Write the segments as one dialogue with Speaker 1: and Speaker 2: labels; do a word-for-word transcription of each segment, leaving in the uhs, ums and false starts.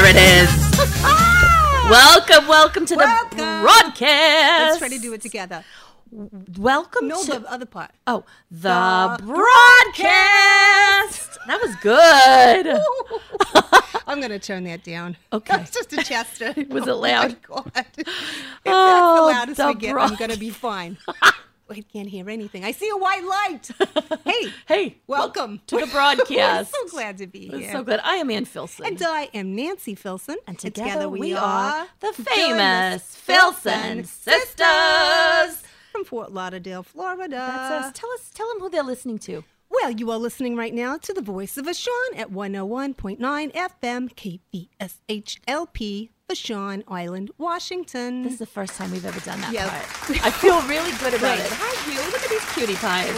Speaker 1: it is. welcome, welcome to
Speaker 2: welcome.
Speaker 1: the broadcast.
Speaker 2: Let's try to do it together.
Speaker 1: Welcome
Speaker 2: no,
Speaker 1: to
Speaker 2: the other part.
Speaker 1: Oh, the,
Speaker 2: The
Speaker 1: broadcast. That was good.
Speaker 2: I'm going to turn that down.
Speaker 1: Okay.
Speaker 2: It's just a Chester.
Speaker 1: Was it loud?
Speaker 2: Oh, my God. If
Speaker 1: Oh,
Speaker 2: that's the loudest
Speaker 1: the
Speaker 2: we get,
Speaker 1: broad-
Speaker 2: I'm going to be fine. I can't hear anything. I see a white light. Hey.
Speaker 1: Hey,
Speaker 2: Welcome.
Speaker 1: to the broadcast.
Speaker 2: We're so glad to be
Speaker 1: I'm
Speaker 2: here.
Speaker 1: so glad. I am Ann Filson.
Speaker 2: And I am Nancy Filson.
Speaker 1: And together, we are the famous
Speaker 2: Filson
Speaker 1: Filson Sisters.
Speaker 2: From Fort Lauderdale, Florida.
Speaker 1: That's us. Tell us, tell them who they're listening to.
Speaker 2: Well, you are listening right now to the voice of Vashon at one oh one point nine F M K V S H L P, Vashon Island, Washington.
Speaker 1: This is the first time we've ever done that
Speaker 2: Yes.
Speaker 1: part. I feel really good about
Speaker 2: Right.
Speaker 1: it. Hi, you. Look at these cutie pies.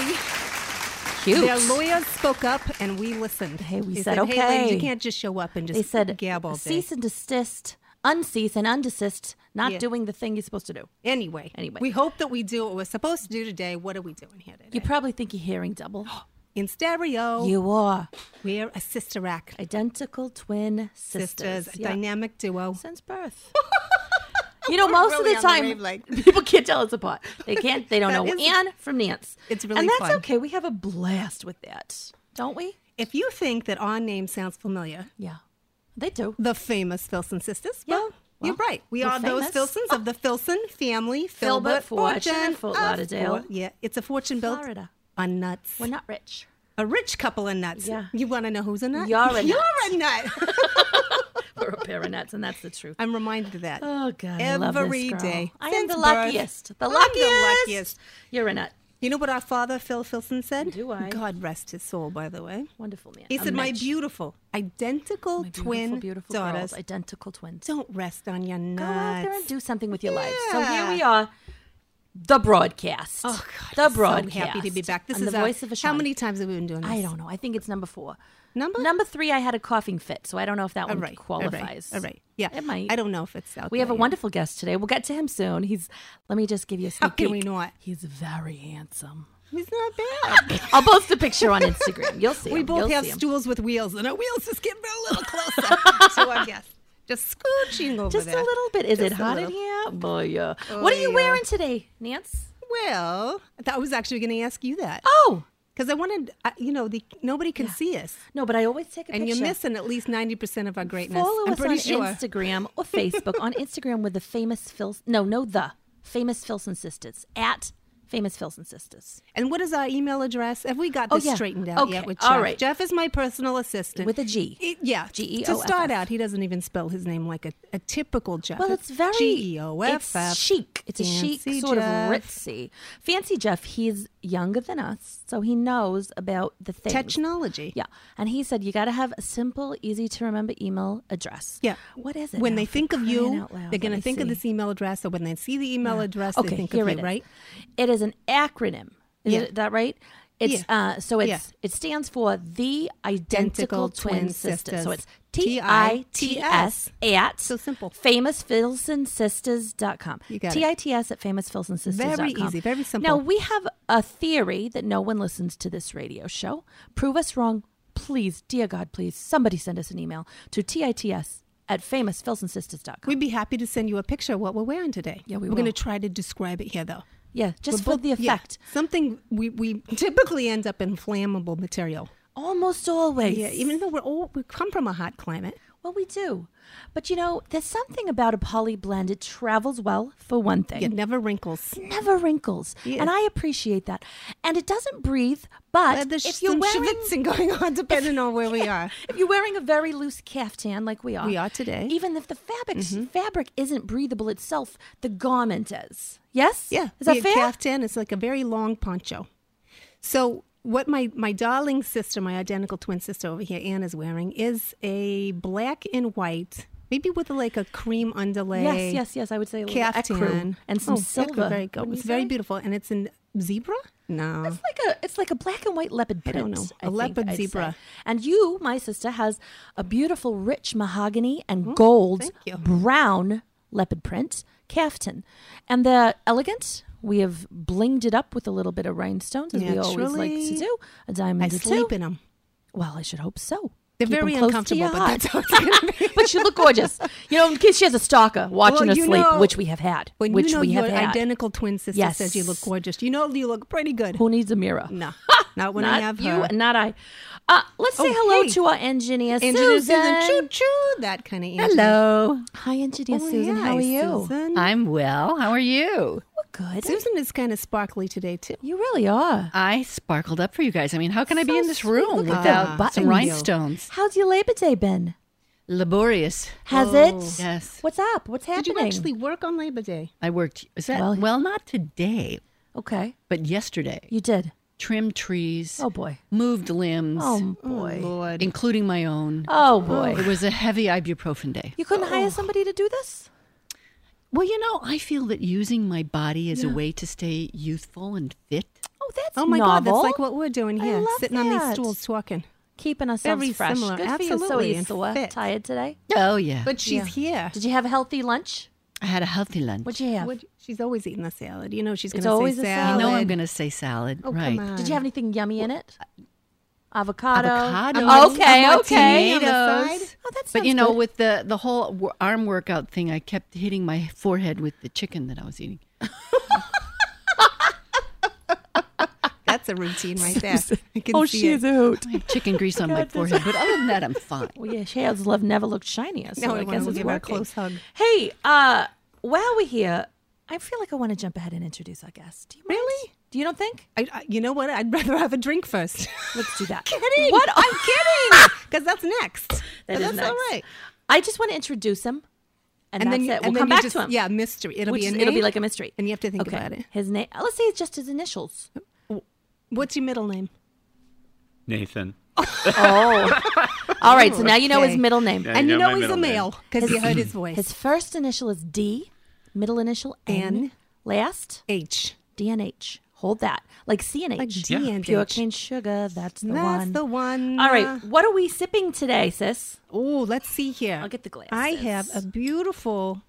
Speaker 2: We-
Speaker 1: Cute.
Speaker 2: Their lawyers spoke up and we listened.
Speaker 1: Hey, we
Speaker 2: They
Speaker 1: said,
Speaker 2: Hey,
Speaker 1: okay.
Speaker 2: ladies, you can't just show up and just
Speaker 1: They said
Speaker 2: gab all day.
Speaker 1: cease and desist, uncease and undesist, not
Speaker 2: Yeah.
Speaker 1: doing the thing you're supposed to do.
Speaker 2: Anyway,
Speaker 1: Anyway.
Speaker 2: we hope that we do what we're supposed to do today. What are we doing here today?
Speaker 1: You probably think you're hearing double.
Speaker 2: In stereo,
Speaker 1: You are
Speaker 2: we're a sister act.
Speaker 1: identical twin
Speaker 2: Sisters,
Speaker 1: sisters.
Speaker 2: a
Speaker 1: Yeah.
Speaker 2: dynamic duo.
Speaker 1: Since birth. You know,
Speaker 2: We're
Speaker 1: most
Speaker 2: really
Speaker 1: of
Speaker 2: on
Speaker 1: the
Speaker 2: the
Speaker 1: time,
Speaker 2: wavelength.
Speaker 1: people can't tell us apart. They can't. They don't
Speaker 2: That
Speaker 1: know
Speaker 2: is-
Speaker 1: Ann from Nance.
Speaker 2: It's really
Speaker 1: and that's
Speaker 2: fun.
Speaker 1: okay. We have a blast with that, don't we?
Speaker 2: If you think that our name sounds familiar,
Speaker 1: Yeah, they do.
Speaker 2: the famous Filson sisters,
Speaker 1: Yeah.
Speaker 2: well, you're
Speaker 1: Well,
Speaker 2: right. We
Speaker 1: we're
Speaker 2: are
Speaker 1: famous.
Speaker 2: those Filsons of the Filson family.
Speaker 1: Filbert, Fortune,
Speaker 2: Fortune,
Speaker 1: Fort
Speaker 2: of
Speaker 1: Lauderdale.
Speaker 2: Fort- yeah, it's a fortune built
Speaker 1: Florida.
Speaker 2: on nuts.
Speaker 1: We're not rich.
Speaker 2: A rich couple of nuts.
Speaker 1: Yeah.
Speaker 2: You want to know who's a nut?
Speaker 1: You're a
Speaker 2: You're
Speaker 1: nut.
Speaker 2: a nut.
Speaker 1: We're a pair of nuts, and that's the truth.
Speaker 2: I'm reminded of that.
Speaker 1: Oh God, I love this
Speaker 2: Every
Speaker 1: girl.
Speaker 2: day.
Speaker 1: I am
Speaker 2: Since
Speaker 1: the
Speaker 2: birth.
Speaker 1: luckiest. The
Speaker 2: I'm the
Speaker 1: luckiest.
Speaker 2: luckiest.
Speaker 1: You're a nut.
Speaker 2: You know what our father, Phil Filson, said?
Speaker 1: Do I?
Speaker 2: God rest his soul, by the way.
Speaker 1: Wonderful man.
Speaker 2: He
Speaker 1: A
Speaker 2: said, my
Speaker 1: mensch.
Speaker 2: beautiful, identical
Speaker 1: My beautiful,
Speaker 2: twin
Speaker 1: beautiful
Speaker 2: daughters,
Speaker 1: girls, identical twins.
Speaker 2: don't rest on your nuts.
Speaker 1: Go out there and do something with your life. So
Speaker 2: Yeah.
Speaker 1: here we are, the broadcast.
Speaker 2: Oh, God.
Speaker 1: the
Speaker 2: I'm
Speaker 1: broadcast.
Speaker 2: So happy to be back. This
Speaker 1: I'm
Speaker 2: is
Speaker 1: the
Speaker 2: our-
Speaker 1: voice of a
Speaker 2: How many times have we been doing this?
Speaker 1: I don't know. I think it's number four.
Speaker 2: Number?
Speaker 1: Number three, I had a coughing fit, so I don't know if that
Speaker 2: All
Speaker 1: one
Speaker 2: right.
Speaker 1: qualifies.
Speaker 2: All right. All right. Yeah.
Speaker 1: It might.
Speaker 2: I don't know if it's out
Speaker 1: We
Speaker 2: there
Speaker 1: have a
Speaker 2: yet.
Speaker 1: wonderful guest today. We'll get to him soon. He's. Let me just give you a sneak
Speaker 2: How can
Speaker 1: peek.
Speaker 2: we not?
Speaker 1: He's very handsome.
Speaker 2: He's not bad.
Speaker 1: I'll post a picture on Instagram. You'll see
Speaker 2: we
Speaker 1: him.
Speaker 2: both
Speaker 1: You'll
Speaker 2: have
Speaker 1: see him.
Speaker 2: stools with wheels, and our wheels just getting a little closer to our guest. Just scooching over
Speaker 1: Just
Speaker 2: there.
Speaker 1: a little bit. Is
Speaker 2: Just
Speaker 1: it
Speaker 2: a
Speaker 1: hot in
Speaker 2: little.
Speaker 1: here? Boy, yeah.
Speaker 2: Oh,
Speaker 1: What are you
Speaker 2: yeah.
Speaker 1: wearing today, Nance?
Speaker 2: Well, I thought I was actually going to ask you that.
Speaker 1: Oh,
Speaker 2: Because I wanted, uh, you know, the, nobody can
Speaker 1: Yeah.
Speaker 2: see us.
Speaker 1: no, but I always take a
Speaker 2: And
Speaker 1: picture.
Speaker 2: you're missing at least ninety percent of our greatness.
Speaker 1: Follow
Speaker 2: I'm
Speaker 1: us
Speaker 2: pretty
Speaker 1: on
Speaker 2: sure.
Speaker 1: Instagram or Facebook. On Instagram with the famous Phil. No, no, the famous Filson sisters at famous Filson sisters
Speaker 2: And what is our email address? Have we got
Speaker 1: Oh,
Speaker 2: this
Speaker 1: yeah.
Speaker 2: straightened out
Speaker 1: Okay.
Speaker 2: yet with Jeff?
Speaker 1: All right.
Speaker 2: Jeff is my personal assistant.
Speaker 1: with a G.
Speaker 2: It- yeah.
Speaker 1: G E O
Speaker 2: To
Speaker 1: F F.
Speaker 2: start out, he doesn't even spell his name like a, a typical Jeff.
Speaker 1: Well, it's very
Speaker 2: G E O F F.
Speaker 1: It's chic. It's a chic
Speaker 2: Fancy
Speaker 1: sort
Speaker 2: Jeff.
Speaker 1: of ritzy. Fancy Jeff. He's younger than us, so he knows about the things.
Speaker 2: Technology.
Speaker 1: Yeah, and he said you got to have a simple, easy to remember email address.
Speaker 2: Yeah.
Speaker 1: What is it?
Speaker 2: When
Speaker 1: now,
Speaker 2: they
Speaker 1: for
Speaker 2: think of
Speaker 1: crying
Speaker 2: you,
Speaker 1: out loud?
Speaker 2: they're
Speaker 1: Let
Speaker 2: going to
Speaker 1: me
Speaker 2: think of
Speaker 1: see.
Speaker 2: this email address. So when they see the email address,
Speaker 1: Okay,
Speaker 2: they think
Speaker 1: here
Speaker 2: of
Speaker 1: it
Speaker 2: you,
Speaker 1: is.
Speaker 2: right?
Speaker 1: It is an acronym. Is
Speaker 2: Yeah.
Speaker 1: it that right? It's
Speaker 2: Yeah.
Speaker 1: uh so it's
Speaker 2: Yeah.
Speaker 1: it stands for the identical,
Speaker 2: Identical
Speaker 1: twin,
Speaker 2: Twin
Speaker 1: sisters.
Speaker 2: Sisters.
Speaker 1: So it's T I T S at
Speaker 2: So simple.
Speaker 1: famous filson sisters dot com.
Speaker 2: You got it.
Speaker 1: T I T S at famous filson sisters dot com.
Speaker 2: Very easy, very simple.
Speaker 1: Now we have a theory that no one listens to this radio show. Prove us wrong, please, dear God, please. Somebody send us an email to T I T S at famous filson sisters dot com.
Speaker 2: We'd be happy to send you a picture of what we're wearing today.
Speaker 1: Yeah, we
Speaker 2: We're going to
Speaker 1: will.
Speaker 2: try to describe it here, though.
Speaker 1: Yeah, just
Speaker 2: We're
Speaker 1: for
Speaker 2: both-
Speaker 1: the
Speaker 2: yeah,
Speaker 1: effect.
Speaker 2: something we, we typically end up in flammable material.
Speaker 1: Almost always.
Speaker 2: Yeah, even though we're all, we come from a hot climate.
Speaker 1: Well, we do. But, you know, there's something about a poly blend. It travels well, for one thing.
Speaker 2: It never wrinkles.
Speaker 1: Never wrinkles.
Speaker 2: Yeah.
Speaker 1: And I appreciate that. And it doesn't breathe, but
Speaker 2: Uh, there's
Speaker 1: if you're
Speaker 2: some
Speaker 1: wearing...
Speaker 2: schwitzing going on depending on where we are.
Speaker 1: If you're wearing a very loose caftan like we are.
Speaker 2: We are today. Mm-hmm.
Speaker 1: Even if the fabric, fabric isn't breathable itself, the garment is. Yes?
Speaker 2: Yeah.
Speaker 1: Is that
Speaker 2: the
Speaker 1: fair?
Speaker 2: Caftan is like a very long poncho. So what my, my darling sister, my identical twin sister over here, Anne, is wearing is a black and white, maybe with like a cream underlay.
Speaker 1: Yes, yes, yes. I would say a little
Speaker 2: Caftan.
Speaker 1: ecru and some
Speaker 2: Oh,
Speaker 1: silver.
Speaker 2: ecru, very good.
Speaker 1: wouldn't
Speaker 2: It's
Speaker 1: you
Speaker 2: very
Speaker 1: say?
Speaker 2: beautiful. And it's in zebra? No.
Speaker 1: It's like a it's like a black and white leopard
Speaker 2: I
Speaker 1: print.
Speaker 2: don't know. A
Speaker 1: I think
Speaker 2: leopard
Speaker 1: I'd
Speaker 2: zebra.
Speaker 1: say. And you, my sister, has a beautiful rich mahogany and gold
Speaker 2: thank you.
Speaker 1: brown leopard print caftan. And they're elegant. We have blinged it up with a little bit of rhinestones, as we always like to
Speaker 2: Naturally.
Speaker 1: do. A diamond
Speaker 2: I
Speaker 1: or
Speaker 2: sleep
Speaker 1: two.
Speaker 2: in them.
Speaker 1: Well, I should hope so.
Speaker 2: They're
Speaker 1: Keep
Speaker 2: very
Speaker 1: 'em close to
Speaker 2: uncomfortable,
Speaker 1: your
Speaker 2: but
Speaker 1: heart.
Speaker 2: that's how it's going to be.
Speaker 1: But you look gorgeous. You know, in case she has a stalker watching
Speaker 2: Well,
Speaker 1: her
Speaker 2: you
Speaker 1: sleep,
Speaker 2: know-
Speaker 1: which we have had.
Speaker 2: When
Speaker 1: which
Speaker 2: you know
Speaker 1: we
Speaker 2: your
Speaker 1: have had.
Speaker 2: identical twin sister
Speaker 1: Yes.
Speaker 2: says you look gorgeous, you know you look pretty good.
Speaker 1: Who needs a mirror?
Speaker 2: No, not when
Speaker 1: not
Speaker 2: I have
Speaker 1: you,
Speaker 2: her.
Speaker 1: not I. Uh, let's say
Speaker 2: Oh,
Speaker 1: hello
Speaker 2: hey.
Speaker 1: to our engineer,
Speaker 2: Engineer
Speaker 1: Susan.
Speaker 2: Susan, choo choo, that kind of engineer.
Speaker 3: Hello.
Speaker 1: Hi, engineer
Speaker 2: Oh,
Speaker 1: Susan.
Speaker 2: hi,
Speaker 1: How are you?
Speaker 2: Susan.
Speaker 3: I'm well. How are you?
Speaker 1: We're good.
Speaker 2: Susan is kind of sparkly today too.
Speaker 1: You really are.
Speaker 3: I sparkled up for you guys. I mean, how can I be
Speaker 1: So
Speaker 3: in this
Speaker 1: sweet.
Speaker 3: room
Speaker 1: Look at
Speaker 3: without
Speaker 1: the buttons.
Speaker 3: some rhinestones?
Speaker 1: How's your Labor Day been?
Speaker 3: Laborious.
Speaker 1: Has
Speaker 2: Oh.
Speaker 1: it?
Speaker 3: Yes.
Speaker 1: What's up? What's
Speaker 2: Did
Speaker 1: happening?
Speaker 2: you actually work on Labor Day?
Speaker 3: I worked. Is that
Speaker 1: Well-
Speaker 3: well, not today,
Speaker 1: Okay.
Speaker 3: but yesterday.
Speaker 1: You did.
Speaker 3: Trimmed trees,
Speaker 1: Oh, boy.
Speaker 3: moved limbs,
Speaker 1: Oh, boy.
Speaker 2: Lord.
Speaker 3: including my own.
Speaker 1: Oh, boy.
Speaker 3: It was a heavy ibuprofen day.
Speaker 1: You couldn't
Speaker 2: Oh.
Speaker 1: hire somebody to do this?
Speaker 3: Well, you know, I feel that using my body as a way to stay youthful and fit.
Speaker 1: Oh, that's
Speaker 2: Oh my
Speaker 1: novel.
Speaker 2: God, that's like what we're doing
Speaker 1: I
Speaker 2: here,
Speaker 1: love
Speaker 2: sitting on these
Speaker 1: that.
Speaker 2: stools talking.
Speaker 1: Keeping ourselves
Speaker 2: Very
Speaker 1: fresh.
Speaker 2: similar.
Speaker 1: Good for you. So
Speaker 2: Absolutely,
Speaker 1: you
Speaker 2: and
Speaker 1: sore,
Speaker 2: fit.
Speaker 1: tired today?
Speaker 3: Oh, yeah.
Speaker 2: But she's here.
Speaker 1: Did you have a healthy lunch?
Speaker 3: I had a healthy lunch.
Speaker 1: What'd you have?
Speaker 2: What- she's always eating the salad. You know she's
Speaker 1: It's
Speaker 2: going to
Speaker 1: always
Speaker 2: say
Speaker 1: a
Speaker 2: salad.
Speaker 3: I know I'm going to say salad.
Speaker 2: Oh,
Speaker 3: right.
Speaker 2: come on.
Speaker 1: Did you have anything yummy in it? Avocado.
Speaker 3: Avocado.
Speaker 1: Oh, okay,
Speaker 2: Some
Speaker 1: okay.
Speaker 2: martini on the
Speaker 3: Tomatoes.
Speaker 2: side.
Speaker 1: Oh, that sounds
Speaker 3: But you know,
Speaker 1: good.
Speaker 3: with the the whole w- arm workout thing, I kept hitting my forehead with the chicken that I was eating.
Speaker 2: That's a routine right there. I can
Speaker 1: Oh,
Speaker 2: see
Speaker 1: she
Speaker 2: it.
Speaker 1: is a hoot.
Speaker 3: I have chicken grease on my
Speaker 1: God, that's-
Speaker 3: forehead, but other than that, I'm fine.
Speaker 1: Well, yeah, Shayla's love never looked shinier, so
Speaker 2: No,
Speaker 1: I
Speaker 2: I
Speaker 1: guess
Speaker 2: want to
Speaker 1: it's
Speaker 2: give her a
Speaker 1: working.
Speaker 2: close hug.
Speaker 1: Hey, uh, while we're here, I feel like I want to jump ahead and introduce our guest. Do you mind?
Speaker 2: Really?
Speaker 1: Do you don't think?
Speaker 2: I, I, you know what? I'd rather have a drink first.
Speaker 1: Let's do that.
Speaker 2: kidding.
Speaker 1: What?
Speaker 2: I'm kidding. Because that's next.
Speaker 1: That
Speaker 2: But
Speaker 1: is
Speaker 2: that's
Speaker 1: next.
Speaker 2: all right.
Speaker 1: I just want to introduce him, and,
Speaker 2: And
Speaker 1: that's
Speaker 2: then you-
Speaker 1: it.
Speaker 2: and
Speaker 1: We'll
Speaker 2: then
Speaker 1: come
Speaker 2: you
Speaker 1: back
Speaker 2: just-
Speaker 1: to him.
Speaker 2: yeah, mystery. It'll
Speaker 1: Which
Speaker 2: be a
Speaker 1: is- It'll be
Speaker 2: name,
Speaker 1: like a mystery.
Speaker 2: and you have to think
Speaker 1: okay.
Speaker 2: about it.
Speaker 1: His name. Let's say it's just his initials.
Speaker 2: What's your middle name?
Speaker 4: Nathan.
Speaker 1: Oh. All right. So now you know his
Speaker 2: Okay.
Speaker 1: middle name.
Speaker 4: Yeah,
Speaker 2: And you
Speaker 4: know
Speaker 2: know
Speaker 4: my
Speaker 2: he's a
Speaker 4: middle name.
Speaker 2: male because you heard his voice.
Speaker 1: His first initial is D, middle initial N,
Speaker 2: N.
Speaker 1: last
Speaker 2: H.
Speaker 1: D N H. Hold that. Like C and H.
Speaker 2: Like D and
Speaker 1: Pure
Speaker 2: H.
Speaker 1: cane sugar. That's the
Speaker 2: That's
Speaker 1: one.
Speaker 2: the one.
Speaker 1: All right. What are we sipping today, sis?
Speaker 2: Oh, let's see here.
Speaker 1: I'll get the glasses.
Speaker 2: I have a beautiful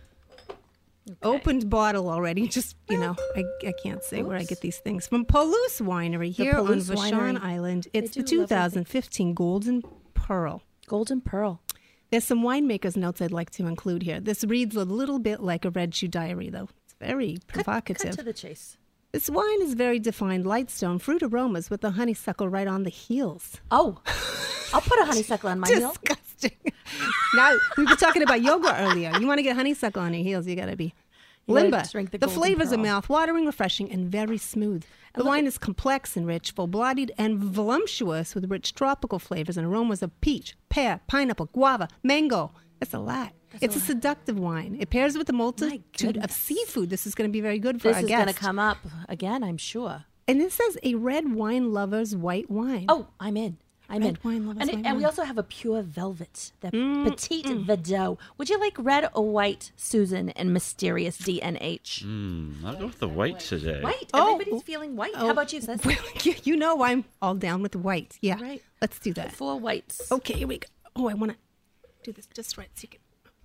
Speaker 2: opened bottle already. Just, you know, I, I can't say where I get these things. From Palouse Winery here on
Speaker 1: Palouse
Speaker 2: Vashon
Speaker 1: Winery.
Speaker 2: Island. It's
Speaker 1: do
Speaker 2: the
Speaker 1: lovely
Speaker 2: two thousand fifteen Golden Pearl.
Speaker 1: Golden Pearl.
Speaker 2: There's some winemaker's notes I'd like to include here. This reads a little bit like a Red Shoe Diary, though. It's very
Speaker 1: Cut-
Speaker 2: provocative.
Speaker 1: Cut to the chase.
Speaker 2: This wine is very defined lightstone fruit aromas with the honeysuckle right on the heels.
Speaker 1: Oh, I'll put a honeysuckle on my meal.
Speaker 2: Disgusting. Now, we were talking about yoga earlier. You want to get honeysuckle on your heels, you got to be
Speaker 1: You gotta
Speaker 2: limber.
Speaker 1: drink the
Speaker 2: The,
Speaker 1: Golden
Speaker 2: flavors
Speaker 1: Pearl.
Speaker 2: are mouth-watering, refreshing, and very smooth. The wine is complex and rich, full-bodied, and voluptuous with rich tropical flavors and aromas of peach, pear, pineapple, guava, mango. That's a lot. It's a, seductive wine. It pairs with a multitude of
Speaker 1: goodness.
Speaker 2: seafood. This is going to be very good for
Speaker 1: This
Speaker 2: our
Speaker 1: is
Speaker 2: guests.
Speaker 1: going to come up again, I'm sure.
Speaker 2: And it says a red wine lover's white wine.
Speaker 1: Oh, I'm in. I'm
Speaker 2: Red
Speaker 1: in.
Speaker 2: wine lovers,
Speaker 1: and it-
Speaker 2: white
Speaker 1: and we
Speaker 2: wine.
Speaker 1: also have a pure velvet, the petite Verdot. Would you like red or white, Susan, and mysterious D N H?
Speaker 4: Mm, I'll go with the white today.
Speaker 1: White.
Speaker 2: Oh.
Speaker 1: Everybody's feeling white.
Speaker 2: Oh.
Speaker 1: How about you, sis?
Speaker 2: you, you know I'm all down with white. Yeah.
Speaker 1: Right.
Speaker 2: Let's do that.
Speaker 1: Four whites.
Speaker 2: Okay, here we go. Oh, I want to do this just right so you can.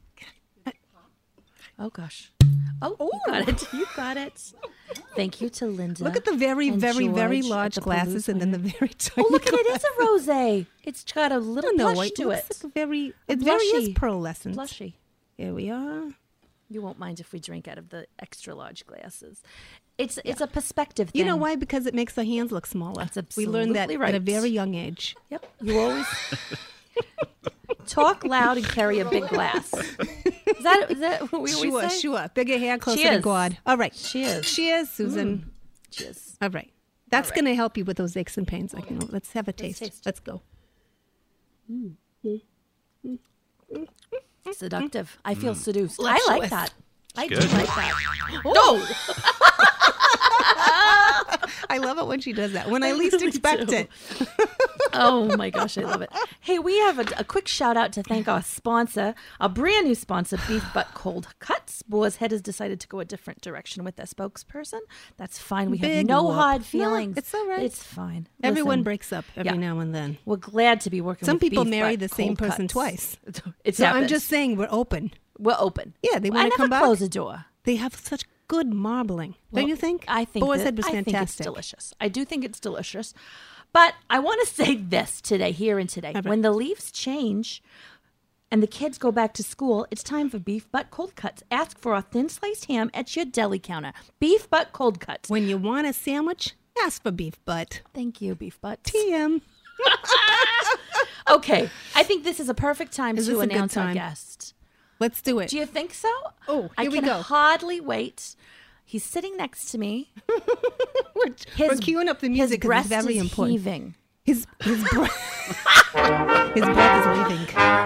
Speaker 1: Oh, gosh. Oh, you got it. You got it. Thank you to Linda.
Speaker 2: Look at the very,
Speaker 1: and
Speaker 2: very, very
Speaker 1: George at
Speaker 2: large
Speaker 1: the
Speaker 2: glasses
Speaker 1: Palouse
Speaker 2: and then the
Speaker 1: Winery.
Speaker 2: very tiny
Speaker 1: Oh, look at it. It is
Speaker 2: glasses.
Speaker 1: a rosé. It's got a little
Speaker 2: No,
Speaker 1: blush
Speaker 2: it
Speaker 1: to
Speaker 2: looks
Speaker 1: it.
Speaker 2: like a very,
Speaker 1: A
Speaker 2: it very is
Speaker 1: blushy.
Speaker 2: pearlescent.
Speaker 1: Blushy.
Speaker 2: Here we are.
Speaker 1: You won't mind if we drink out of the extra large glasses. It's it's a perspective thing.
Speaker 2: You know why? Because it makes our hands look smaller.
Speaker 1: That's
Speaker 2: we learned that
Speaker 1: absolutely
Speaker 2: at a
Speaker 1: right.
Speaker 2: very young age.
Speaker 1: Yep. You always talk loud and carry a big glass. Is that is that what we
Speaker 2: Sure,
Speaker 1: always say?
Speaker 2: sure. Bigger hair, closer to
Speaker 1: Cheers.
Speaker 2: God. All right.
Speaker 1: Cheers.
Speaker 2: Cheers, Susan.
Speaker 1: Cheers.
Speaker 2: All right. That's
Speaker 1: right.
Speaker 2: going to help you with those aches and pains. Like, you know, let's have a taste.
Speaker 1: taste.
Speaker 2: Let's go.
Speaker 1: Seductive. I feel seduced. I like
Speaker 2: Voluptuous.
Speaker 1: that. I do
Speaker 4: good.
Speaker 1: like that. Oh,
Speaker 2: I love it when she does that. When I least expect
Speaker 1: too.
Speaker 2: it.
Speaker 1: oh my gosh, I love it. Hey, we have a, a quick shout out to thank our sponsor, our brand new sponsor, Beef Butt Cold Cuts. Boar's Head has decided to go a different direction with their spokesperson. That's fine. We have
Speaker 2: Big
Speaker 1: no
Speaker 2: whoop.
Speaker 1: hard
Speaker 2: No,
Speaker 1: feelings.
Speaker 2: it's all right.
Speaker 1: It's fine.
Speaker 2: Everyone
Speaker 1: Listen,
Speaker 2: breaks up every
Speaker 1: yeah.
Speaker 2: now and then.
Speaker 1: We're glad to be working
Speaker 2: Some
Speaker 1: with
Speaker 2: people
Speaker 1: Beef
Speaker 2: marry
Speaker 1: Butt
Speaker 2: the same
Speaker 1: Cold
Speaker 2: person
Speaker 1: Cuts.
Speaker 2: twice.
Speaker 1: It's
Speaker 2: So I'm
Speaker 1: happens.
Speaker 2: just saying we're open.
Speaker 1: We're open.
Speaker 2: Yeah, they
Speaker 1: I
Speaker 2: want to
Speaker 1: never
Speaker 2: come back.
Speaker 1: close a door.
Speaker 2: They have such good marbling.
Speaker 1: Well,
Speaker 2: Don't you think?
Speaker 1: I think
Speaker 2: Boar's
Speaker 1: that-
Speaker 2: Head was
Speaker 1: I
Speaker 2: fantastic.
Speaker 1: think it's delicious. I do think it's delicious. But I want to say this today, here and today.
Speaker 2: All right.
Speaker 1: When the leaves change and the kids go back to school, it's time for beef butt cold cuts. Ask for a thin sliced ham at your deli counter. Beef butt cold cuts.
Speaker 2: When you want a sandwich, ask for beef butt.
Speaker 1: Thank you, beef butt.
Speaker 2: T M.
Speaker 1: Okay, I think this is a perfect time
Speaker 2: Is
Speaker 1: to
Speaker 2: this a good
Speaker 1: announce our
Speaker 2: time?
Speaker 1: guest.
Speaker 2: Let's do it.
Speaker 1: Do you think so?
Speaker 2: Oh,
Speaker 1: I
Speaker 2: here we
Speaker 1: can
Speaker 2: go.
Speaker 1: hardly wait. He's sitting next to me.
Speaker 2: we're, we're queuing up the
Speaker 1: his
Speaker 2: music because
Speaker 1: breast
Speaker 2: it's very
Speaker 1: is
Speaker 2: important.
Speaker 1: heaving.
Speaker 2: His his breath his breath is leaving.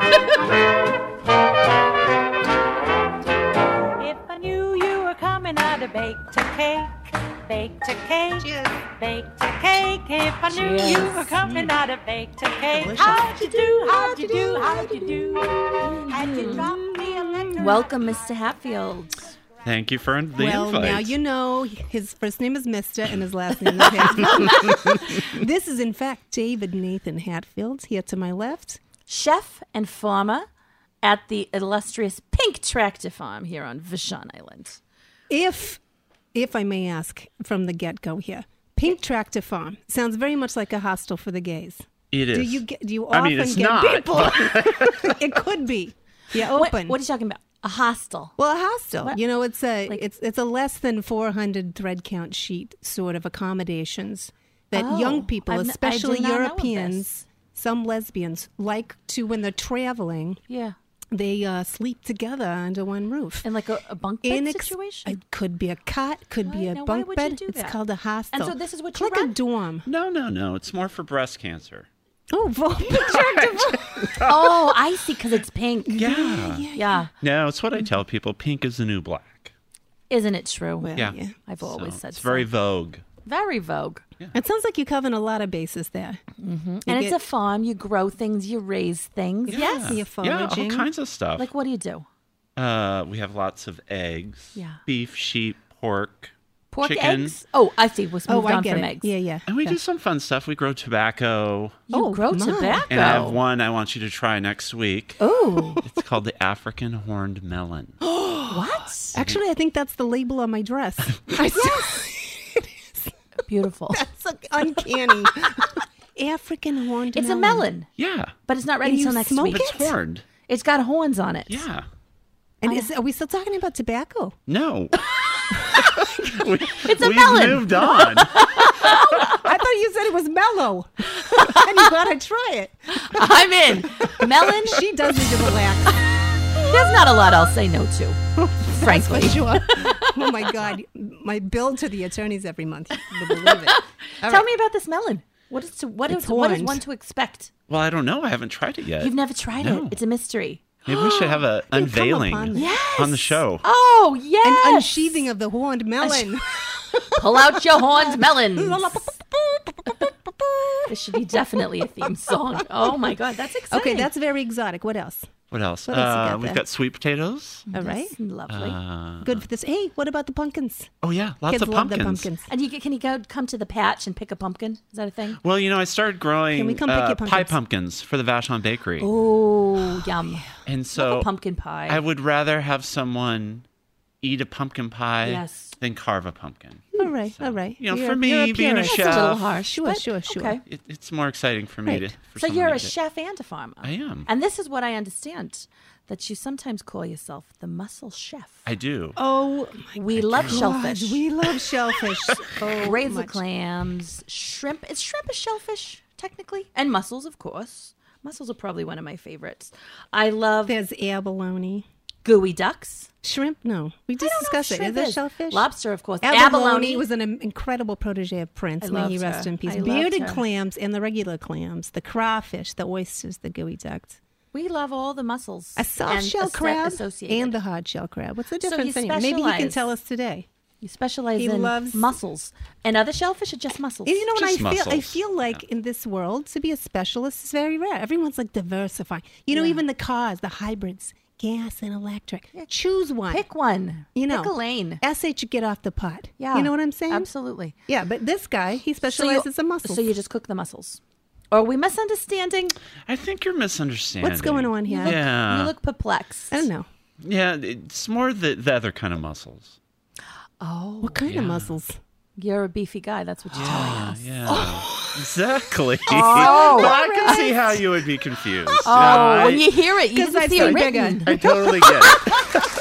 Speaker 5: If I knew you were coming, I'd have baked a cake, baked a cake,
Speaker 2: Cheers.
Speaker 5: baked a cake. If I knew
Speaker 1: Cheers.
Speaker 5: you were coming, I'd have baked a cake.
Speaker 2: Delicious.
Speaker 5: How'd you do? How'd you do? How'd you do? Had you dropped me a letter?
Speaker 1: Welcome, Mister Hatfield.
Speaker 4: Thank you for the
Speaker 2: Well,
Speaker 4: invite.
Speaker 2: now you know his first name is Mister and his last name is Hatfield. This is, in fact, David Nathan Hatfield here to my left.
Speaker 1: Chef and farmer at the illustrious Pink Tractor Farm here on Vashon Island.
Speaker 2: If, if I may ask from the get-go here, Pink Tractor Farm sounds very much like a hostel for the gays.
Speaker 4: it is.
Speaker 2: Do you get? Do you
Speaker 4: I
Speaker 2: often
Speaker 4: mean, it's
Speaker 2: get
Speaker 4: not,
Speaker 2: people? It could be. Yeah,
Speaker 1: What,
Speaker 2: open.
Speaker 1: what are you talking about? A hostel.
Speaker 2: Well, a hostel.
Speaker 1: What?
Speaker 2: You know, it's a
Speaker 1: Like-
Speaker 2: it's it's a less than four hundred thread count sheet sort of accommodations that
Speaker 1: Oh,
Speaker 2: young people,
Speaker 1: I've n- I
Speaker 2: especially
Speaker 1: did not know of
Speaker 2: Europeans,
Speaker 1: this.
Speaker 2: some lesbians, like to when they're traveling.
Speaker 1: Yeah.
Speaker 2: They uh, sleep together under one roof.
Speaker 1: In like a, a bunk bed
Speaker 2: Inex-
Speaker 1: situation?
Speaker 2: It could be a cot, could be
Speaker 1: Why-
Speaker 2: a
Speaker 1: now, why
Speaker 2: bunk
Speaker 1: would you
Speaker 2: bed.
Speaker 1: do
Speaker 2: It's
Speaker 1: that?
Speaker 2: called a hostel.
Speaker 1: And so this is what
Speaker 2: It's
Speaker 1: you
Speaker 2: like a
Speaker 1: run?
Speaker 2: dorm.
Speaker 4: No, no, no. It's more for breast cancer.
Speaker 2: Oh, well,
Speaker 1: Oh, I see, because it's pink.
Speaker 4: Yeah.
Speaker 1: Yeah.
Speaker 4: No, it's what I tell people. Pink is the new black.
Speaker 1: Isn't it true?
Speaker 2: Well,
Speaker 4: Yeah.
Speaker 2: yeah.
Speaker 1: I've always
Speaker 4: So
Speaker 1: said
Speaker 4: it's
Speaker 1: so.
Speaker 4: very vogue.
Speaker 1: Very vogue.
Speaker 2: It sounds like you're covering a lot of bases there. Mm-hmm.
Speaker 1: And it's a farm. You grow things. You raise things. Yes.
Speaker 2: You're
Speaker 4: Yeah, all
Speaker 2: foraging.
Speaker 4: kinds of stuff.
Speaker 1: Like, what do you do?
Speaker 4: Uh, we have lots of eggs.
Speaker 1: Yeah.
Speaker 4: Beef, sheep, pork,
Speaker 1: Pork
Speaker 4: chicken.
Speaker 1: eggs? Oh, I see. Was moved
Speaker 2: Oh, I
Speaker 1: on
Speaker 2: get
Speaker 1: from
Speaker 2: it.
Speaker 1: eggs.
Speaker 2: Yeah, yeah.
Speaker 4: And we
Speaker 2: yeah.
Speaker 4: do some fun stuff. We grow tobacco.
Speaker 1: You
Speaker 2: Oh,
Speaker 1: grow
Speaker 2: my.
Speaker 1: tobacco.
Speaker 4: And I have one I want you to try next week.
Speaker 1: Oh,
Speaker 4: It's called the African horned melon.
Speaker 1: what?
Speaker 2: Actually, I think that's the label on my dress. I
Speaker 1: Beautiful.
Speaker 2: That's like uncanny. African horned
Speaker 1: It's
Speaker 2: melon.
Speaker 1: a melon,
Speaker 4: Yeah.
Speaker 1: but it's not ready
Speaker 2: And you
Speaker 1: till next
Speaker 2: smoke
Speaker 1: week.
Speaker 4: But it's horned.
Speaker 1: It's got horns on it.
Speaker 4: Yeah.
Speaker 2: And is, are we still talking about tobacco?
Speaker 4: No. we,
Speaker 1: It's a
Speaker 4: we've
Speaker 1: melon.
Speaker 4: moved on.
Speaker 2: I thought you said it was mellow. And you gotta try it.
Speaker 1: I'm in. Melon,
Speaker 2: She does need to relax.
Speaker 1: there's not a lot I'll say no to, frankly.
Speaker 2: For sure. Oh my God. My bill to the attorneys every month. You would believe it. All
Speaker 1: Tell
Speaker 2: right.
Speaker 1: me about this melon. What is to, what
Speaker 2: It's
Speaker 1: is what is
Speaker 2: horned.
Speaker 1: one to expect?
Speaker 4: Well, I don't know. I haven't tried it yet.
Speaker 1: You've never tried
Speaker 4: No.
Speaker 1: it. It's a mystery.
Speaker 4: Maybe we should have a
Speaker 2: upon
Speaker 4: unveiling
Speaker 2: this.
Speaker 1: Yes.
Speaker 4: on the show.
Speaker 1: Oh, yes.
Speaker 2: An unsheathing of the horned melon.
Speaker 1: Pull out your horned melons. This should be definitely a theme song. Oh my God, that's exciting.
Speaker 2: Okay, that's very exotic. What else?
Speaker 4: What else?
Speaker 2: What else you
Speaker 4: uh,
Speaker 2: got
Speaker 4: we've
Speaker 2: there?
Speaker 4: got sweet potatoes.
Speaker 2: All right.
Speaker 1: That's lovely.
Speaker 4: Uh,
Speaker 2: Good for this. Hey, what about the pumpkins?
Speaker 4: oh, yeah. Lots
Speaker 2: Kids
Speaker 4: of
Speaker 2: love
Speaker 4: pumpkins.
Speaker 2: the pumpkins.
Speaker 1: and you get, can you go come to the patch and pick a pumpkin? Is that a thing?
Speaker 4: Well, you know, I started growing
Speaker 2: Can we come pick
Speaker 4: uh,
Speaker 2: your
Speaker 4: pie
Speaker 2: pumpkins?
Speaker 4: pumpkins for the Vashon Bakery.
Speaker 1: Oh, yum.
Speaker 4: and
Speaker 1: Love
Speaker 4: so
Speaker 1: a pumpkin pie.
Speaker 4: I would rather have someone eat a pumpkin pie
Speaker 1: Yes.
Speaker 4: than carve a pumpkin.
Speaker 2: All right, all right.
Speaker 4: You know,
Speaker 2: You're-
Speaker 4: for me,
Speaker 2: you're a
Speaker 4: being a
Speaker 2: purist.
Speaker 1: That's a little
Speaker 4: chef,
Speaker 1: harsh.
Speaker 2: Sure,
Speaker 1: but
Speaker 2: sure, sure.
Speaker 1: Okay.
Speaker 4: It, it's more exciting for me
Speaker 2: Right.
Speaker 4: to. For
Speaker 1: So
Speaker 4: someone
Speaker 1: you're
Speaker 4: to
Speaker 1: a
Speaker 4: eat it.
Speaker 1: chef and a farmer.
Speaker 4: I am.
Speaker 1: And this is what I understand, that you sometimes call yourself the mussel chef.
Speaker 4: I do.
Speaker 2: Oh, my
Speaker 1: We love
Speaker 2: God,
Speaker 1: shellfish.
Speaker 2: We love shellfish. Oh,
Speaker 1: Razor
Speaker 2: much.
Speaker 1: clams, shrimp. Is shrimp a shellfish, technically? And mussels, of course. Mussels are probably one of my favorites. I love
Speaker 2: There's abalone.
Speaker 1: gooey ducks.
Speaker 2: Shrimp? No. We
Speaker 1: I
Speaker 2: just
Speaker 1: don't know if
Speaker 2: discussed it. Is
Speaker 1: shrimp
Speaker 2: that
Speaker 1: is.
Speaker 2: shellfish?
Speaker 1: Lobster, of course.
Speaker 2: Abalone,
Speaker 1: Abalone.
Speaker 2: was an im- incredible protege of Prince.
Speaker 1: I
Speaker 2: May he
Speaker 1: loved
Speaker 2: rest
Speaker 1: her.
Speaker 2: in peace.
Speaker 1: I loved
Speaker 2: Bearded
Speaker 1: her.
Speaker 2: clams and the regular clams, the crawfish, the oysters, the gooey ducks.
Speaker 1: We love all the mussels.
Speaker 2: A soft
Speaker 1: and
Speaker 2: shell
Speaker 1: asso-
Speaker 2: crab
Speaker 1: associated.
Speaker 2: and the hard shell crab. What's the
Speaker 1: So you
Speaker 2: difference? anyway? Maybe he can
Speaker 1: specialize.
Speaker 2: tell us today.
Speaker 1: You specialize
Speaker 2: He
Speaker 1: in
Speaker 2: loves-
Speaker 1: mussels. And other shellfish are just mussels.
Speaker 2: And you know, and I
Speaker 4: Just
Speaker 2: feel, I
Speaker 4: mussels.
Speaker 2: feel like in this world, to be a specialist is very rare. Everyone's like diversifying. You know,
Speaker 1: Yeah.
Speaker 2: even the cars, the hybrids, gas and electric. Choose one.
Speaker 1: Pick one.
Speaker 2: You know,
Speaker 1: Pick a lane.
Speaker 2: S H get off the pot.
Speaker 1: Yeah.
Speaker 2: You know what I'm saying?
Speaker 1: Absolutely.
Speaker 2: Yeah, but this guy, he
Speaker 1: So you-
Speaker 2: specializes in mussels.
Speaker 1: So you just cook the mussels. Or are we misunderstanding?
Speaker 4: I think you're misunderstanding.
Speaker 2: What's going on
Speaker 1: You
Speaker 2: here?
Speaker 1: look,
Speaker 4: Yeah.
Speaker 1: you look perplexed.
Speaker 2: I don't know.
Speaker 4: Yeah, it's more the, the other kind of mussels.
Speaker 1: Oh.
Speaker 2: What kind
Speaker 4: Yeah.
Speaker 2: of mussels?
Speaker 1: You're a beefy guy. That's what you're telling
Speaker 4: Yeah,
Speaker 1: us.
Speaker 4: yeah. Exactly.
Speaker 1: Oh,
Speaker 4: Well, I can see how you would be confused.
Speaker 1: Oh,
Speaker 4: No, I,
Speaker 1: when you hear it, you
Speaker 2: Because
Speaker 1: can
Speaker 2: I've
Speaker 1: see it
Speaker 2: seen
Speaker 1: written.
Speaker 2: bigger.
Speaker 4: I totally get it.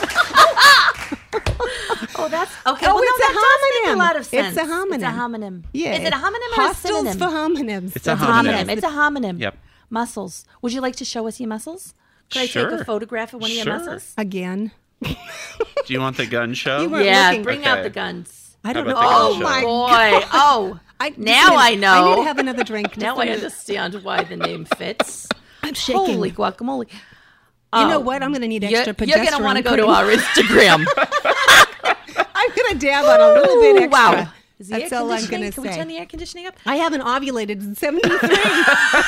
Speaker 1: Oh, that's okay.
Speaker 2: Oh,
Speaker 1: well,
Speaker 2: it's
Speaker 1: no,
Speaker 2: a
Speaker 1: that does make
Speaker 2: homonym.
Speaker 1: a lot of
Speaker 2: It's
Speaker 1: sense.
Speaker 2: a homonym.
Speaker 1: It's a homonym.
Speaker 2: Yeah.
Speaker 1: Is it a homonym or a
Speaker 2: Hostels
Speaker 1: synonym?
Speaker 2: for homonyms.
Speaker 4: It's a
Speaker 1: It's a
Speaker 4: homonym.
Speaker 1: homonym. It's a homonym.
Speaker 4: Yep.
Speaker 1: Muscles. Would you like to show us your muscles? Could I take
Speaker 4: Sure.
Speaker 1: a photograph of one of your
Speaker 4: Sure.
Speaker 1: muscles?
Speaker 2: Again.
Speaker 4: Do you want the gun show?
Speaker 2: You weren't
Speaker 1: Yeah,
Speaker 2: looking.
Speaker 1: bring out
Speaker 4: Okay.
Speaker 1: the guns.
Speaker 2: I don't
Speaker 4: How
Speaker 2: know.
Speaker 4: about the
Speaker 2: Oh
Speaker 4: gun
Speaker 2: my
Speaker 4: show?
Speaker 1: Boy, oh,
Speaker 2: I, just
Speaker 1: now
Speaker 2: a minute.
Speaker 1: I know.
Speaker 2: I need to have another drink. Just
Speaker 1: now
Speaker 2: a
Speaker 1: I
Speaker 2: minute.
Speaker 1: understand why the name fits.
Speaker 2: I'm shaking.
Speaker 1: Holy guacamole!
Speaker 2: You know
Speaker 1: Oh,
Speaker 2: what? I'm going to need
Speaker 1: You're,
Speaker 2: extra progesterone.
Speaker 1: you're gonna want to go to
Speaker 2: cream.
Speaker 1: our Instagram.
Speaker 2: I'm going to dab on a little bit
Speaker 1: Ooh,
Speaker 2: extra.
Speaker 1: wow. Is the
Speaker 2: That's
Speaker 1: air
Speaker 2: all I'm
Speaker 1: conditioning-
Speaker 2: going to
Speaker 1: Can we turn
Speaker 2: say.
Speaker 1: the air conditioning up?
Speaker 2: I haven't ovulated in seventy-three.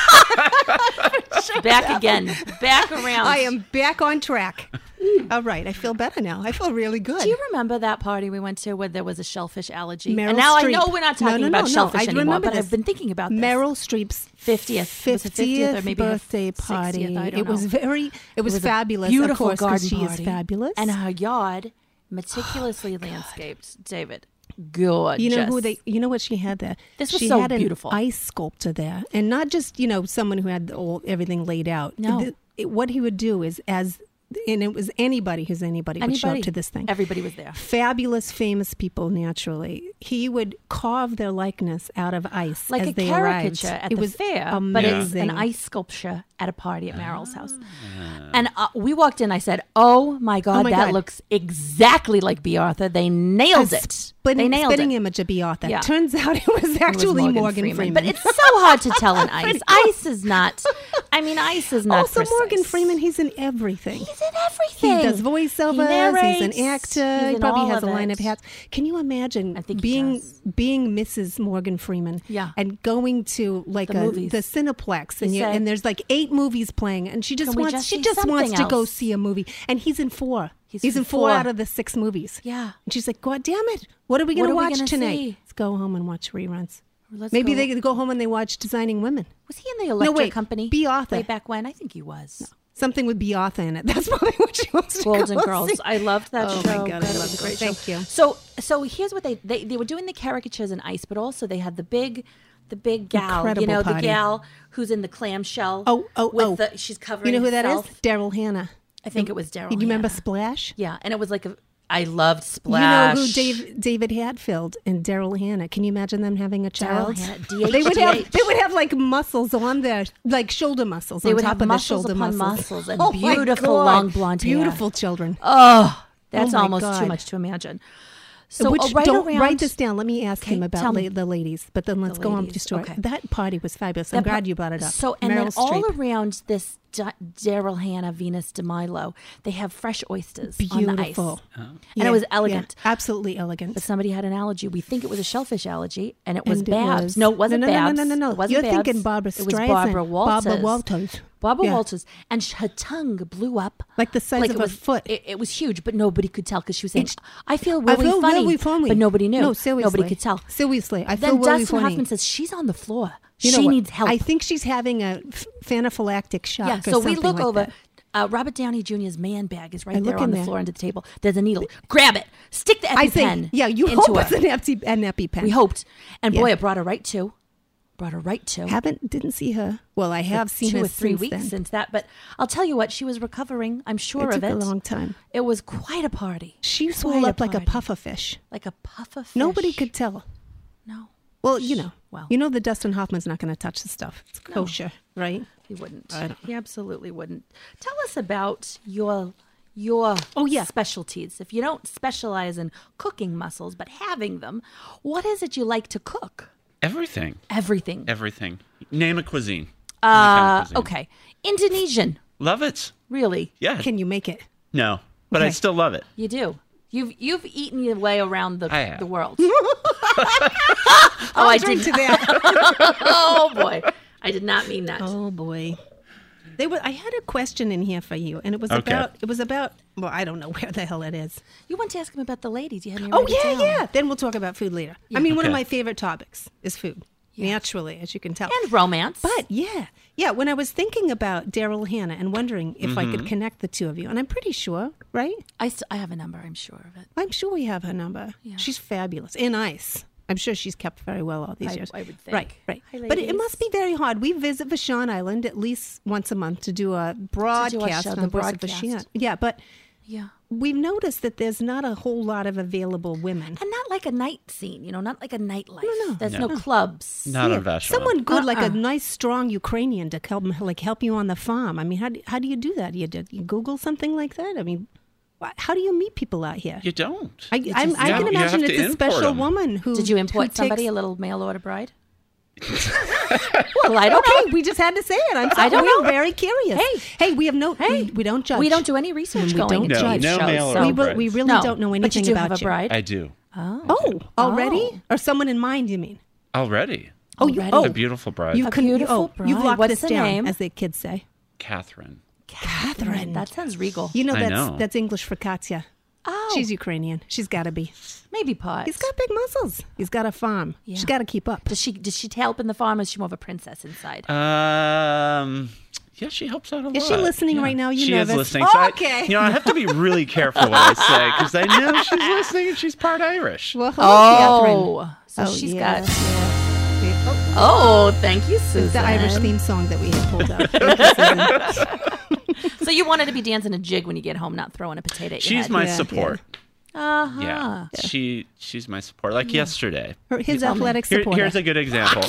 Speaker 1: Back again. Back around.
Speaker 2: I am back on track. All right. I feel better now. I feel really good.
Speaker 1: Do you remember that party we went to where there was a shellfish allergy?
Speaker 2: Meryl
Speaker 1: and now
Speaker 2: Streep.
Speaker 1: I know we're not
Speaker 2: No,
Speaker 1: talking
Speaker 2: no,
Speaker 1: about
Speaker 2: no, no.
Speaker 1: shellfish
Speaker 2: I
Speaker 1: anymore,
Speaker 2: remember
Speaker 1: but
Speaker 2: this.
Speaker 1: I've been thinking about this.
Speaker 2: Meryl Streep's
Speaker 1: fiftieth. Was it fiftieth or maybe her
Speaker 2: birthday party.
Speaker 1: sixtieth? I don't
Speaker 2: it was
Speaker 1: know.
Speaker 2: very, it was,
Speaker 1: It was a
Speaker 2: fabulous.
Speaker 1: Beautiful
Speaker 2: of course, 'cause
Speaker 1: garden
Speaker 2: she
Speaker 1: party.
Speaker 2: is fabulous.
Speaker 1: And her yard, meticulously landscaped. David, gorgeous.
Speaker 2: You know who they? You know what she had there?
Speaker 1: This was
Speaker 2: she
Speaker 1: so
Speaker 2: had an
Speaker 1: beautiful.
Speaker 2: ice sculptor there, and not just you know someone who had all everything laid out.
Speaker 1: No.
Speaker 2: The- it- what he would do is as, and it was anybody who's anybody, would show up
Speaker 1: Anybody.
Speaker 2: to this thing.
Speaker 1: Everybody was there.
Speaker 2: Fabulous, famous people. Naturally, he would carve their likeness out of ice
Speaker 1: Like
Speaker 2: as
Speaker 1: a
Speaker 2: they
Speaker 1: caricature
Speaker 2: arrived.
Speaker 1: at
Speaker 2: it
Speaker 1: the
Speaker 2: was
Speaker 1: fair,
Speaker 2: amazing.
Speaker 1: but it's an ice sculpture at a party at Meryl's house. And uh, we walked in. I said, "Oh my God,
Speaker 2: my
Speaker 1: that
Speaker 2: God.
Speaker 1: looks exactly like B. Arthur. They nailed
Speaker 2: A
Speaker 1: it.
Speaker 2: spitting,
Speaker 1: they nailed
Speaker 2: spitting
Speaker 1: it."
Speaker 2: image of B. Arthur.
Speaker 1: Yeah.
Speaker 2: Turns out it was
Speaker 1: It was
Speaker 2: actually Morgan, Freeman.
Speaker 1: But it's so hard to tell in ice. Ice is not. I mean, ice is not.
Speaker 2: also
Speaker 1: precise.
Speaker 2: Morgan Freeman. He's in everything.
Speaker 1: He's in everything.
Speaker 2: He does voiceovers.
Speaker 1: narrates.
Speaker 2: He's an actor.
Speaker 1: He's
Speaker 2: He
Speaker 1: in
Speaker 2: probably
Speaker 1: all
Speaker 2: has
Speaker 1: of
Speaker 2: a line
Speaker 1: it.
Speaker 2: of hats. Can you imagine
Speaker 1: I think he
Speaker 2: being
Speaker 1: does.
Speaker 2: being Missus Morgan Freeman?
Speaker 1: Yeah.
Speaker 2: And going to like
Speaker 1: The
Speaker 2: a,
Speaker 1: movies.
Speaker 2: the Cineplex,
Speaker 1: He
Speaker 2: and you,
Speaker 1: said,
Speaker 2: and there's like eight movies playing, and she just
Speaker 1: "Can we
Speaker 2: wants
Speaker 1: just
Speaker 2: she
Speaker 1: see
Speaker 2: just wants
Speaker 1: something
Speaker 2: to go
Speaker 1: else?"
Speaker 2: see a movie, and he's in four.
Speaker 1: He's
Speaker 2: in
Speaker 1: in
Speaker 2: four
Speaker 1: four.
Speaker 2: out of the six movies.
Speaker 1: Yeah.
Speaker 2: And she's like, God damn it! What are we going
Speaker 1: What
Speaker 2: to
Speaker 1: are we
Speaker 2: watch
Speaker 1: gonna
Speaker 2: tonight?
Speaker 1: see?
Speaker 2: Let's go home and watch reruns.
Speaker 1: Let's
Speaker 2: Maybe
Speaker 1: go-
Speaker 2: they go home and they watch Designing Women.
Speaker 1: Was he in the Electric
Speaker 2: wait.
Speaker 1: Company?
Speaker 2: B. Arthur.
Speaker 1: Way back when? I think he was.
Speaker 2: Something with B. Arthur in it. That's probably what she wants to
Speaker 1: Golden
Speaker 2: go
Speaker 1: Girls.
Speaker 2: see.
Speaker 1: I loved that
Speaker 2: Oh,
Speaker 1: show.
Speaker 2: my God, I
Speaker 1: God, it
Speaker 2: love
Speaker 1: was a
Speaker 2: it.
Speaker 1: great
Speaker 2: Thank
Speaker 1: show.
Speaker 2: you.
Speaker 1: So, so here's what they, they they were doing the caricatures in ice, but also they had the big, the big gal.
Speaker 2: Incredible
Speaker 1: you know, the
Speaker 2: party.
Speaker 1: gal who's in the clamshell.
Speaker 2: Oh, oh,
Speaker 1: with
Speaker 2: oh.
Speaker 1: The, she's covering.
Speaker 2: You know who that is?
Speaker 1: herself.
Speaker 2: Daryl Hannah.
Speaker 1: I think it was Daryl.
Speaker 2: You remember
Speaker 1: Hannah.
Speaker 2: Splash?
Speaker 1: Yeah, and it was like a. I loved Splash.
Speaker 2: You know who Dave, David Hatfield and Daryl Hannah? Can you imagine them having a child?
Speaker 1: Hannah, D H,
Speaker 2: they would have
Speaker 1: D H.
Speaker 2: they would have like muscles on their like shoulder muscles.
Speaker 1: They
Speaker 2: on
Speaker 1: would
Speaker 2: top
Speaker 1: have
Speaker 2: of
Speaker 1: muscles
Speaker 2: the shoulder
Speaker 1: upon
Speaker 2: muscles.
Speaker 1: muscles and
Speaker 2: Oh my
Speaker 1: beautiful
Speaker 2: God.
Speaker 1: long blonde hair.
Speaker 2: Beautiful children.
Speaker 1: Oh, that's
Speaker 2: Oh my
Speaker 1: almost too
Speaker 2: God.
Speaker 1: much to imagine. So
Speaker 2: Which,
Speaker 1: uh, right
Speaker 2: don't
Speaker 1: around,
Speaker 2: write this down. Let me ask
Speaker 1: Okay,
Speaker 2: him about
Speaker 1: tell me.
Speaker 2: la- the ladies. But then let's
Speaker 1: The
Speaker 2: go on
Speaker 1: ladies,
Speaker 2: to story.
Speaker 1: okay.
Speaker 2: That party was fabulous. I'm
Speaker 1: That
Speaker 2: glad
Speaker 1: part-
Speaker 2: you brought it up.
Speaker 1: So, and
Speaker 2: Meryl
Speaker 1: then all
Speaker 2: Streep.
Speaker 1: around this D- Daryl Hannah, Venus de Milo, they have fresh oysters on the ice.
Speaker 2: Beautiful.
Speaker 1: And
Speaker 2: Yeah,
Speaker 1: it was
Speaker 2: yeah,
Speaker 1: elegant.
Speaker 2: absolutely elegant.
Speaker 1: But somebody had an allergy. We think it was a shellfish allergy, and it was
Speaker 2: And it
Speaker 1: Babs.
Speaker 2: was-
Speaker 1: No, it wasn't
Speaker 2: no, no,
Speaker 1: Babs.
Speaker 2: No, no, no, no.
Speaker 1: It wasn't
Speaker 2: You're
Speaker 1: Babs.
Speaker 2: thinking Barbara
Speaker 1: It was
Speaker 2: Streisand.
Speaker 1: Barbara Walters.
Speaker 2: Barbara Walters.
Speaker 1: Barbara
Speaker 2: Yeah.
Speaker 1: Walters. And sh- her tongue blew up.
Speaker 2: Like the size
Speaker 1: like
Speaker 2: of
Speaker 1: it
Speaker 2: a
Speaker 1: was,
Speaker 2: foot.
Speaker 1: It, it was huge, but nobody could tell because she was saying,
Speaker 2: It's-
Speaker 1: I feel
Speaker 2: I
Speaker 1: really
Speaker 2: feel
Speaker 1: funny,
Speaker 2: really funny.
Speaker 1: but nobody knew.
Speaker 2: No, seriously.
Speaker 1: Nobody could tell.
Speaker 2: Seriously. I
Speaker 1: Then
Speaker 2: feel really
Speaker 1: Dustin
Speaker 2: funny.
Speaker 1: Hoffman says, she's on the floor.
Speaker 2: You know
Speaker 1: she
Speaker 2: what?
Speaker 1: needs help.
Speaker 2: I think she's having a f- anaphylactic shock.
Speaker 1: Yeah,
Speaker 2: or
Speaker 1: so we
Speaker 2: something
Speaker 1: look
Speaker 2: like
Speaker 1: over.
Speaker 2: that.
Speaker 1: Uh, Robert Downey Junior's man bag is right
Speaker 2: I
Speaker 1: there
Speaker 2: look
Speaker 1: on
Speaker 2: in
Speaker 1: the
Speaker 2: there.
Speaker 1: floor under the table. There's a needle. Grab it. Stick the
Speaker 2: I
Speaker 1: EpiPen
Speaker 2: think, yeah, you
Speaker 1: into
Speaker 2: hope
Speaker 1: her.
Speaker 2: it's an, epi, an EpiPen.
Speaker 1: We hoped. And boy,
Speaker 2: Yeah.
Speaker 1: it brought her right to. Brought her right to.
Speaker 2: Haven't, didn't see her. Well, I have seen
Speaker 1: two
Speaker 2: her
Speaker 1: or three
Speaker 2: since
Speaker 1: weeks
Speaker 2: then.
Speaker 1: since that. But I'll tell you what, she was recovering. I'm sure
Speaker 2: it
Speaker 1: of
Speaker 2: took
Speaker 1: it.
Speaker 2: a long time.
Speaker 1: It was quite a party.
Speaker 2: She
Speaker 1: Quite
Speaker 2: swelled
Speaker 1: a
Speaker 2: up like a
Speaker 1: party.
Speaker 2: puffer fish.
Speaker 1: Like a puff of fish.
Speaker 2: Nobody could tell.
Speaker 1: No,
Speaker 2: Well, you know,
Speaker 1: Well.
Speaker 2: you know that Dustin Hoffman's not going to touch the stuff. It's
Speaker 1: No.
Speaker 2: kosher, right?
Speaker 1: he wouldn't.
Speaker 2: I don't-
Speaker 1: He absolutely wouldn't. Tell us about your your
Speaker 2: Oh, yeah.
Speaker 1: specialties. If you don't specialize in cooking mussels, but having them, what is it you like to cook?
Speaker 4: Everything.
Speaker 1: Everything.
Speaker 4: Everything. Name a cuisine.
Speaker 1: Uh,
Speaker 4: Any kind of cuisine.
Speaker 1: okay. Indonesian.
Speaker 4: Love it.
Speaker 1: Really?
Speaker 4: Yeah.
Speaker 2: Can you make it?
Speaker 4: no, but I
Speaker 2: Okay.
Speaker 4: still love it.
Speaker 1: You do. You've you've eaten your way around the
Speaker 4: I have.
Speaker 1: the world. oh, I
Speaker 2: Drink
Speaker 1: did.
Speaker 2: to that.
Speaker 1: Oh boy, I did not mean that.
Speaker 2: Oh boy. They were, I had a question in here for you, and it was
Speaker 4: Okay.
Speaker 2: about it was about well, I don't know where the hell it is.
Speaker 1: You want to ask him about the ladies? You had me.
Speaker 2: Oh
Speaker 1: write it
Speaker 2: yeah,
Speaker 1: down.
Speaker 2: yeah. Then we'll talk about food later. I mean, one of
Speaker 4: Okay.
Speaker 2: my favorite topics is food. Naturally, as you can tell.
Speaker 1: And romance.
Speaker 2: But yeah, yeah. When I was thinking about Daryl Hannah and wondering if I could connect the two of you, and I'm pretty sure, right?
Speaker 1: I, st- I have a number. I'm sure of it.
Speaker 2: I'm sure we have her number. She's fabulous in ice. I'm sure she's kept very well all these
Speaker 1: I-
Speaker 2: years.
Speaker 1: I would think.
Speaker 2: Right, right.
Speaker 1: Hi,
Speaker 2: But it
Speaker 1: ladies.
Speaker 2: must be very hard. We visit Vashon Island at least once a month to do a broadcast
Speaker 1: show,
Speaker 2: on
Speaker 1: the
Speaker 2: Voice of
Speaker 1: broadcast.
Speaker 2: Vashon. Yeah, but
Speaker 1: Yeah.
Speaker 2: we've noticed that there's not a whole lot of available women.
Speaker 1: And not like a night scene, you know, not like a nightlife.
Speaker 2: No, no.
Speaker 1: There's
Speaker 4: No.
Speaker 1: no, clubs.
Speaker 4: Not
Speaker 2: Yeah,
Speaker 4: on Vashon.
Speaker 2: someone good, like a
Speaker 1: Uh-uh.
Speaker 2: nice, strong Ukrainian to help, like help you on the farm. I mean, how do, how do you do that? You, do you Google something like that? I mean, wh- how do you meet people out here?
Speaker 4: You don't.
Speaker 2: I,
Speaker 1: You
Speaker 2: I'm,
Speaker 1: just
Speaker 2: I
Speaker 4: don't.
Speaker 2: can
Speaker 4: You
Speaker 2: imagine
Speaker 4: have
Speaker 2: it's
Speaker 4: to
Speaker 2: a
Speaker 4: import
Speaker 2: special
Speaker 4: 'em.
Speaker 2: woman who.
Speaker 1: Did you
Speaker 2: who
Speaker 1: import somebody,
Speaker 2: takes-
Speaker 1: a little mail order bride? Well, I don't
Speaker 2: Okay,
Speaker 1: know.
Speaker 2: we just had to say it. I'm sorry.
Speaker 1: I don't
Speaker 2: We're
Speaker 1: know.
Speaker 2: very curious.
Speaker 1: Hey.
Speaker 2: hey, we have no.
Speaker 1: Hey.
Speaker 2: we, we don't judge.
Speaker 1: We don't do any research
Speaker 2: We
Speaker 1: going
Speaker 2: don't
Speaker 1: into
Speaker 2: judge.
Speaker 1: these
Speaker 4: No
Speaker 1: shows.
Speaker 4: mail
Speaker 1: so-
Speaker 4: order
Speaker 2: We, will,
Speaker 4: brides.
Speaker 2: we really
Speaker 1: no,
Speaker 2: don't know
Speaker 1: but
Speaker 2: anything
Speaker 1: you do
Speaker 2: about
Speaker 1: have a
Speaker 2: you.
Speaker 1: bride.
Speaker 4: I do.
Speaker 1: Oh.
Speaker 2: Oh, already?
Speaker 1: Oh.
Speaker 2: Or someone in mind? You mean?
Speaker 4: Already.
Speaker 2: Oh, you.
Speaker 1: Already?
Speaker 2: Oh,
Speaker 4: A beautiful bride.
Speaker 2: You've
Speaker 1: A
Speaker 2: con-
Speaker 1: beautiful
Speaker 2: oh, You've
Speaker 1: bride.
Speaker 2: locked
Speaker 1: What's
Speaker 2: us
Speaker 1: the
Speaker 2: down,
Speaker 1: name?
Speaker 2: as the kids say.
Speaker 4: Catherine.
Speaker 2: Catherine.
Speaker 1: That sounds regal.
Speaker 2: You know
Speaker 4: I
Speaker 2: that's
Speaker 4: know.
Speaker 2: that's English for Katya.
Speaker 1: Oh.
Speaker 2: She's Ukrainian. She's got to be.
Speaker 1: Maybe pot.
Speaker 2: He's got big muscles. He's got a farm.
Speaker 1: Yeah.
Speaker 2: She's got to keep up.
Speaker 1: Does she does she help in the farm? Or is she more of a princess inside?
Speaker 4: Um, yeah, she helps out a lot.
Speaker 2: Is she listening
Speaker 4: Yeah.
Speaker 2: right now? You
Speaker 4: she
Speaker 2: nervous?
Speaker 4: is listening. So I-
Speaker 2: Okay.
Speaker 4: you know, I have to be really careful what I say because I know she's listening and she's part Irish.
Speaker 2: Well, hello, Catherine.
Speaker 1: oh, so
Speaker 2: Oh,
Speaker 1: she's
Speaker 2: yes,
Speaker 1: got.
Speaker 2: yes. Oh,
Speaker 1: Oh, thank you, Susan.
Speaker 2: it's the Irish theme song that we had pulled up. Thank you, Susan.
Speaker 1: So you wanted to be dancing a jig when you get home, not throwing a potato at your
Speaker 4: She's
Speaker 1: head.
Speaker 4: my
Speaker 2: Yeah,
Speaker 4: support.
Speaker 1: Uh-huh.
Speaker 4: Yeah. She she's my support. Like yesterday.
Speaker 2: Her, his
Speaker 1: Tell me.
Speaker 2: athletic
Speaker 4: Here-
Speaker 2: supporter.
Speaker 4: here's a good example.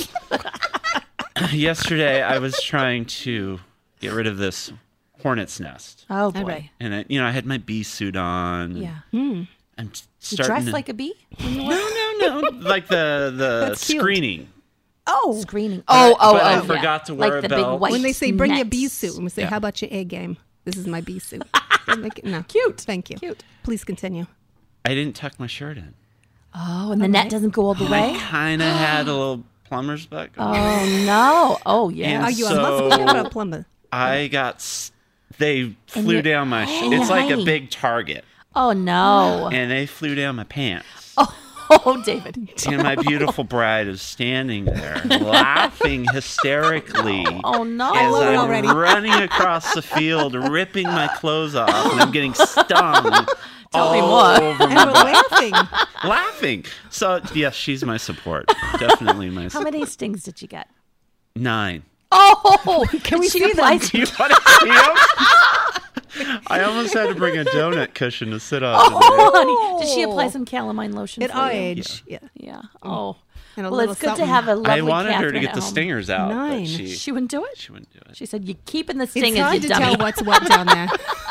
Speaker 4: Yesterday, I was trying to get rid of this hornet's nest,
Speaker 1: Oh boy.
Speaker 2: right.
Speaker 4: and I, you know, I had my bee suit on. and
Speaker 1: Yeah.
Speaker 2: Hmm.
Speaker 4: I'm
Speaker 1: You
Speaker 4: starting.
Speaker 1: dress
Speaker 4: to-
Speaker 1: like a bee?
Speaker 4: no, no, no. Like the the
Speaker 2: That's cute.
Speaker 4: screening.
Speaker 2: Oh,
Speaker 1: Screening.
Speaker 4: But
Speaker 1: Oh,
Speaker 4: I-
Speaker 1: oh,
Speaker 4: but
Speaker 1: oh.
Speaker 4: I
Speaker 1: yeah.
Speaker 4: forgot to wear
Speaker 1: like
Speaker 4: a
Speaker 1: the
Speaker 4: belt.
Speaker 1: big white
Speaker 2: when they say bring your
Speaker 1: nets.
Speaker 2: bee suit, and we say,
Speaker 4: Yeah.
Speaker 2: how about your A game? This is my bee suit. Don't make it- no.
Speaker 1: Cute.
Speaker 2: Thank you.
Speaker 1: Cute.
Speaker 2: Please continue.
Speaker 4: I didn't tuck my shirt in.
Speaker 1: Oh, and the net doesn't go all the way?
Speaker 4: Kind of had a little plumber's butt. going.
Speaker 1: Oh, no. Oh, yeah.
Speaker 4: And
Speaker 2: Are you
Speaker 4: So-
Speaker 2: a husband or a plumber?
Speaker 4: I got. s- They flew
Speaker 1: you're-
Speaker 4: down my. Sh-
Speaker 1: and
Speaker 4: it's
Speaker 1: you're
Speaker 4: like a
Speaker 1: high.
Speaker 4: big target,
Speaker 1: Oh, no.
Speaker 4: and they flew down my pants.
Speaker 1: Oh, David.
Speaker 4: And my beautiful bride is standing there, laughing hysterically.
Speaker 1: Oh, no.
Speaker 4: As
Speaker 2: love it
Speaker 4: I'm
Speaker 2: already.
Speaker 4: running across the field, ripping my clothes off, and I'm getting stung.
Speaker 1: Tell me
Speaker 4: all
Speaker 1: more.
Speaker 4: over
Speaker 2: And
Speaker 4: my
Speaker 2: we're
Speaker 4: butt.
Speaker 2: laughing.
Speaker 4: Laughing. So yes, she's my support. Definitely my
Speaker 1: How
Speaker 4: support.
Speaker 1: many stings did you get?
Speaker 4: Nine.
Speaker 1: Oh,
Speaker 2: Can we
Speaker 1: she
Speaker 2: see
Speaker 1: apply
Speaker 2: them?
Speaker 4: Do you want to see 'em? I almost had to bring a donut cushion to sit on today.
Speaker 1: Oh, honey. Did she apply some calamine lotion
Speaker 2: At
Speaker 1: for
Speaker 2: our
Speaker 1: you?
Speaker 2: age, yeah.
Speaker 1: Yeah. Oh.
Speaker 2: And a
Speaker 1: Well,
Speaker 2: little
Speaker 1: it's good
Speaker 2: something.
Speaker 1: to have a lovely
Speaker 4: I wanted her to
Speaker 1: Catherine
Speaker 4: get
Speaker 1: at
Speaker 4: the
Speaker 1: home.
Speaker 4: stingers out,
Speaker 2: Nine.
Speaker 4: but she,
Speaker 1: She wouldn't do it?
Speaker 4: she wouldn't do it.
Speaker 1: She said, "You keeping the
Speaker 2: It's
Speaker 1: stingers,
Speaker 2: hard
Speaker 1: you
Speaker 2: to
Speaker 1: dummy."
Speaker 2: tell what's what down there.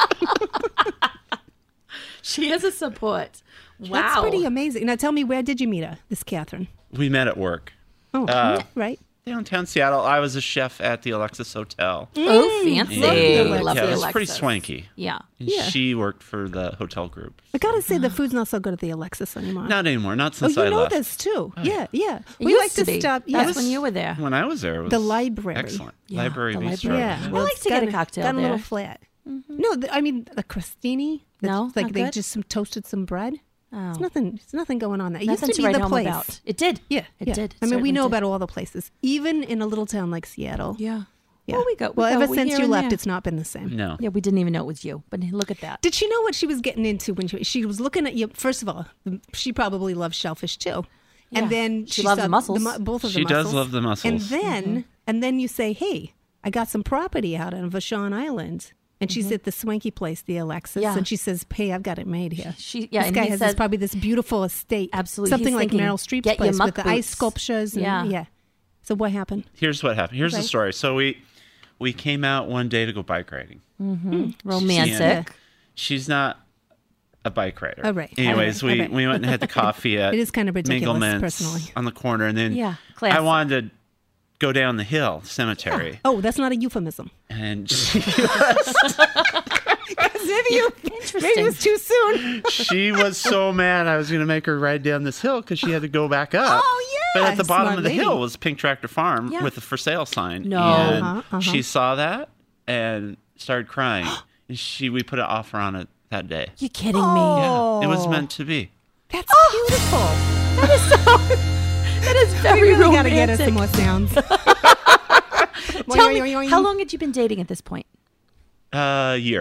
Speaker 1: She is a support. Wow.
Speaker 2: That's pretty amazing. Now tell me, where did you meet her, this Catherine?
Speaker 4: We met at work.
Speaker 2: Oh,
Speaker 4: Uh,
Speaker 2: right.
Speaker 4: Downtown Seattle. I was a chef at the Alexis Hotel.
Speaker 1: Oh, fancy.
Speaker 2: Love the
Speaker 4: And,
Speaker 2: Alexis.
Speaker 1: Love
Speaker 4: yeah,
Speaker 1: the
Speaker 4: it was pretty
Speaker 1: Alexis.
Speaker 4: swanky.
Speaker 1: Yeah.
Speaker 4: And
Speaker 2: Yeah.
Speaker 4: she worked for the hotel group.
Speaker 2: I gotta say, the food's not so good at the Alexis anymore.
Speaker 4: Not anymore. Not
Speaker 2: oh,
Speaker 4: since
Speaker 2: you
Speaker 4: I
Speaker 2: know
Speaker 4: left.
Speaker 2: this too. Yeah, yeah.
Speaker 1: It
Speaker 2: we
Speaker 1: used
Speaker 2: like
Speaker 1: to,
Speaker 2: to
Speaker 1: be.
Speaker 2: stop.
Speaker 1: That's
Speaker 2: Yes.
Speaker 1: when you were there.
Speaker 4: When I was there, it was
Speaker 2: The library.
Speaker 4: Excellent.
Speaker 1: Yeah,
Speaker 4: library
Speaker 1: the
Speaker 4: bistro.
Speaker 1: library.
Speaker 2: Yeah,
Speaker 1: I
Speaker 2: well,
Speaker 1: like
Speaker 2: it's
Speaker 1: to get a
Speaker 2: gotten-
Speaker 1: cocktail
Speaker 2: gotten a
Speaker 1: there.
Speaker 2: little flat. No, the, I mean the crostini. the-
Speaker 1: No,
Speaker 2: like
Speaker 1: not
Speaker 2: they
Speaker 1: good?
Speaker 2: just some toasted some bread.
Speaker 1: Oh.
Speaker 2: It's nothing. It's nothing going on there. It
Speaker 1: Nothing
Speaker 2: used to
Speaker 1: to
Speaker 2: be
Speaker 1: write
Speaker 2: the
Speaker 1: home
Speaker 2: place.
Speaker 1: about. It did.
Speaker 2: Yeah,
Speaker 1: It
Speaker 2: yeah.
Speaker 1: did.
Speaker 2: I mean, we
Speaker 1: Certainly
Speaker 2: know
Speaker 1: did.
Speaker 2: about all the places, even in a little town like Seattle.
Speaker 1: Yeah.
Speaker 2: Yeah.
Speaker 1: Well, we go. We
Speaker 2: well,
Speaker 1: go.
Speaker 2: ever
Speaker 1: We
Speaker 2: since
Speaker 1: here
Speaker 2: you
Speaker 1: and
Speaker 2: left,
Speaker 1: there.
Speaker 2: it's not been the same.
Speaker 4: No.
Speaker 1: Yeah, we didn't even know it was you. But look at that.
Speaker 2: Did she know what she was getting into when she, she was looking at you? First of all, she probably loves shellfish too,
Speaker 1: Yeah.
Speaker 2: and then
Speaker 1: She
Speaker 2: she
Speaker 1: loves
Speaker 2: saw
Speaker 1: the mussels.
Speaker 2: mu- both of the
Speaker 4: She does
Speaker 2: mussels.
Speaker 4: love the mussels.
Speaker 2: And then,
Speaker 1: Mm-hmm.
Speaker 2: and then you say, "Hey, I got some property out on Vashon Island." And she's at the swanky place, the Alexis,
Speaker 1: Mm-hmm. Yeah.
Speaker 2: and she says, "Hey, I've got it made here."
Speaker 1: She- yeah,
Speaker 2: this
Speaker 1: and
Speaker 2: guy
Speaker 1: he
Speaker 2: has this,
Speaker 1: said-
Speaker 2: probably this beautiful estate,
Speaker 1: Absolutely.
Speaker 2: something
Speaker 1: He's
Speaker 2: like
Speaker 1: thinking,
Speaker 2: Meryl Streep's
Speaker 1: "Get your
Speaker 2: place
Speaker 1: muck
Speaker 2: with the ice
Speaker 1: boots."
Speaker 2: sculptures. And,
Speaker 1: Yeah.
Speaker 2: yeah. So what happened?
Speaker 4: Here's what happened. Here's
Speaker 2: Okay.
Speaker 4: the story. So we we came out one day to go bike riding.
Speaker 1: Romantic.
Speaker 4: Yeah. She's not a bike rider.
Speaker 2: Oh, right.
Speaker 4: Anyways,
Speaker 2: All right.
Speaker 4: we,
Speaker 2: All right.
Speaker 4: we went and had the coffee at
Speaker 2: It is kind of ridiculous,
Speaker 4: Mingelman's
Speaker 2: personally.
Speaker 4: on the corner, and then
Speaker 1: Yeah,
Speaker 4: I
Speaker 1: classic.
Speaker 4: wanted to go down the hill cemetery,
Speaker 2: Oh, that's not a euphemism.
Speaker 4: and she,
Speaker 2: Maybe you,
Speaker 1: Interesting.
Speaker 2: maybe it was too soon.
Speaker 4: she was so mad I was going to make her ride down this hill because she had to go back up.
Speaker 2: Oh, yeah,
Speaker 4: But at the bottom
Speaker 2: smart
Speaker 4: of the
Speaker 2: lady.
Speaker 4: hill was Pink Tractor Farm
Speaker 1: Yeah.
Speaker 4: with a for sale sign.
Speaker 1: No.
Speaker 4: and
Speaker 2: Uh-huh, uh-huh.
Speaker 4: she saw that and started crying. And she we put an offer on it that day.
Speaker 1: You kidding me?
Speaker 2: Oh.
Speaker 4: Yeah, it was meant to be.
Speaker 2: That's beautiful.
Speaker 1: That is so. That is
Speaker 2: We
Speaker 1: very
Speaker 2: really got to
Speaker 1: romantic.
Speaker 2: get us some more sounds.
Speaker 1: Tell me, how long had you been dating at this point?
Speaker 4: A year.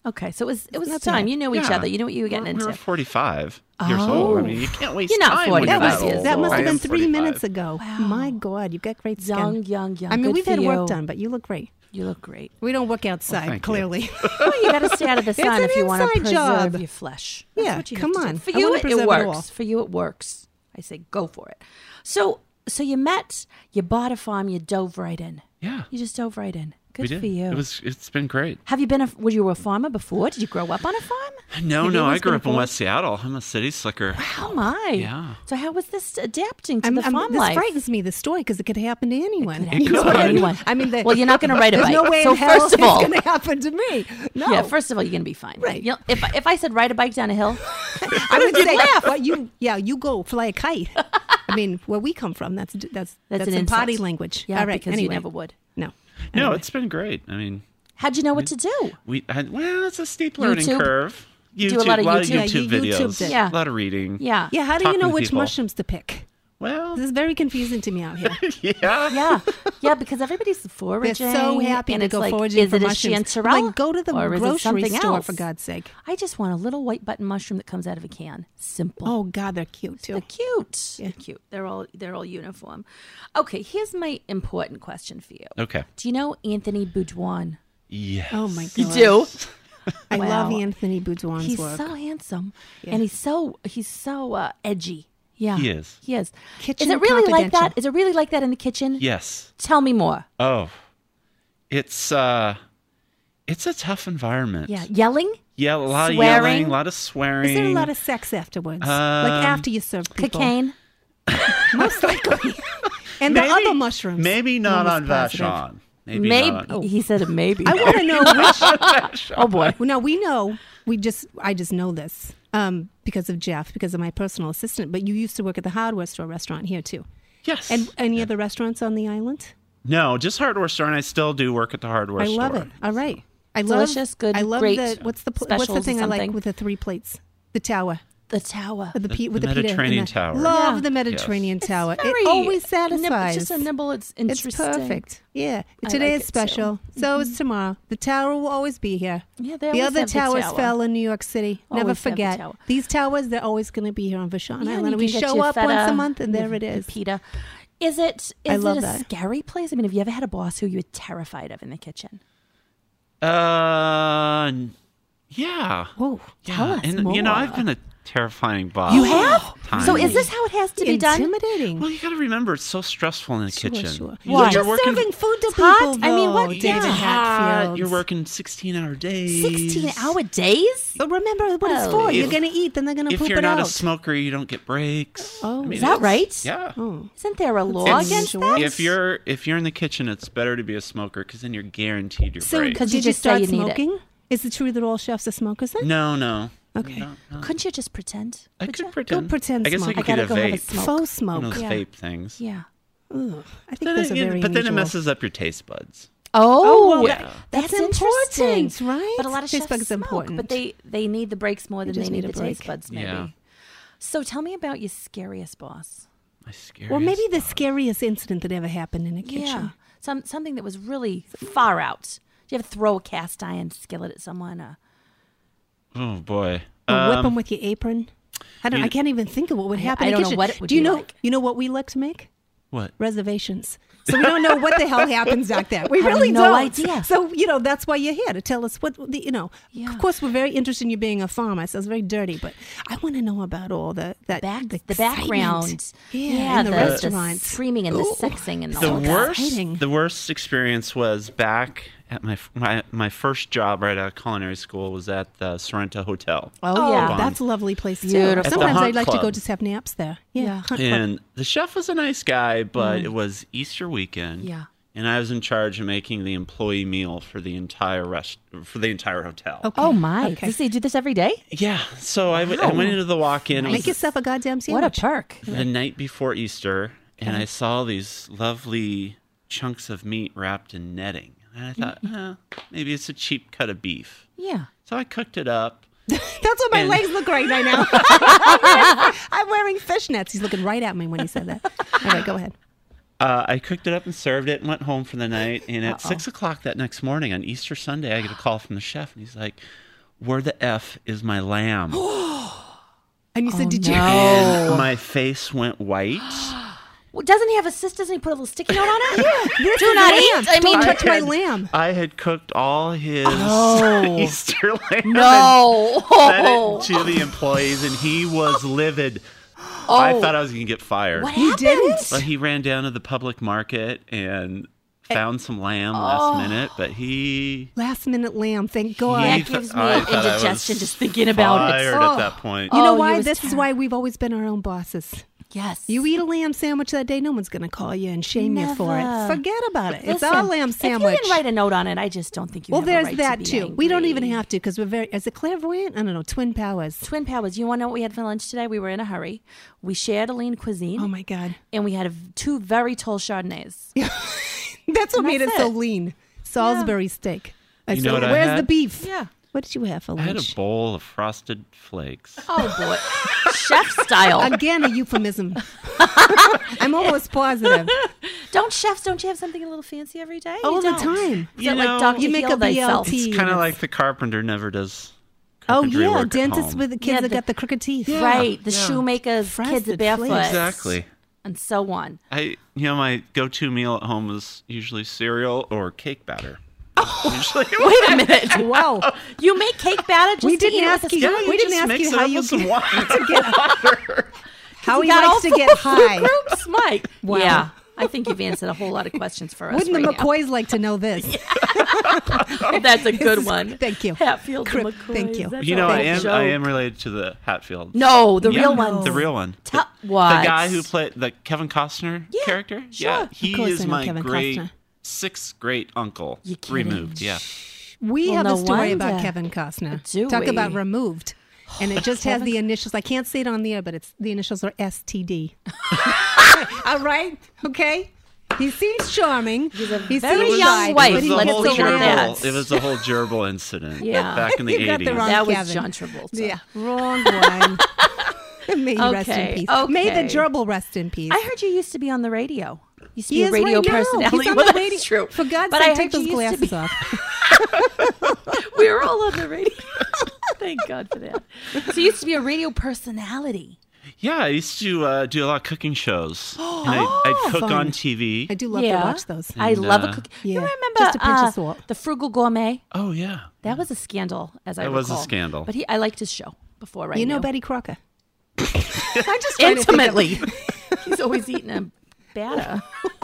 Speaker 1: Okay, so it was it was
Speaker 2: Not
Speaker 1: time.
Speaker 2: bad.
Speaker 1: You knew each
Speaker 4: Yeah.
Speaker 1: other. You knew what you were getting
Speaker 4: we
Speaker 1: into.
Speaker 4: were forty-five years
Speaker 1: Oh.
Speaker 4: old. I mean, you can't waste
Speaker 1: You're not
Speaker 4: time when you're
Speaker 2: That,
Speaker 1: forty-five
Speaker 4: that
Speaker 2: was,
Speaker 1: years
Speaker 4: old.
Speaker 2: that must
Speaker 4: I
Speaker 2: have been
Speaker 4: am
Speaker 2: three
Speaker 4: forty-five.
Speaker 2: minutes ago.
Speaker 1: Wow.
Speaker 2: My God, you've got great skin.
Speaker 1: Young, young, young.
Speaker 2: I mean,
Speaker 1: Good
Speaker 2: we've
Speaker 1: for
Speaker 2: had
Speaker 1: you.
Speaker 2: work done, but you look great.
Speaker 1: You look great.
Speaker 2: We don't work outside,
Speaker 4: thank you.
Speaker 2: clearly.
Speaker 1: Well, you got to stay out of the sun
Speaker 2: an
Speaker 1: if you want to
Speaker 2: inside
Speaker 1: preserve
Speaker 2: job.
Speaker 1: your flesh. That's
Speaker 2: Yeah,
Speaker 1: what you
Speaker 2: come
Speaker 1: have to do.
Speaker 2: on.
Speaker 1: For
Speaker 2: I
Speaker 1: you,
Speaker 2: wanna
Speaker 1: it,
Speaker 2: preserve
Speaker 1: it
Speaker 2: it all.
Speaker 1: works. For you, it works. I say go for it. So, so you met, you bought a farm, you dove right in.
Speaker 4: Yeah,
Speaker 1: You just dove right in. Good
Speaker 4: we did.
Speaker 1: for you.
Speaker 4: It was. It's been great.
Speaker 1: Have you been a? Were you a farmer before? Did you grow up on a farm?
Speaker 4: No,
Speaker 1: Have you
Speaker 4: no. I
Speaker 1: always
Speaker 4: grew
Speaker 1: been
Speaker 4: up in
Speaker 1: a
Speaker 4: West Seattle. I'm a city slicker.
Speaker 1: Oh my!
Speaker 4: Yeah.
Speaker 1: So how was this adapting to
Speaker 2: I'm,
Speaker 1: the
Speaker 2: I'm,
Speaker 1: farm
Speaker 2: this
Speaker 1: life?
Speaker 2: frightens me, the story, because it could happen to anyone.
Speaker 1: It could
Speaker 2: You know
Speaker 1: happen to
Speaker 2: what I mean?
Speaker 1: anyone.
Speaker 2: I mean, the,
Speaker 1: Well, you're not going to ride a
Speaker 2: there's
Speaker 1: bike.
Speaker 2: no way
Speaker 1: so
Speaker 2: in hell
Speaker 1: first of all,
Speaker 2: it's going to happen to me. No.
Speaker 1: yeah. First of all, you're going to be fine.
Speaker 2: Right.
Speaker 1: You know, if if I said ride a bike down a hill,
Speaker 2: I would say, well, you, yeah, you go fly a kite. I mean, where we come from, that's that's
Speaker 1: That's
Speaker 2: that's,
Speaker 1: an
Speaker 2: in
Speaker 1: insult.
Speaker 2: potty language.
Speaker 1: yeah,
Speaker 2: All right,
Speaker 1: because
Speaker 2: anyway.
Speaker 1: you never would.
Speaker 2: No.
Speaker 4: No,
Speaker 2: Anyway.
Speaker 4: it's been great. I mean,
Speaker 1: How'd you know what to do?
Speaker 4: we had. Well, it's a steep learning
Speaker 1: YouTube?
Speaker 4: curve.
Speaker 1: do
Speaker 4: YouTube,
Speaker 1: a lot of YouTube?
Speaker 2: Yeah,
Speaker 4: YouTube
Speaker 2: you
Speaker 4: videos.
Speaker 2: YouTubed it.
Speaker 1: Yeah.
Speaker 4: A lot of reading.
Speaker 1: Yeah.
Speaker 2: Yeah, how do you
Speaker 4: Talking
Speaker 2: know
Speaker 4: to
Speaker 2: which
Speaker 4: people.
Speaker 2: mushrooms to pick?
Speaker 4: Well,
Speaker 2: This is very confusing to me out here.
Speaker 4: yeah.
Speaker 1: Yeah, yeah, because everybody's foraging.
Speaker 2: They're so happy
Speaker 1: and
Speaker 2: to
Speaker 1: it's
Speaker 2: go
Speaker 1: like,
Speaker 2: foraging
Speaker 1: is
Speaker 2: for
Speaker 1: it a
Speaker 2: mushrooms.
Speaker 1: chanterelle?
Speaker 2: Like, go to the
Speaker 1: or is it
Speaker 2: grocery
Speaker 1: something
Speaker 2: store,
Speaker 1: else?
Speaker 2: for God's sake.
Speaker 1: I just want a little white button mushroom that comes out of a can. Simple.
Speaker 2: Oh, God, they're cute, too.
Speaker 1: They're cute.
Speaker 2: Yeah.
Speaker 1: They're cute. They're all they're all uniform. Okay, here's my important question for you.
Speaker 4: Okay.
Speaker 1: Do you know Anthony Bourdain?
Speaker 4: Yes.
Speaker 2: Oh, my God.
Speaker 1: You do.
Speaker 2: I love
Speaker 1: Wow.
Speaker 2: Anthony Bourdain's
Speaker 1: He's
Speaker 2: work.
Speaker 1: so handsome,
Speaker 2: Yeah.
Speaker 1: and he's so he's so uh, edgy. Yeah,
Speaker 4: He is.
Speaker 1: He is.
Speaker 2: Kitchen
Speaker 1: is it really like
Speaker 2: Confidential.
Speaker 1: that? Is it really like that in the kitchen?
Speaker 4: Yes.
Speaker 1: Tell me more.
Speaker 4: Oh, it's uh, it's a tough environment.
Speaker 1: Yeah, yelling,
Speaker 4: Yeah, a lot
Speaker 1: Swearing?
Speaker 4: of yelling, a lot of swearing.
Speaker 2: Is there a lot of sex afterwards? like
Speaker 4: Um,
Speaker 2: after you serve people?
Speaker 1: cocaine.
Speaker 2: Most likely. And the other mushrooms.
Speaker 4: Maybe not
Speaker 2: One
Speaker 4: on
Speaker 2: was positive.
Speaker 4: Vashon. Maybe,
Speaker 1: Maybe
Speaker 4: not on.
Speaker 1: he said it. Maybe.
Speaker 2: I want to know which.
Speaker 1: oh boy.
Speaker 2: Well, now we know. We just. I just know this um, because of Jeff, because of my personal assistant. But you used to work at the hardware store restaurant here too.
Speaker 4: Yes.
Speaker 2: And any other restaurants on the island?
Speaker 4: no, just hardware store, and I still do work at the hardware
Speaker 2: I
Speaker 4: store.
Speaker 2: love it. All right. I
Speaker 1: Delicious,
Speaker 2: love,
Speaker 1: good,
Speaker 2: I love
Speaker 1: great
Speaker 2: the what's the pl- what's the
Speaker 1: specials or
Speaker 2: thing I like
Speaker 1: something.
Speaker 2: with the three plates? The tower.
Speaker 1: The tower.
Speaker 2: With the, pe-
Speaker 4: the
Speaker 2: with the pita
Speaker 4: Mediterranean
Speaker 2: and the-
Speaker 4: tower.
Speaker 2: Love
Speaker 1: Yeah.
Speaker 2: the Mediterranean
Speaker 1: It's
Speaker 2: tower.
Speaker 1: very
Speaker 2: It always
Speaker 1: nib-
Speaker 2: satisfies.
Speaker 1: just a nibble. It's
Speaker 2: It's
Speaker 1: interesting.
Speaker 2: perfect. Yeah.
Speaker 1: I
Speaker 2: Today
Speaker 1: like
Speaker 2: is
Speaker 1: it too.
Speaker 2: special. So is tomorrow. The tower will always be here.
Speaker 1: Yeah, they
Speaker 2: The
Speaker 1: always
Speaker 2: other
Speaker 1: have the
Speaker 2: towers
Speaker 1: tower.
Speaker 2: fell in New York City. Never
Speaker 1: Always have the
Speaker 2: forget.
Speaker 1: tower.
Speaker 2: These towers, they're always going to be here on Vashon
Speaker 1: Yeah, and
Speaker 2: Island.
Speaker 1: you
Speaker 2: We
Speaker 1: can get
Speaker 2: show
Speaker 1: your
Speaker 2: up
Speaker 1: feta,
Speaker 2: once a month, and there
Speaker 1: your-
Speaker 2: it
Speaker 1: your
Speaker 2: is.
Speaker 1: Pita. Is it? Is
Speaker 2: I
Speaker 1: it
Speaker 2: love
Speaker 1: a
Speaker 2: that.
Speaker 1: scary place? I mean, have you ever had a boss who you were terrified of in the kitchen?
Speaker 4: Uh, yeah.
Speaker 2: Oh,
Speaker 4: yeah.
Speaker 1: tell us
Speaker 4: and you know,
Speaker 1: more.
Speaker 4: I've been a terrifying boss.
Speaker 1: You have.
Speaker 4: Times.
Speaker 1: So is this how it has to be done?
Speaker 2: intimidating.
Speaker 4: Well, you got to remember, it's so stressful in the
Speaker 2: Sure,
Speaker 4: kitchen.
Speaker 2: sure.
Speaker 4: You-
Speaker 1: Why?
Speaker 2: You're
Speaker 4: You're working.
Speaker 2: serving food to
Speaker 1: It's hot.
Speaker 2: people.
Speaker 1: I mean, what-
Speaker 2: though,
Speaker 1: yeah.
Speaker 2: David
Speaker 1: It's
Speaker 4: hot.
Speaker 2: Hatfield.
Speaker 4: You're working sixteen-hour days.
Speaker 1: Sixteen-hour days.
Speaker 2: But remember what it's
Speaker 1: Oh.
Speaker 2: for. You're
Speaker 4: If-
Speaker 2: going to eat, then they're going to
Speaker 4: If
Speaker 2: poop
Speaker 4: you're
Speaker 2: it
Speaker 4: not
Speaker 2: out.
Speaker 4: a smoker, you don't get breaks.
Speaker 2: Oh.
Speaker 4: I mean,
Speaker 1: Is that
Speaker 4: it's-
Speaker 1: right?
Speaker 4: Yeah.
Speaker 2: Oh.
Speaker 1: Isn't there a law
Speaker 2: It's-
Speaker 1: against
Speaker 2: If-
Speaker 1: that?
Speaker 4: If you're if you're in the kitchen, it's better to be a smoker because then you're guaranteed your
Speaker 2: So
Speaker 4: break.
Speaker 1: 'Cause
Speaker 2: did
Speaker 1: you
Speaker 2: you
Speaker 1: just say
Speaker 2: start
Speaker 1: you need it.
Speaker 2: smoking? Is it true that all chefs are smokers then?
Speaker 4: No, no.
Speaker 2: Okay.
Speaker 4: No, no.
Speaker 1: Couldn't you just pretend?
Speaker 4: I
Speaker 1: Could
Speaker 4: could
Speaker 1: you?
Speaker 4: pretend.
Speaker 2: pretend
Speaker 4: I guess
Speaker 2: smoke.
Speaker 4: I
Speaker 2: I
Speaker 4: could get
Speaker 1: gotta
Speaker 4: a
Speaker 1: go have a
Speaker 4: vape.
Speaker 1: smoke.
Speaker 2: Faux
Speaker 4: One
Speaker 2: smoke.
Speaker 4: of those
Speaker 1: Yeah.
Speaker 4: vape things.
Speaker 1: Yeah.
Speaker 2: Ugh, I think
Speaker 4: Then
Speaker 2: those
Speaker 4: it-
Speaker 2: are very
Speaker 4: but then it
Speaker 2: unusual.
Speaker 4: messes up your taste buds.
Speaker 1: Oh,
Speaker 2: well,
Speaker 1: that's,
Speaker 2: that- that's
Speaker 1: interesting,
Speaker 2: important, right?
Speaker 1: But a lot of
Speaker 2: Taste
Speaker 1: chefs
Speaker 2: buds is
Speaker 1: smoke,
Speaker 2: important.
Speaker 1: but they they need the breaks more
Speaker 2: They
Speaker 1: than they
Speaker 2: just
Speaker 1: need,
Speaker 2: need
Speaker 1: the
Speaker 2: a
Speaker 1: taste
Speaker 2: break.
Speaker 1: buds. Maybe.
Speaker 4: Yeah.
Speaker 1: So tell me about your scariest boss.
Speaker 4: My scariest.
Speaker 2: Or maybe the scariest incident that ever happened in a kitchen.
Speaker 1: Yeah, some something that was really far out. Do you ever throw a cast iron skillet at someone? Or,
Speaker 4: Oh boy.
Speaker 2: Or whip
Speaker 4: Um,
Speaker 2: them with your apron. I don't.
Speaker 4: you-
Speaker 2: I can't even think of what would
Speaker 1: I-
Speaker 2: happen.
Speaker 1: I
Speaker 2: in a
Speaker 1: don't know
Speaker 2: kitchen.
Speaker 1: what it would
Speaker 2: Do you
Speaker 1: be
Speaker 2: know?
Speaker 1: like.
Speaker 2: You know what we like to make?
Speaker 4: What?
Speaker 2: Reservations. So we don't know what the hell happens back there. We
Speaker 1: Have
Speaker 2: really
Speaker 1: no
Speaker 2: don't.
Speaker 1: idea.
Speaker 2: So you know that's why you're here to tell us what the you know.
Speaker 1: Yeah.
Speaker 2: Of course, we're very interested in you being a farmer. It sounds very dirty, but I want to know about all the that
Speaker 1: back the,
Speaker 2: excitement.
Speaker 1: background.
Speaker 2: Yeah, in the
Speaker 1: the,
Speaker 2: restaurants.
Speaker 1: the screaming and the sexing and the,
Speaker 4: The
Speaker 1: whole
Speaker 4: worst.
Speaker 2: exciting.
Speaker 4: The worst experience was back at my my my first job right out of culinary school was at the Sorrento Hotel.
Speaker 1: Oh, yeah.
Speaker 2: that's a lovely place too.
Speaker 1: Beautiful. At the
Speaker 2: Sometimes
Speaker 4: Hunt
Speaker 2: I'd like to go
Speaker 4: Club.
Speaker 2: just have naps there. Yeah,
Speaker 1: Yeah.
Speaker 2: Hunt Club.
Speaker 4: And the chef was a nice guy, but it was Easter weekend.
Speaker 1: Yeah.
Speaker 4: And I was in charge of making the employee meal for the entire rest for the entire hotel.
Speaker 2: Okay.
Speaker 1: Oh my!
Speaker 2: Okay.
Speaker 1: Does he do this every day?
Speaker 4: Yeah. So I, w- I went into the walk-in. It
Speaker 2: Make
Speaker 4: was
Speaker 2: yourself a goddamn
Speaker 1: What a
Speaker 2: sandwich.
Speaker 1: perk!
Speaker 4: the night before Easter, and I saw these lovely chunks of meat wrapped in netting. And I thought, eh, maybe it's a cheap cut of beef.
Speaker 1: Yeah.
Speaker 4: So I cooked it up.
Speaker 2: That's what my
Speaker 4: And-
Speaker 2: legs look right right now. I'm, wearing, I'm wearing fishnets. He's looking right at me when he said that. All right, go ahead.
Speaker 4: Uh, I cooked it up and served it and went home for the night. And at six o'clock that next morning on Easter Sunday, I get a call from the chef, and he's like, where the F is my lamb?
Speaker 2: And you said,
Speaker 1: Oh,
Speaker 2: did
Speaker 1: no.
Speaker 2: you?
Speaker 4: And my face went white.
Speaker 1: Well, doesn't he have a cyst? Doesn't he put a little sticky note on it?
Speaker 2: Yeah, this
Speaker 1: Do
Speaker 2: is
Speaker 1: not
Speaker 2: lamb.
Speaker 1: eat. I mean,
Speaker 2: Don't touch my
Speaker 4: had-
Speaker 2: lamb.
Speaker 4: I had cooked all his
Speaker 1: Oh.
Speaker 4: Easter lamb.
Speaker 1: No.
Speaker 4: And sent it to the employees, and he was livid. I thought I was going to get fired.
Speaker 1: What
Speaker 2: You
Speaker 1: happened?
Speaker 2: didn't?
Speaker 4: But he ran down to the public market and found some lamb last minute, but he...
Speaker 2: Last minute lamb, thank God.
Speaker 1: That
Speaker 4: he
Speaker 1: gives
Speaker 4: th-
Speaker 1: me
Speaker 4: I
Speaker 1: an
Speaker 4: thought I was
Speaker 1: indigestion just thinking about it.
Speaker 4: fired
Speaker 2: Oh.
Speaker 4: at that point.
Speaker 2: You know
Speaker 1: Oh, he
Speaker 2: why?
Speaker 1: was
Speaker 2: This is
Speaker 1: ter-
Speaker 2: why we've always been our own bosses.
Speaker 1: Yes.
Speaker 2: You eat a lamb sandwich that day, no one's going to call you and shame you for it.
Speaker 1: Never.
Speaker 2: Forget about it. it's
Speaker 1: Listen,
Speaker 2: our lamb
Speaker 1: If you
Speaker 2: sandwich.
Speaker 1: didn't write a note on it, I just don't think you
Speaker 2: well,
Speaker 1: have a
Speaker 2: there's
Speaker 1: right
Speaker 2: that
Speaker 1: to be
Speaker 2: too. We don't even
Speaker 1: angry.
Speaker 2: have to because we're very, as a clairvoyant, I don't know, twin powers.
Speaker 1: Twin powers. You want to know what we had for lunch today? We were in a hurry. We shared a lean cuisine,
Speaker 2: Oh my God.
Speaker 1: and we had a, two very tall Chardonnays.
Speaker 2: That's what
Speaker 1: And
Speaker 2: made it,
Speaker 1: that's
Speaker 2: so
Speaker 1: it.
Speaker 2: lean. Salisbury steak. I
Speaker 4: You
Speaker 2: said,
Speaker 4: know what I
Speaker 2: where's
Speaker 4: had?
Speaker 2: the beef?
Speaker 1: Yeah.
Speaker 2: What did you have for
Speaker 4: I had
Speaker 2: lunch?
Speaker 4: a bowl of frosted flakes.
Speaker 1: Oh boy, chef style.
Speaker 2: Again, a euphemism. I'm almost positive.
Speaker 1: Don't chefs? Don't you have something a little fancy every day?
Speaker 2: All
Speaker 1: You
Speaker 2: the
Speaker 1: don't.
Speaker 2: time.
Speaker 1: Is
Speaker 4: You
Speaker 1: it
Speaker 4: know,
Speaker 1: like Doctor
Speaker 2: you make
Speaker 1: Heal
Speaker 2: a B L
Speaker 1: Thyself?
Speaker 2: T.
Speaker 4: It's kind of like the carpenter never does
Speaker 2: Oh,
Speaker 4: carpentry
Speaker 2: yeah.
Speaker 4: work at
Speaker 2: Dentists
Speaker 4: home.
Speaker 2: with the kids
Speaker 1: Yeah,
Speaker 2: that
Speaker 1: the-
Speaker 2: got the crooked teeth.
Speaker 1: Right, the
Speaker 4: yeah.
Speaker 1: shoemakers,
Speaker 2: Frosted
Speaker 1: kids barefoot,
Speaker 2: flakes.
Speaker 4: Exactly.
Speaker 1: and so on.
Speaker 4: I, you know, my go-to meal at home is usually cereal or cake batter. Usually,
Speaker 1: Wait a minute.
Speaker 2: Wow.
Speaker 1: You make cake batter just
Speaker 2: We
Speaker 1: to
Speaker 2: didn't
Speaker 1: eat it
Speaker 2: ask
Speaker 1: with a
Speaker 2: you-
Speaker 1: spoon?
Speaker 4: yeah,
Speaker 2: we
Speaker 4: you
Speaker 2: didn't
Speaker 4: just
Speaker 2: ask
Speaker 4: mix
Speaker 2: you
Speaker 4: it
Speaker 2: how
Speaker 4: up
Speaker 2: you
Speaker 4: with some
Speaker 2: get-
Speaker 4: water.
Speaker 2: How he
Speaker 1: got all
Speaker 2: likes to
Speaker 1: four
Speaker 2: get high.
Speaker 1: groups, Mike.
Speaker 2: Wow.
Speaker 1: Yeah, I think you've answered a whole lot of questions for us.
Speaker 2: Wouldn't
Speaker 1: right
Speaker 2: the
Speaker 1: now.
Speaker 2: McCoys like to know this?
Speaker 1: That's a good one.
Speaker 2: Thank you.
Speaker 1: Hatfield
Speaker 2: Crip-
Speaker 1: and McCoy.
Speaker 2: thank you.
Speaker 1: That's
Speaker 4: You
Speaker 1: a
Speaker 4: know, I
Speaker 1: big
Speaker 4: am
Speaker 1: joke.
Speaker 4: I am related to the Hatfields.
Speaker 1: No, the
Speaker 4: Yeah,
Speaker 1: real one.
Speaker 4: The real one.
Speaker 1: Ta-
Speaker 4: the,
Speaker 1: what?
Speaker 4: the guy who played the Kevin Costner
Speaker 1: Yeah,
Speaker 4: character.
Speaker 1: sure.
Speaker 4: Yeah,
Speaker 1: Of
Speaker 4: he
Speaker 2: course I
Speaker 4: is
Speaker 2: know
Speaker 4: my
Speaker 2: Kevin
Speaker 4: great
Speaker 2: Costner.
Speaker 4: sixth great uncle.
Speaker 1: You kidding?
Speaker 4: Removed. Yeah.
Speaker 2: We
Speaker 1: Well,
Speaker 2: have
Speaker 1: no
Speaker 2: a story about
Speaker 1: wonder.
Speaker 2: Kevin Costner.
Speaker 1: Do
Speaker 2: Talk
Speaker 1: we?
Speaker 2: about removed. And it just has
Speaker 1: Kevin-
Speaker 2: the initials. I can't say it on the air, but it's the initials are S T D. All right? Okay? He seems charming. He's
Speaker 1: a
Speaker 2: he
Speaker 1: very
Speaker 2: seems
Speaker 1: young
Speaker 2: shy,
Speaker 1: wife.
Speaker 4: It
Speaker 2: but
Speaker 4: was
Speaker 2: he
Speaker 4: the
Speaker 1: Let's
Speaker 2: gets
Speaker 4: whole
Speaker 1: leave it at
Speaker 2: around.
Speaker 1: that.
Speaker 4: gerbil. It was the whole gerbil incident.
Speaker 1: Yeah.
Speaker 4: Back in the
Speaker 2: You got the
Speaker 4: eighties.
Speaker 2: wrong-
Speaker 1: That was
Speaker 2: Kevin.
Speaker 1: John Travolta.
Speaker 2: Yeah, wrong one. May he rest in
Speaker 1: Okay,
Speaker 2: peace.
Speaker 1: okay.
Speaker 2: May the gerbil rest in peace.
Speaker 1: I heard you used to be on the radio. You used to
Speaker 2: he
Speaker 1: be a
Speaker 2: is
Speaker 1: radio
Speaker 2: right now.
Speaker 1: personality.
Speaker 2: He's on
Speaker 1: Well,
Speaker 2: the
Speaker 1: that's
Speaker 2: radio.
Speaker 1: true.
Speaker 2: For God's
Speaker 1: But I
Speaker 2: sake,
Speaker 1: heard
Speaker 2: take those
Speaker 1: you used to
Speaker 2: glasses
Speaker 1: be-
Speaker 2: off.
Speaker 1: We were all on the radio. Thank God for that. So you used to be a radio personality.
Speaker 4: Yeah, I used to uh, do a lot of cooking shows. and I'd, I'd cook
Speaker 2: fun.
Speaker 4: on T V.
Speaker 2: I do love
Speaker 1: yeah.
Speaker 2: to watch those.
Speaker 1: I
Speaker 4: And,
Speaker 1: love
Speaker 4: uh,
Speaker 1: a cookie.
Speaker 2: Yeah,
Speaker 1: You remember
Speaker 2: just a pinch of
Speaker 1: uh,
Speaker 2: salt.
Speaker 1: the Frugal Gourmet?
Speaker 4: Oh yeah.
Speaker 1: That was a scandal, as I
Speaker 4: That was a
Speaker 1: recall.
Speaker 4: scandal.
Speaker 1: But he, I liked his show before, right?
Speaker 2: You know
Speaker 1: now.
Speaker 2: Betty Crocker. I'm just trying to think of-
Speaker 1: Intimately. He's always eating a batter.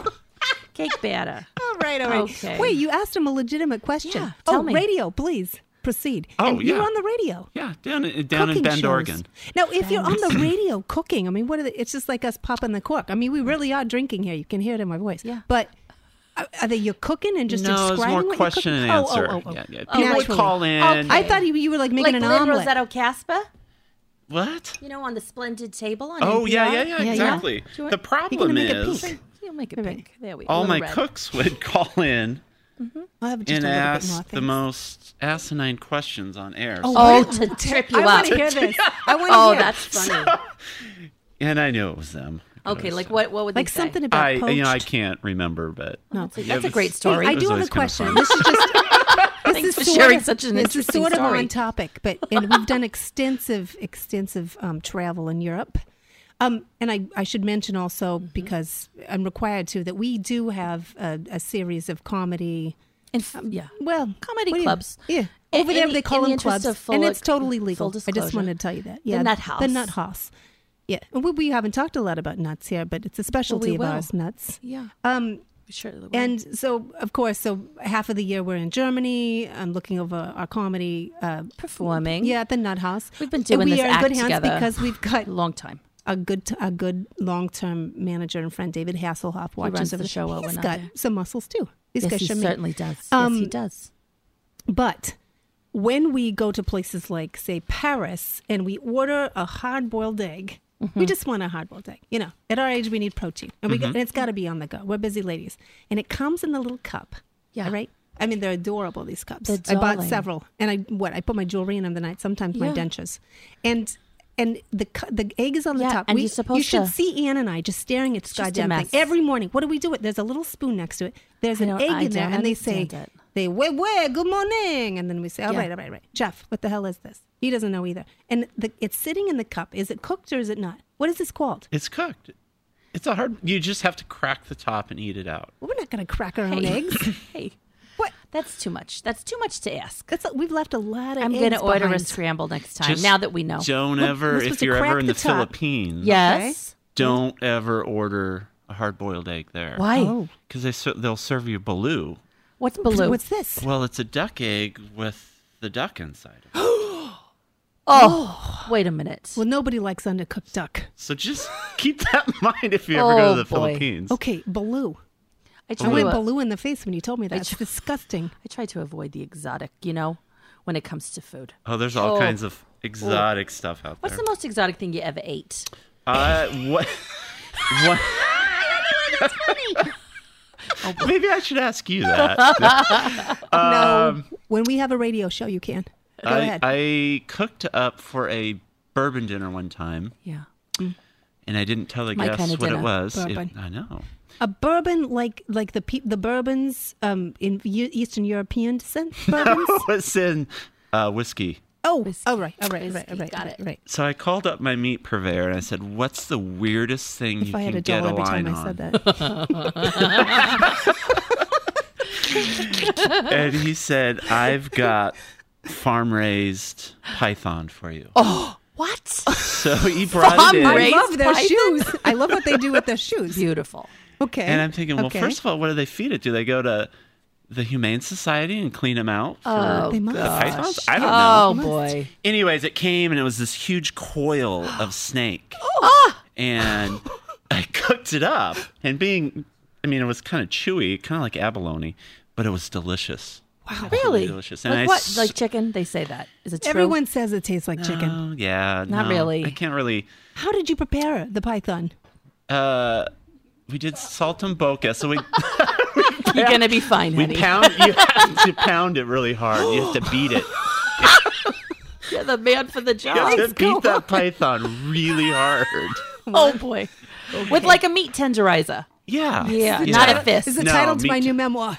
Speaker 1: Cake batter.
Speaker 2: All right, all right.
Speaker 1: Okay.
Speaker 2: Wait, you asked him a legitimate question.
Speaker 1: Yeah, tell
Speaker 2: oh,
Speaker 1: me.
Speaker 2: radio, please proceed.
Speaker 4: Oh,
Speaker 2: and you're
Speaker 4: yeah.
Speaker 2: on the radio.
Speaker 4: Yeah, down in, down in
Speaker 2: Cooking
Speaker 4: Bend,
Speaker 2: shows.
Speaker 4: Oregon.
Speaker 2: Now, if you're on the radio cooking, I mean, what are the, it's just like us popping the cork. I mean, we really are drinking here. You can hear it in my voice.
Speaker 1: Yeah.
Speaker 2: But are, are they you're cooking and just
Speaker 4: no, it's
Speaker 2: describing
Speaker 4: more
Speaker 2: what
Speaker 4: question
Speaker 2: you're
Speaker 4: and
Speaker 2: cooking?
Speaker 4: answer.
Speaker 2: Oh, oh, oh, oh.
Speaker 4: Yeah, yeah.
Speaker 2: Oh,
Speaker 4: People would
Speaker 2: naturally.
Speaker 4: call in.
Speaker 1: Okay.
Speaker 2: I thought you, you were like making
Speaker 1: Like
Speaker 2: an
Speaker 1: Lynn
Speaker 2: omelet.
Speaker 1: Rossetto Casper?
Speaker 4: What?
Speaker 1: You know, on the splendid table on
Speaker 4: Oh
Speaker 1: N P
Speaker 4: yeah,
Speaker 1: R?
Speaker 4: yeah, yeah,
Speaker 2: yeah.
Speaker 4: exactly.
Speaker 1: Do you want-
Speaker 4: The
Speaker 2: You're
Speaker 4: problem
Speaker 2: gonna make it
Speaker 4: is
Speaker 2: pink.
Speaker 1: You'll make it
Speaker 2: Right.
Speaker 1: pink. There we go.
Speaker 4: all
Speaker 1: Little
Speaker 4: my
Speaker 1: red.
Speaker 4: cooks would call in
Speaker 2: I'll have just
Speaker 4: and
Speaker 2: a little bit more.
Speaker 4: ask the
Speaker 2: thanks.
Speaker 4: most asinine questions on air.
Speaker 2: Oh,
Speaker 4: So-
Speaker 1: Oh,
Speaker 2: What?
Speaker 1: to trip you
Speaker 2: I
Speaker 1: up.
Speaker 2: want to hear this. I want to
Speaker 1: Oh,
Speaker 2: hear.
Speaker 1: that's funny.
Speaker 4: and I knew it was them.
Speaker 1: Okay,
Speaker 4: Because
Speaker 1: like what? What would
Speaker 2: like
Speaker 1: they say?
Speaker 2: something about
Speaker 4: I,
Speaker 2: poached.
Speaker 4: you know, I can't remember, but
Speaker 2: No.
Speaker 1: That's a,
Speaker 4: Yeah,
Speaker 1: that's a
Speaker 4: it
Speaker 1: great
Speaker 4: was-
Speaker 1: story.
Speaker 2: I
Speaker 4: It was
Speaker 2: do have a
Speaker 4: always kinda
Speaker 2: question.
Speaker 4: fun.
Speaker 2: This is just this
Speaker 1: Thanks
Speaker 2: is
Speaker 1: for
Speaker 2: sort
Speaker 1: sharing
Speaker 2: of,
Speaker 1: such an
Speaker 2: this
Speaker 1: interesting
Speaker 2: is sort
Speaker 1: story.
Speaker 2: of on topic, but and we've done extensive, extensive um, travel in Europe. Um, and I, I should mention also,
Speaker 1: Mm-hmm.
Speaker 2: because I'm required to, that we do have a, a series of comedy.
Speaker 1: In f- yeah.
Speaker 2: Well,
Speaker 1: Comedy
Speaker 2: what do you-
Speaker 1: clubs.
Speaker 2: yeah,
Speaker 1: In-
Speaker 2: over there
Speaker 1: in
Speaker 2: they
Speaker 1: the-
Speaker 2: call
Speaker 1: in the
Speaker 2: them
Speaker 1: interest
Speaker 2: clubs,
Speaker 1: of full
Speaker 2: and it's
Speaker 1: ac-
Speaker 2: totally legal.
Speaker 1: full
Speaker 2: I just
Speaker 1: disclosure.
Speaker 2: wanted to tell you that. Yeah,
Speaker 1: Nut House.
Speaker 2: The Nut House. Yeah, and we, we haven't talked a lot about nuts here, but it's a specialty
Speaker 1: we
Speaker 2: of
Speaker 1: will.
Speaker 2: ours, nuts.
Speaker 1: Yeah.
Speaker 2: Um,
Speaker 1: Sure. they will.
Speaker 2: and so, of course, so half of the year we're in Germany. I'm looking over our comedy uh,
Speaker 1: Performing.
Speaker 2: Yeah, at the Nut House.
Speaker 1: We've been
Speaker 2: And
Speaker 1: doing
Speaker 2: we
Speaker 1: this
Speaker 2: are in
Speaker 1: act
Speaker 2: good hands
Speaker 1: together
Speaker 2: because we've got
Speaker 1: a long time.
Speaker 2: a good, a good long-term manager and friend, David Hasselhoff, watches
Speaker 1: runs
Speaker 2: over
Speaker 1: the show while
Speaker 2: He's
Speaker 1: we're not
Speaker 2: got
Speaker 1: there.
Speaker 2: some muscles too. He's
Speaker 1: Yes,
Speaker 2: got
Speaker 1: he
Speaker 2: some-
Speaker 1: certainly does.
Speaker 2: Um,
Speaker 1: yes, he does.
Speaker 2: But when we go to places like, say, Paris, and we order a hard-boiled egg,
Speaker 1: Mm-hmm.
Speaker 2: we just want a hard-boiled egg. You know, at our age, we need protein, and we got, and it's got to be on the go. We're busy ladies, and it comes in a little cup.
Speaker 1: Yeah.
Speaker 2: all right. I mean, they're adorable. These cups.
Speaker 1: They're
Speaker 2: I bought
Speaker 1: darling.
Speaker 2: several, and I what I put my jewelry in them the night. Sometimes my
Speaker 1: Yeah.
Speaker 2: dentures, and. And the cu- the egg is on the
Speaker 1: Yeah,
Speaker 2: top.
Speaker 1: and
Speaker 2: We-
Speaker 1: you're supposed
Speaker 2: you should
Speaker 1: to-
Speaker 2: see Ann and I just staring at this
Speaker 1: just a
Speaker 2: goddamn thing
Speaker 1: mess.
Speaker 2: every morning. What do we do? It there's a little spoon next to it. There's
Speaker 1: I
Speaker 2: an
Speaker 1: don't-
Speaker 2: egg
Speaker 1: I
Speaker 2: in there,
Speaker 1: don't
Speaker 2: and they say,
Speaker 1: understand it.
Speaker 2: They, wait, wait, good morning. And then we say, all
Speaker 1: Yeah.
Speaker 2: right, all right, right. Jeff, what the hell is this? He doesn't know either. And the, it's sitting in the cup. Is it cooked or is it not? What is this called?
Speaker 4: It's cooked. It's a hard. You just have to crack the top and eat it out.
Speaker 2: Well, we're not going to crack our own eggs.
Speaker 1: Hey,
Speaker 2: What?
Speaker 1: that's too much. That's too much to ask.
Speaker 2: That's we've left a lot of
Speaker 1: I'm
Speaker 2: eggs
Speaker 1: going to order
Speaker 2: behind.
Speaker 1: a scramble next time.
Speaker 4: Just
Speaker 1: now that we know.
Speaker 4: Don't
Speaker 2: We're-
Speaker 4: ever,
Speaker 2: we're
Speaker 4: if
Speaker 2: supposed to
Speaker 4: you're ever
Speaker 2: crack
Speaker 4: in
Speaker 2: the
Speaker 4: the,
Speaker 2: top.
Speaker 4: Philippines,
Speaker 1: Yes.
Speaker 4: don't ever order a hard-boiled egg there.
Speaker 1: Why?
Speaker 2: Oh.
Speaker 4: Because they ser- they'll serve you baloo.
Speaker 1: What's below?
Speaker 2: What's this?
Speaker 4: Well, it's a duck egg with the duck inside. of it.
Speaker 1: Oh, wait a minute.
Speaker 2: Well, nobody likes undercooked duck.
Speaker 4: So just keep that in mind if you ever go
Speaker 1: Oh,
Speaker 4: to the
Speaker 1: boy.
Speaker 4: Philippines.
Speaker 2: Okay, baloo.
Speaker 1: I
Speaker 2: I
Speaker 1: try,
Speaker 2: went
Speaker 1: to,
Speaker 2: baloo in the face when you told me that. It's
Speaker 1: tr-
Speaker 2: disgusting.
Speaker 1: I try to avoid the exotic, you know, when it comes to food.
Speaker 4: Oh, there's all
Speaker 1: Oh.
Speaker 4: kinds of exotic stuff out
Speaker 1: What's
Speaker 4: there.
Speaker 1: the most exotic thing you ever ate?
Speaker 4: Uh, what? what? Oh, maybe I should ask you that.
Speaker 2: no, when we have a radio show, you can. Go
Speaker 4: I,
Speaker 2: ahead.
Speaker 4: I cooked up for a bourbon dinner one time,
Speaker 1: Yeah.
Speaker 4: and I didn't tell the
Speaker 1: My
Speaker 4: guests
Speaker 1: kinda
Speaker 4: what
Speaker 1: dinner.
Speaker 4: it was. It-
Speaker 2: Bourbon.
Speaker 4: I know.
Speaker 2: A bourbon like like the pe- the bourbons um, in Eu- Eastern European descent bourbons.
Speaker 4: It's in uh, whiskey.
Speaker 2: oh,
Speaker 1: Whiskey.
Speaker 2: oh, right, all right, right,
Speaker 1: Whiskey.
Speaker 2: right,
Speaker 1: Got
Speaker 2: right,
Speaker 1: it.
Speaker 2: right.
Speaker 4: So I called up my meat purveyor and I said, "What's the weirdest thing
Speaker 2: If
Speaker 4: you
Speaker 2: I had
Speaker 4: can
Speaker 2: a
Speaker 4: get
Speaker 2: dollar
Speaker 4: a
Speaker 2: every
Speaker 4: line
Speaker 2: time I
Speaker 4: on?"
Speaker 2: said that.
Speaker 4: And he said, "I've got farm-raised python for you."
Speaker 1: Oh, what?
Speaker 4: So he brought it in.
Speaker 2: I
Speaker 1: Raised
Speaker 2: love their
Speaker 1: python?
Speaker 2: shoes. I love what they do with their shoes.
Speaker 1: Beautiful.
Speaker 2: Okay.
Speaker 4: And I'm thinking, well,
Speaker 2: okay.
Speaker 4: first of all, what do they feed it? Do they go to the Humane Society and clean them out for
Speaker 1: Oh,
Speaker 2: They must.
Speaker 4: the pythons? I don't
Speaker 1: Oh,
Speaker 4: know.
Speaker 1: boy.
Speaker 4: Anyways, it came and it was this huge coil of snake.
Speaker 1: Ah!
Speaker 4: And I cooked it up. And being, I mean, it was kind of chewy, kind of like abalone, but it was delicious.
Speaker 1: Wow. Really?
Speaker 4: delicious. And
Speaker 1: Like
Speaker 4: I
Speaker 1: what?
Speaker 4: s-
Speaker 1: Like chicken? They say that. Is it true?
Speaker 2: Everyone says it tastes like chicken.
Speaker 4: Oh, yeah.
Speaker 1: Not
Speaker 4: no,
Speaker 1: really.
Speaker 4: I can't really.
Speaker 2: How did you prepare the python?
Speaker 4: Uh, we did salt and boca, so we
Speaker 1: You're going to be fine,
Speaker 4: we
Speaker 1: honey.
Speaker 4: pound. You have to pound it really hard. You have to beat it.
Speaker 1: You're the man for the
Speaker 4: You
Speaker 1: job.
Speaker 4: have to
Speaker 2: Let's go.
Speaker 4: beat that python really hard.
Speaker 1: Oh, boy. With like a meat tenderizer.
Speaker 4: Yeah.
Speaker 1: Yeah, not a fist.
Speaker 2: Is the
Speaker 4: No,
Speaker 2: title to
Speaker 4: me
Speaker 2: my
Speaker 4: too.
Speaker 2: new memoir.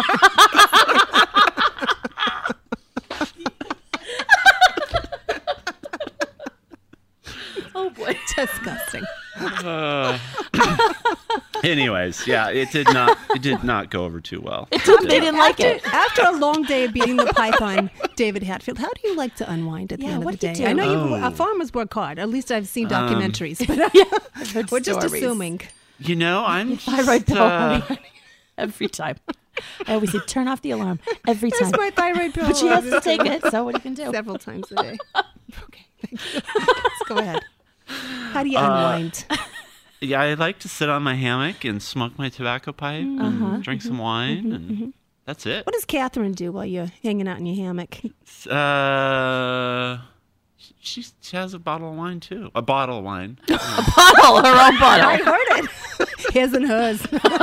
Speaker 1: Oh, boy.
Speaker 2: Disgusting.
Speaker 4: Uh, anyways, yeah, it did not. It did not go over too well.
Speaker 1: They didn't like it.
Speaker 2: After a long day of beating the python, David Hatfield, how do you like to unwind at the
Speaker 1: Yeah,
Speaker 2: end of
Speaker 1: what
Speaker 2: the
Speaker 1: do
Speaker 2: day?
Speaker 1: you
Speaker 2: I
Speaker 1: do?
Speaker 2: know you
Speaker 4: Oh.
Speaker 2: uh, farmers work hard. At least I've seen
Speaker 4: Um,
Speaker 2: documentaries, but uh,
Speaker 1: I've heard
Speaker 2: we're just
Speaker 1: stories.
Speaker 2: assuming.
Speaker 4: You know, I'm
Speaker 1: Thyroid
Speaker 4: just,
Speaker 1: pill,
Speaker 4: uh,
Speaker 1: honey. Every time. I always say, turn off the alarm every
Speaker 2: There's
Speaker 1: time.
Speaker 2: my thyroid pill.
Speaker 1: But she has to take it, so what do you can do?
Speaker 2: several times a day. Okay, thank you. Let's go ahead. How do you unwind?
Speaker 4: yeah, I like to sit on my hammock and smoke my tobacco pipe and drink some wine, and that's it.
Speaker 2: What does Catherine do while you're hanging out in your hammock?
Speaker 4: Uh, she, she has a bottle of wine too. A bottle of wine.
Speaker 1: Bottle, her own bottle.
Speaker 2: I heard it. His and hers.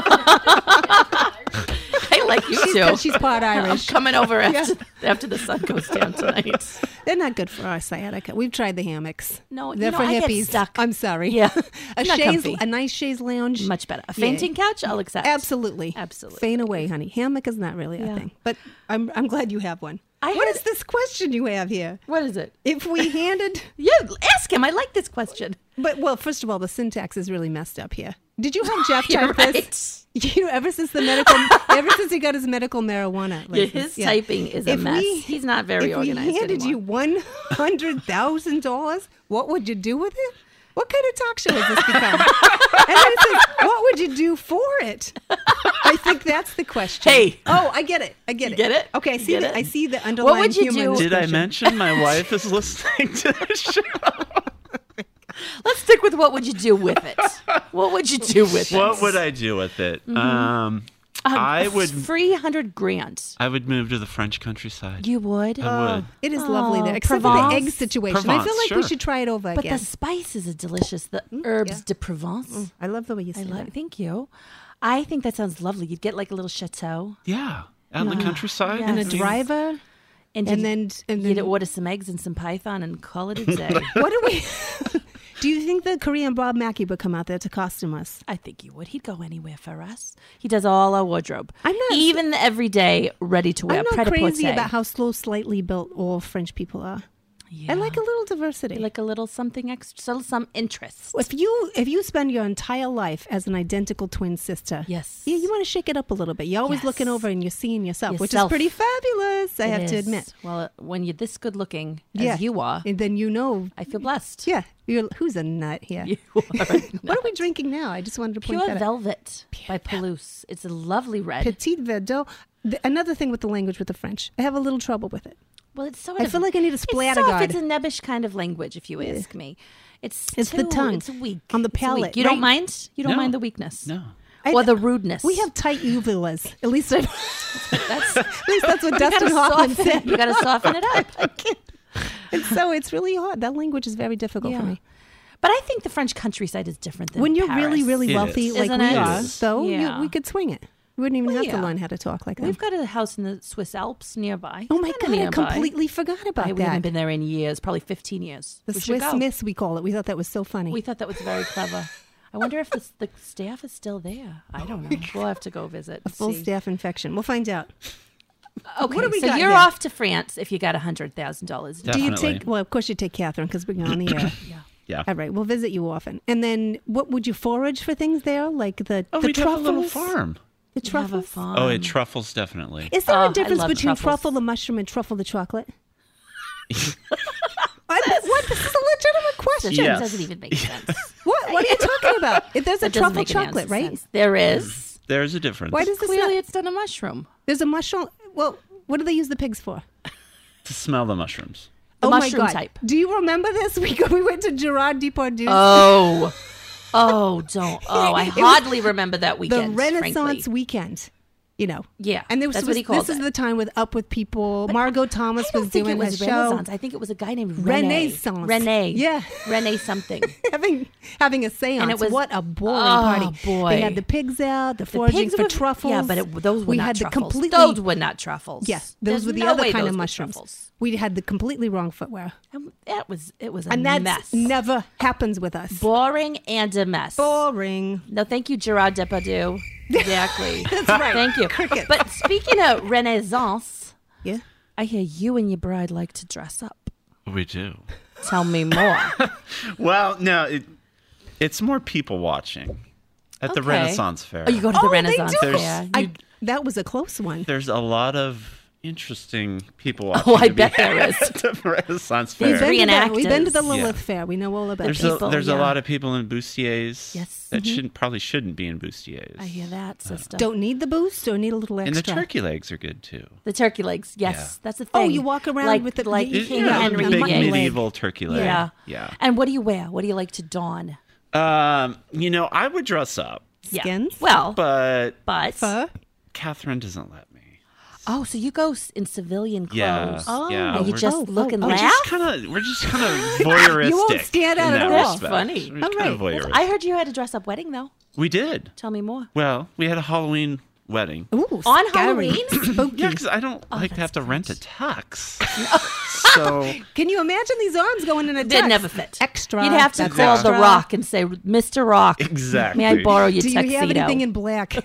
Speaker 1: I like you too.
Speaker 2: Because she's part
Speaker 1: I'm
Speaker 2: Irish.
Speaker 1: coming over after, after the sun goes down tonight.
Speaker 2: They're not good for our sciatica. We've tried the hammocks.
Speaker 1: No,
Speaker 2: they're
Speaker 1: you know,
Speaker 2: for
Speaker 1: I get
Speaker 2: hippies.
Speaker 1: stuck.
Speaker 2: I'm sorry.
Speaker 1: Yeah.
Speaker 2: a
Speaker 1: Not
Speaker 2: chaise,
Speaker 1: comfy.
Speaker 2: a nice chaise lounge.
Speaker 1: Much better. A
Speaker 2: Yeah.
Speaker 1: fainting couch, I'll accept.
Speaker 2: Absolutely.
Speaker 1: Absolutely.
Speaker 2: Faint away, honey. Hammock is not really a
Speaker 1: Yeah.
Speaker 2: thing. But I'm I'm glad you have one.
Speaker 1: I
Speaker 2: What
Speaker 1: heard-
Speaker 2: is this question you have here?
Speaker 1: What is it?
Speaker 2: If we handed
Speaker 1: Yeah, ask him. I like this question.
Speaker 2: But well, first of all, the syntax is really messed up here. Did you have Jeff
Speaker 1: You're
Speaker 2: type
Speaker 1: right.
Speaker 2: this? You know, ever since the medical, ever since he got his medical marijuana
Speaker 1: Yeah,
Speaker 2: license,
Speaker 1: his typing is a
Speaker 2: If
Speaker 1: mess.
Speaker 2: we-
Speaker 1: He's not very
Speaker 2: if
Speaker 1: organized
Speaker 2: we handed
Speaker 1: anymore.
Speaker 2: you one hundred thousand dollars, what would you do with it? What kind of talk show has this become? And then it says, what would you do for it? I think that's the question.
Speaker 1: Hey.
Speaker 2: Oh, I get it. I get
Speaker 1: You
Speaker 2: it.
Speaker 1: get it?
Speaker 2: Okay, I
Speaker 1: You
Speaker 2: see
Speaker 1: get
Speaker 2: the
Speaker 1: it?
Speaker 2: I see the underlying
Speaker 1: would you
Speaker 2: humor in
Speaker 1: do-
Speaker 2: this
Speaker 4: Did I
Speaker 2: question.
Speaker 4: mention my wife is listening to the show?
Speaker 1: Let's stick with what would you do with it? What would you do with it?
Speaker 4: What would I do with it? Um,
Speaker 1: Um,
Speaker 4: I would.
Speaker 1: Three hundred grand.
Speaker 4: I would move to the French countryside.
Speaker 1: You would.
Speaker 4: I would.
Speaker 2: It is lovely there,
Speaker 1: Oh,
Speaker 2: except for the egg
Speaker 1: Provence?
Speaker 2: situation. I
Speaker 4: Provence,
Speaker 2: feel like we
Speaker 4: sure.
Speaker 2: should try it over
Speaker 1: But
Speaker 2: again.
Speaker 1: the spices are delicious. The herbs
Speaker 2: yeah.
Speaker 1: de Provence.
Speaker 2: I love the way you say
Speaker 1: I
Speaker 2: that.
Speaker 1: like. Thank you. I think that sounds lovely. You'd get like a little chateau,
Speaker 4: Yeah, out in the countryside.
Speaker 1: Yeah.
Speaker 2: And a
Speaker 1: Yes.
Speaker 2: driver,
Speaker 1: and,
Speaker 2: and
Speaker 1: you'd-
Speaker 2: then and
Speaker 1: you'd
Speaker 2: then
Speaker 1: order some eggs and some python and call it a day.
Speaker 2: what do we? Do you think the Korean Bob Mackie would come out there to costume us?
Speaker 1: I think he would. He'd go anywhere for us. He does all our wardrobe.
Speaker 2: I'm not-
Speaker 1: even the everyday ready to wear.
Speaker 2: I'm not
Speaker 1: pret-a-porter.
Speaker 2: crazy about how slow, slightly built all French people are.
Speaker 1: Yeah.
Speaker 2: I like a little diversity.
Speaker 1: like a little something extra, so some interest.
Speaker 2: if you if you spend your entire life as an identical twin sister,
Speaker 1: Yes.
Speaker 2: yeah, you want to shake it up a little bit. You're always
Speaker 1: Yes.
Speaker 2: looking over and you're seeing yourself, which is
Speaker 1: Yourself.
Speaker 2: pretty fabulous. I
Speaker 1: It
Speaker 2: have to
Speaker 1: is.
Speaker 2: admit.
Speaker 1: Well, uh, when you're this good looking as
Speaker 2: Yeah,
Speaker 1: you are,
Speaker 2: and then you know,
Speaker 1: I feel blessed.
Speaker 2: yeah, you're, who's a nut here?
Speaker 1: You are a
Speaker 2: What are we drinking now? I just wanted to point
Speaker 1: Pure
Speaker 2: that out.
Speaker 1: Velvet by Palouse. It's a lovely red.
Speaker 2: Petit Verdot. The, another thing with the language with the French, I have a little trouble with it.
Speaker 1: Well, it's sort
Speaker 2: I
Speaker 1: of.
Speaker 2: feel like I need a splatter
Speaker 1: it's soft.
Speaker 2: guard.
Speaker 1: It's a nebbish kind of language, if you ask me. It's
Speaker 2: It's the
Speaker 1: too-
Speaker 2: tongue
Speaker 1: It's weak
Speaker 2: on the
Speaker 1: It's weak.
Speaker 2: palate,
Speaker 1: You
Speaker 2: right?
Speaker 1: don't mind. You don't
Speaker 4: No.
Speaker 1: mind the weakness.
Speaker 4: No.
Speaker 1: Or
Speaker 2: I-
Speaker 1: the rudeness.
Speaker 2: We have tight uvulas. At least, I,
Speaker 1: That's
Speaker 2: at least that's what
Speaker 1: you
Speaker 2: Dustin
Speaker 1: gotta
Speaker 2: Hoffman
Speaker 1: soften it.
Speaker 2: said.
Speaker 1: You got to soften it up.
Speaker 2: And so it's really hard. That language is very difficult
Speaker 1: Yeah.
Speaker 2: for me.
Speaker 1: But I think the French countryside is different than
Speaker 2: When you're
Speaker 1: Paris.
Speaker 2: really, really
Speaker 4: It
Speaker 2: wealthy,
Speaker 4: is.
Speaker 2: like
Speaker 1: Isn't
Speaker 2: we
Speaker 1: it?
Speaker 2: are,
Speaker 4: It is.
Speaker 2: though,
Speaker 1: Yeah.
Speaker 2: you, we could swing it. We wouldn't even
Speaker 1: Well,
Speaker 2: have to
Speaker 1: yeah.
Speaker 2: learn how to talk like that.
Speaker 1: We've got a house in the Swiss Alps nearby.
Speaker 2: oh my
Speaker 1: Kinda
Speaker 2: God, I
Speaker 1: nearby.
Speaker 2: completely forgot about
Speaker 1: I, we
Speaker 2: that.
Speaker 1: haven't been there in years, probably fifteen years.
Speaker 2: The
Speaker 1: we should
Speaker 2: Swiss
Speaker 1: go.
Speaker 2: Miss, we call it. We thought that was so funny.
Speaker 1: We thought that was very clever. I wonder if the, the staff is still there. I don't know. We'll have to go visit.
Speaker 2: a full
Speaker 1: see.
Speaker 2: staff infection. We'll find out.
Speaker 1: Okay,
Speaker 2: What do we
Speaker 1: so
Speaker 2: got
Speaker 1: you're
Speaker 2: here?
Speaker 1: off to France if you got a hundred thousand dollars.
Speaker 2: Do you
Speaker 4: Definitely.
Speaker 2: take? Well, of course you take Catherine because we're on the air.
Speaker 1: Yeah.
Speaker 4: Yeah.
Speaker 2: All right, we'll visit you often. And then, what would you forage for things there, like the
Speaker 4: Oh,
Speaker 2: the
Speaker 4: we have a
Speaker 2: truffles?
Speaker 4: little farm.
Speaker 2: The
Speaker 1: We have a
Speaker 2: truffles.
Speaker 1: farm.
Speaker 4: Oh, it truffles definitely.
Speaker 2: Is there
Speaker 1: Oh, I
Speaker 2: a difference
Speaker 1: love
Speaker 2: between
Speaker 1: truffles.
Speaker 2: truffle the mushroom and truffle the chocolate? I, what? This is a legitimate question.
Speaker 1: It
Speaker 4: Yes.
Speaker 1: doesn't even make sense.
Speaker 2: What? What are you talking about? If there's a
Speaker 1: That doesn't
Speaker 2: truffle
Speaker 1: make any
Speaker 2: chocolate,
Speaker 1: sense.
Speaker 2: right?
Speaker 1: There is.
Speaker 4: There's a difference.
Speaker 2: Why does this
Speaker 1: Clearly,
Speaker 2: not-
Speaker 1: it's done a mushroom.
Speaker 2: There's a mushroom. Well, what do they use the pigs for?
Speaker 4: to smell the mushrooms?
Speaker 1: The
Speaker 2: oh
Speaker 1: mushroom
Speaker 2: my God.
Speaker 1: type.
Speaker 2: Do you remember this? We go, we went to Gerard Depardieu's.
Speaker 1: Oh. Oh, don't. Oh, I
Speaker 2: It was
Speaker 1: hardly remember that
Speaker 2: the
Speaker 1: weekend.
Speaker 2: Renaissance
Speaker 1: frankly.
Speaker 2: weekend. You know.
Speaker 1: Yeah,
Speaker 2: And there was,
Speaker 1: that's what he called
Speaker 2: this is
Speaker 1: it.
Speaker 2: the time with Up With People. Margot Thomas
Speaker 1: I don't
Speaker 2: was
Speaker 1: think
Speaker 2: doing
Speaker 1: it was
Speaker 2: a show.
Speaker 1: Renaissance. I think it was a guy named Rene.
Speaker 2: Renaissance.
Speaker 1: Rene.
Speaker 2: Yeah.
Speaker 1: Rene something.
Speaker 2: having having a seance.
Speaker 1: And it was-
Speaker 2: what a boring
Speaker 1: Oh,
Speaker 2: party.
Speaker 1: boy.
Speaker 2: They had the pigs out, the
Speaker 1: The
Speaker 2: foraging
Speaker 1: pigs
Speaker 2: for
Speaker 1: were-
Speaker 2: truffles.
Speaker 1: Yeah, but it, those were
Speaker 2: we
Speaker 1: not
Speaker 2: had
Speaker 1: truffles.
Speaker 2: the completely
Speaker 1: Those were not truffles.
Speaker 2: Yes,
Speaker 1: There's
Speaker 2: those were the
Speaker 1: no
Speaker 2: other
Speaker 1: way
Speaker 2: kind
Speaker 1: those
Speaker 2: of
Speaker 1: were
Speaker 2: mushrooms.
Speaker 1: truffles.
Speaker 2: We had the completely wrong footwear.
Speaker 1: And that was it was a
Speaker 2: And that
Speaker 1: mess.
Speaker 2: never happens with us.
Speaker 1: Boring and a mess.
Speaker 2: Boring.
Speaker 1: No, thank you, Gerard Depardieu. Exactly.
Speaker 2: That's right.
Speaker 1: Thank you.
Speaker 2: Crickets.
Speaker 1: But speaking of Renaissance,
Speaker 2: Yeah.
Speaker 1: I hear you and your bride like to dress up.
Speaker 4: We do.
Speaker 1: Tell me more.
Speaker 4: Well, no, it, it's more people watching at the
Speaker 1: Okay.
Speaker 4: Renaissance Fair.
Speaker 1: Oh, you go to the
Speaker 2: Oh, they
Speaker 1: Renaissance
Speaker 2: do?
Speaker 4: There's-
Speaker 1: fair.
Speaker 2: I,
Speaker 1: You-
Speaker 2: that was a close one.
Speaker 4: There's a lot of interesting people watching.
Speaker 1: Oh, I
Speaker 4: to be
Speaker 1: bet there
Speaker 4: at
Speaker 1: is.
Speaker 4: the Renaissance
Speaker 1: These
Speaker 4: Fair.
Speaker 2: We've been, to the, we've been to the
Speaker 1: reenactors.
Speaker 2: Lilith
Speaker 4: Yeah.
Speaker 2: Fair. We know all about
Speaker 4: There's
Speaker 2: it.
Speaker 1: people,
Speaker 4: a there's
Speaker 1: yeah.
Speaker 4: a lot of people in bustiers
Speaker 1: Yes.
Speaker 4: that shouldn't probably shouldn't be in bustiers.
Speaker 1: I hear that, sister.
Speaker 2: Don't need the boost or need a little
Speaker 4: and
Speaker 2: extra.
Speaker 4: the turkey legs are good too.
Speaker 1: The turkey legs. Yes,
Speaker 4: Yeah.
Speaker 1: that's the
Speaker 2: Oh,
Speaker 1: thing.
Speaker 2: you walk around
Speaker 1: like,
Speaker 2: with the-
Speaker 1: like
Speaker 2: you-
Speaker 1: King
Speaker 2: yeah,
Speaker 1: Henry.
Speaker 2: the
Speaker 4: big
Speaker 2: mutton leg.
Speaker 4: medieval turkey leg.
Speaker 1: Yeah.
Speaker 4: Yeah.
Speaker 1: And what do you wear? What do you like to don?
Speaker 4: Um, you know, I would dress up,
Speaker 1: Yeah.
Speaker 2: Skins?
Speaker 1: Well,
Speaker 4: but
Speaker 1: but
Speaker 2: Fur?
Speaker 4: Catherine doesn't let me.
Speaker 1: oh, so you go s- in civilian clothes?
Speaker 4: Yeah.
Speaker 2: Oh.
Speaker 4: yeah.
Speaker 1: And you
Speaker 4: we're-
Speaker 1: just
Speaker 2: Oh,
Speaker 1: look
Speaker 2: oh,
Speaker 1: and
Speaker 2: oh.
Speaker 4: we're
Speaker 1: laugh.
Speaker 4: just kind of we're just kind of voyeuristic.
Speaker 2: You won't stand out
Speaker 4: in
Speaker 2: at
Speaker 4: that
Speaker 2: all.
Speaker 4: respect.
Speaker 1: Funny.
Speaker 4: We're
Speaker 2: All
Speaker 4: kind of
Speaker 2: right.
Speaker 4: voyeuristic.
Speaker 1: I heard you had a dress up wedding though.
Speaker 4: We did.
Speaker 1: Tell me more.
Speaker 4: Well, we had a Halloween wedding.
Speaker 2: Ooh,
Speaker 1: On
Speaker 2: scary.
Speaker 1: Halloween?
Speaker 2: Spooky.
Speaker 4: Yeah, because I don't like to
Speaker 1: that's
Speaker 4: have to rent a
Speaker 1: great.
Speaker 4: tux. so
Speaker 2: Can you imagine these arms going in a
Speaker 1: They'd
Speaker 2: tux?
Speaker 1: never fit.
Speaker 2: Extra.
Speaker 1: You'd have to
Speaker 2: That's
Speaker 1: call
Speaker 2: extra.
Speaker 1: the Rock and say, "Mister Rock,
Speaker 4: exactly.
Speaker 1: may I borrow your
Speaker 2: Do you
Speaker 1: tuxedo?"
Speaker 2: have anything in black?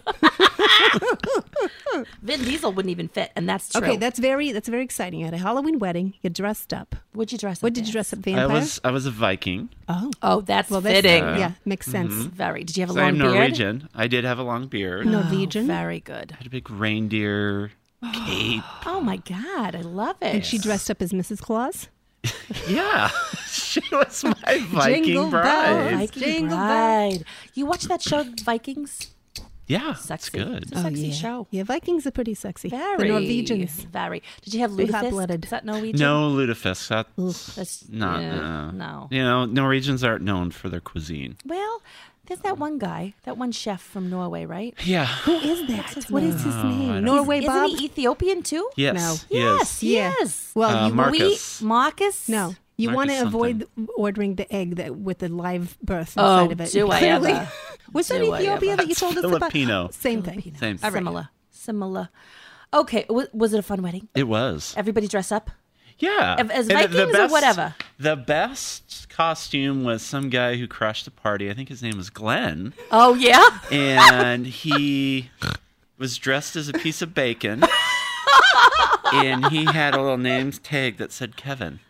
Speaker 1: Vin Diesel wouldn't even fit, and that's true.
Speaker 2: Okay, that's very that's very exciting. You had a Halloween wedding. You dressed up.
Speaker 1: What'd you dress up
Speaker 2: What did you
Speaker 1: as?
Speaker 2: dress up?
Speaker 4: I
Speaker 2: Vampire.
Speaker 4: was I was a Viking.
Speaker 2: Oh,
Speaker 1: Oh, that's
Speaker 2: well, that's,
Speaker 1: fitting.
Speaker 2: yeah, makes sense.
Speaker 1: Very. Did you have a
Speaker 4: So I'm
Speaker 1: long beard?
Speaker 4: Norwegian. I did have a long beard.
Speaker 1: Oh,
Speaker 2: Norwegian.
Speaker 1: very good.
Speaker 4: had a big reindeer cape.
Speaker 1: Oh my God, I love it.
Speaker 2: And she dressed up as Missus Claus.
Speaker 4: Yeah, she was my Viking
Speaker 2: Jingle
Speaker 4: bride.
Speaker 2: bells.
Speaker 1: Viking
Speaker 2: Jingle
Speaker 1: Bride. You watch that show, Vikings?
Speaker 4: Yeah,
Speaker 1: Sexy.
Speaker 4: it's good.
Speaker 1: It's a sexy
Speaker 2: yeah.
Speaker 1: show.
Speaker 2: Yeah, Vikings are pretty sexy.
Speaker 1: Very.
Speaker 2: The Norwegians.
Speaker 1: Very. Did you have
Speaker 2: Big
Speaker 1: lutefisk?
Speaker 2: hot-blooded.
Speaker 1: Is that Norwegian?
Speaker 4: No lutefisk. That's
Speaker 1: That's
Speaker 4: not.
Speaker 1: yeah,
Speaker 4: uh,
Speaker 1: no.
Speaker 4: You know, Norwegians aren't known for their cuisine.
Speaker 1: Well, there's that one guy, that one chef from Norway, right?
Speaker 4: Yeah.
Speaker 2: Who is that? What is his
Speaker 4: I
Speaker 2: name?
Speaker 4: don't
Speaker 2: Norway
Speaker 1: Isn't
Speaker 2: Bob?
Speaker 1: he Ethiopian too?
Speaker 4: Yes.
Speaker 2: No.
Speaker 4: he is.
Speaker 1: Yes, he
Speaker 2: Yeah.
Speaker 1: is.
Speaker 2: Well,
Speaker 4: Uh,
Speaker 2: you
Speaker 4: Marcus.
Speaker 1: We, Marcus?
Speaker 2: no. You
Speaker 4: Marcus
Speaker 2: want to
Speaker 4: something.
Speaker 2: avoid ordering the egg that with the live birth
Speaker 1: Oh,
Speaker 2: inside of it.
Speaker 1: do I
Speaker 2: Clearly.
Speaker 1: ever.
Speaker 2: Was that
Speaker 1: Do I
Speaker 2: Ethiopia
Speaker 1: ever.
Speaker 2: that you told us
Speaker 4: Filipino.
Speaker 2: about? Same thing.
Speaker 1: Filipino.
Speaker 4: Same thing.
Speaker 1: Similar. Similar. Okay, w- was it a fun wedding?
Speaker 4: It was.
Speaker 1: Everybody dress up?
Speaker 4: Yeah.
Speaker 1: As
Speaker 4: And the- the
Speaker 1: Vikings or
Speaker 4: best-
Speaker 1: whatever?
Speaker 4: The best costume was some guy who crashed a party. I think his name was Glenn.
Speaker 1: Oh, yeah?
Speaker 4: And he was dressed as a piece of bacon. And he had a little name tag that said Kevin.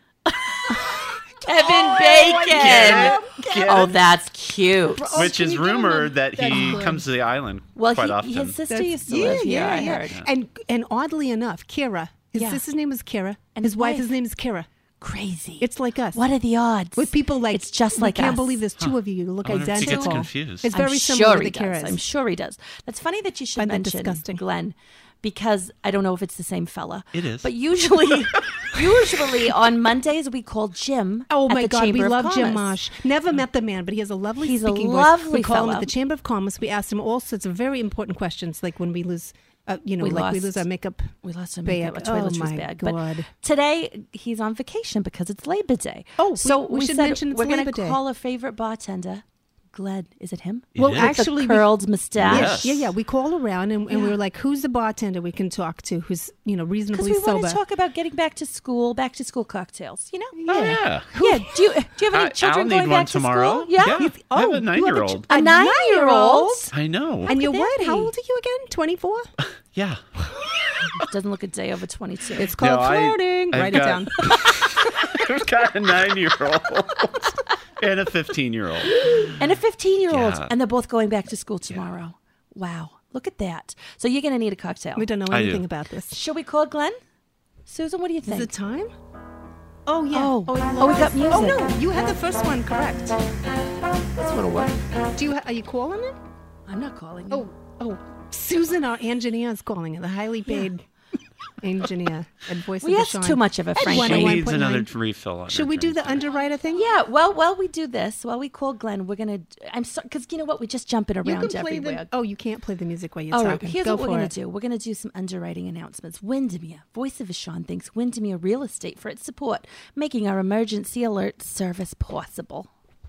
Speaker 1: Kevin Bacon.
Speaker 4: Kevin.
Speaker 1: Oh, that's cute.
Speaker 2: Oh,
Speaker 4: Which
Speaker 2: can
Speaker 4: is
Speaker 2: you give him
Speaker 4: rumored
Speaker 2: a-
Speaker 4: that
Speaker 2: that's
Speaker 4: he
Speaker 2: good.
Speaker 4: comes to the island
Speaker 1: Well,
Speaker 4: quite
Speaker 1: he,
Speaker 4: often.
Speaker 1: his sister
Speaker 2: That's-
Speaker 1: used to live here, I heard.
Speaker 2: And and oddly enough, Kira, his
Speaker 1: Yeah.
Speaker 2: sister's name is Kira,
Speaker 1: And
Speaker 2: and
Speaker 1: his
Speaker 2: his wife,
Speaker 1: wife.
Speaker 2: his name is Kira.
Speaker 1: Crazy.
Speaker 2: It's like us.
Speaker 1: What are the odds?
Speaker 2: With people like
Speaker 1: it's just
Speaker 2: we
Speaker 1: like
Speaker 2: can't
Speaker 1: us.
Speaker 2: believe there's two of you. You look
Speaker 4: I wonder if he
Speaker 2: identical.
Speaker 4: gets confused.
Speaker 2: It's very
Speaker 1: I'm
Speaker 2: similar
Speaker 1: sure
Speaker 2: to
Speaker 1: he
Speaker 2: the
Speaker 1: does.
Speaker 2: Kiras.
Speaker 1: I'm sure he does. That's funny that you should
Speaker 2: Find that
Speaker 1: mention
Speaker 2: disgusting.
Speaker 1: Glenn, because I don't know if it's the same fella.
Speaker 4: It is.
Speaker 1: But usually, usually on Mondays we call Jim.
Speaker 2: Oh
Speaker 1: at
Speaker 2: my
Speaker 1: the
Speaker 2: God,
Speaker 1: Chamber
Speaker 2: we
Speaker 1: of
Speaker 2: love Jim
Speaker 1: Commerce.
Speaker 2: Marsh. Never met the man, but he has a lovely
Speaker 1: He's a
Speaker 2: speaking voice.
Speaker 1: lovely
Speaker 2: We call him
Speaker 1: fellow.
Speaker 2: at the Chamber of Commerce. We asked him all sorts of very important questions, like when we lose, uh, you know,
Speaker 1: We
Speaker 2: like we
Speaker 1: lost-
Speaker 2: lose our makeup.
Speaker 1: We lost our
Speaker 2: bag.
Speaker 1: makeup, a toiletries
Speaker 2: Oh my
Speaker 1: bag.
Speaker 2: God.
Speaker 1: But today he's on vacation because it's Labor Day.
Speaker 2: Oh,
Speaker 1: so
Speaker 2: we- we should
Speaker 1: said
Speaker 2: mention it's
Speaker 1: we're gonna
Speaker 2: Labor Day.
Speaker 1: call a favorite bartender. Glenn, is it him?
Speaker 4: It
Speaker 2: Well,
Speaker 4: is.
Speaker 1: With
Speaker 2: actually,
Speaker 1: the
Speaker 2: we-
Speaker 1: curled mustache.
Speaker 4: Yes.
Speaker 2: Yeah, yeah. We call around and, and we
Speaker 1: Yeah.
Speaker 2: were like, "Who's the bartender we can talk to? Who's you know
Speaker 1: Because
Speaker 2: reasonably
Speaker 1: we
Speaker 2: sober?"
Speaker 1: want to talk about getting back to school, back to school cocktails. You know.
Speaker 4: Oh, yeah.
Speaker 1: Yeah. Do you do you have any
Speaker 4: I,
Speaker 1: children
Speaker 4: I'll
Speaker 1: going
Speaker 4: need one
Speaker 1: back to
Speaker 4: tomorrow.
Speaker 1: school? Yeah.
Speaker 4: I have
Speaker 2: Oh, you
Speaker 4: a
Speaker 2: have a
Speaker 4: nine-year-old.
Speaker 1: A nine-year-old.
Speaker 4: I know.
Speaker 2: And you're
Speaker 1: could
Speaker 2: what?
Speaker 1: that
Speaker 2: How
Speaker 1: be?
Speaker 2: old are you again? Twenty-four.
Speaker 4: Yeah.
Speaker 1: Doesn't look a day over twenty-two.
Speaker 2: It's called
Speaker 4: No, I-
Speaker 2: flirting.
Speaker 4: I've
Speaker 2: Write
Speaker 4: got-
Speaker 2: it down.
Speaker 4: I've got a nine-year-old and a fifteen-year-old.
Speaker 1: and a fifteen-year-old,
Speaker 4: Yeah.
Speaker 1: and they're both going back to school tomorrow. Wow, look at that. So you're going to need a cocktail.
Speaker 2: We don't know
Speaker 4: I do.
Speaker 2: anything about this.
Speaker 1: Shall we call Glenn? Susan, what do you
Speaker 2: Is
Speaker 1: think?
Speaker 2: it time? Oh yeah.
Speaker 1: Oh.
Speaker 2: I
Speaker 1: Oh, we
Speaker 2: love
Speaker 1: got
Speaker 2: this. Oh
Speaker 1: music.
Speaker 2: no, you had the first one correct.
Speaker 1: That's what'll work.
Speaker 2: Do you? Ha- are you calling it?
Speaker 1: I'm not calling. you.
Speaker 2: Oh, oh. Susan, our engineer, is calling it. The highly paid engineer and voice
Speaker 1: we
Speaker 2: of the
Speaker 1: asked
Speaker 2: Sean.
Speaker 1: too much of her,
Speaker 2: At
Speaker 1: frankly.
Speaker 4: She
Speaker 2: one oh one
Speaker 4: needs
Speaker 2: point
Speaker 4: another
Speaker 2: nine.
Speaker 4: refill on her
Speaker 2: Should we do
Speaker 4: drink.
Speaker 2: the underwriter thing?
Speaker 1: Yeah, well, while we do this, while we call Glenn, we're gonna. I'm sorry, because you know what? We're just jumping
Speaker 2: You
Speaker 1: around
Speaker 2: can play
Speaker 1: everywhere.
Speaker 2: the. Oh, you can't play the music while you're
Speaker 1: All right,
Speaker 2: talking.
Speaker 1: here's
Speaker 2: Go
Speaker 1: what we're
Speaker 2: for
Speaker 1: going
Speaker 2: it.
Speaker 1: to do. We're going to do some underwriting announcements. Windermere, Voice of Vashon, thanks Windermere Real Estate for its support, making our emergency alert service possible.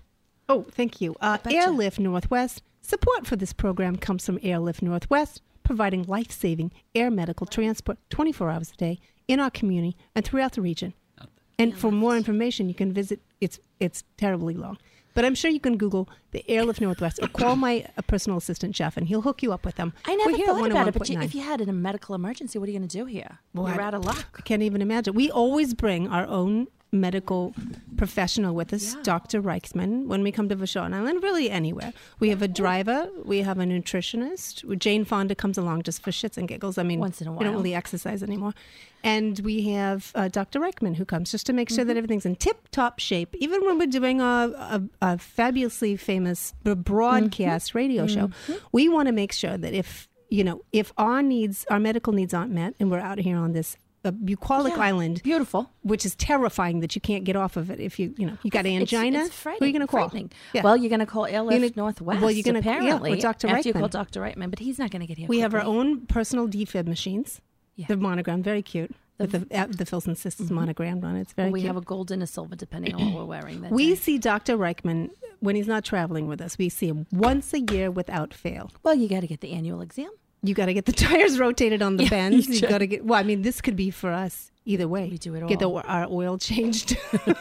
Speaker 2: Oh, thank you. Uh,
Speaker 1: betcha.
Speaker 2: Airlift Northwest. Support for this program comes from Airlift Northwest, providing life-saving air medical transport twenty-four hours a day in our community and throughout the region. And for more information, you can visit. It's it's terribly long, but I'm sure you can Google the Airlift Northwest or call my uh, personal assistant Jeff, and he'll hook you up with them.
Speaker 1: I never
Speaker 2: We're here
Speaker 1: thought
Speaker 2: at
Speaker 1: about it, but you,
Speaker 2: one oh one point nine.
Speaker 1: if you had a medical emergency, what are you going to do here?
Speaker 2: Well,
Speaker 1: You're
Speaker 2: I-
Speaker 1: out of
Speaker 2: I
Speaker 1: luck.
Speaker 2: can't even imagine. We always bring our own medical professional with us,
Speaker 1: Yeah.
Speaker 2: Doctor Reichsman, when we come to Vashon Island, really anywhere. We have a driver, we have a nutritionist. Jane Fonda comes along just for shits and giggles. I mean,
Speaker 1: Once in a
Speaker 2: we don't
Speaker 1: while.
Speaker 2: really exercise anymore. And we have uh, Doctor Reichman who comes just to make sure
Speaker 1: Mm-hmm.
Speaker 2: that everything's in tip-top shape. Even when we're doing a, a, a fabulously famous b- broadcast
Speaker 1: Mm-hmm.
Speaker 2: radio show, we want to make sure that if, you know, if our needs, our medical needs aren't met, and we're out here on this uh, bucolic
Speaker 1: Yeah.
Speaker 2: island,
Speaker 1: Beautiful.
Speaker 2: which is terrifying that you can't get off of it if you, you know, you got
Speaker 1: It's-
Speaker 2: angina.
Speaker 1: It's,
Speaker 2: Who are
Speaker 1: frightening.
Speaker 2: you going to call?
Speaker 1: frightening.
Speaker 2: Yeah.
Speaker 1: Well, you're going to call Airlift
Speaker 2: You're gonna-
Speaker 1: Northwest.
Speaker 2: well, you're gonna- yeah,
Speaker 1: apparently
Speaker 2: with Doctor
Speaker 1: after you
Speaker 2: Reichman.
Speaker 1: call Doctor Reitman, but he's not going to get here.
Speaker 2: we have our
Speaker 1: quickly.
Speaker 2: own personal defib machines.
Speaker 1: Yeah.
Speaker 2: They're monogrammed, very cute.
Speaker 1: The-
Speaker 2: with the uh, the Filson Sisters monogrammed on it. It's very
Speaker 1: we
Speaker 2: cute.
Speaker 1: have a gold and a silver, depending on what we're wearing. That
Speaker 2: we
Speaker 1: day.
Speaker 2: see Doctor Reichman when he's not traveling with us. We see him once a year without fail.
Speaker 1: Well, you got to get the annual exam.
Speaker 2: You got to get the tires rotated on the
Speaker 1: Yeah,
Speaker 2: bends.
Speaker 1: you
Speaker 2: You
Speaker 1: should.
Speaker 2: got to get. Well, I mean, this could be for us either way.
Speaker 1: We do it
Speaker 2: Get the,
Speaker 1: all.
Speaker 2: our oil changed.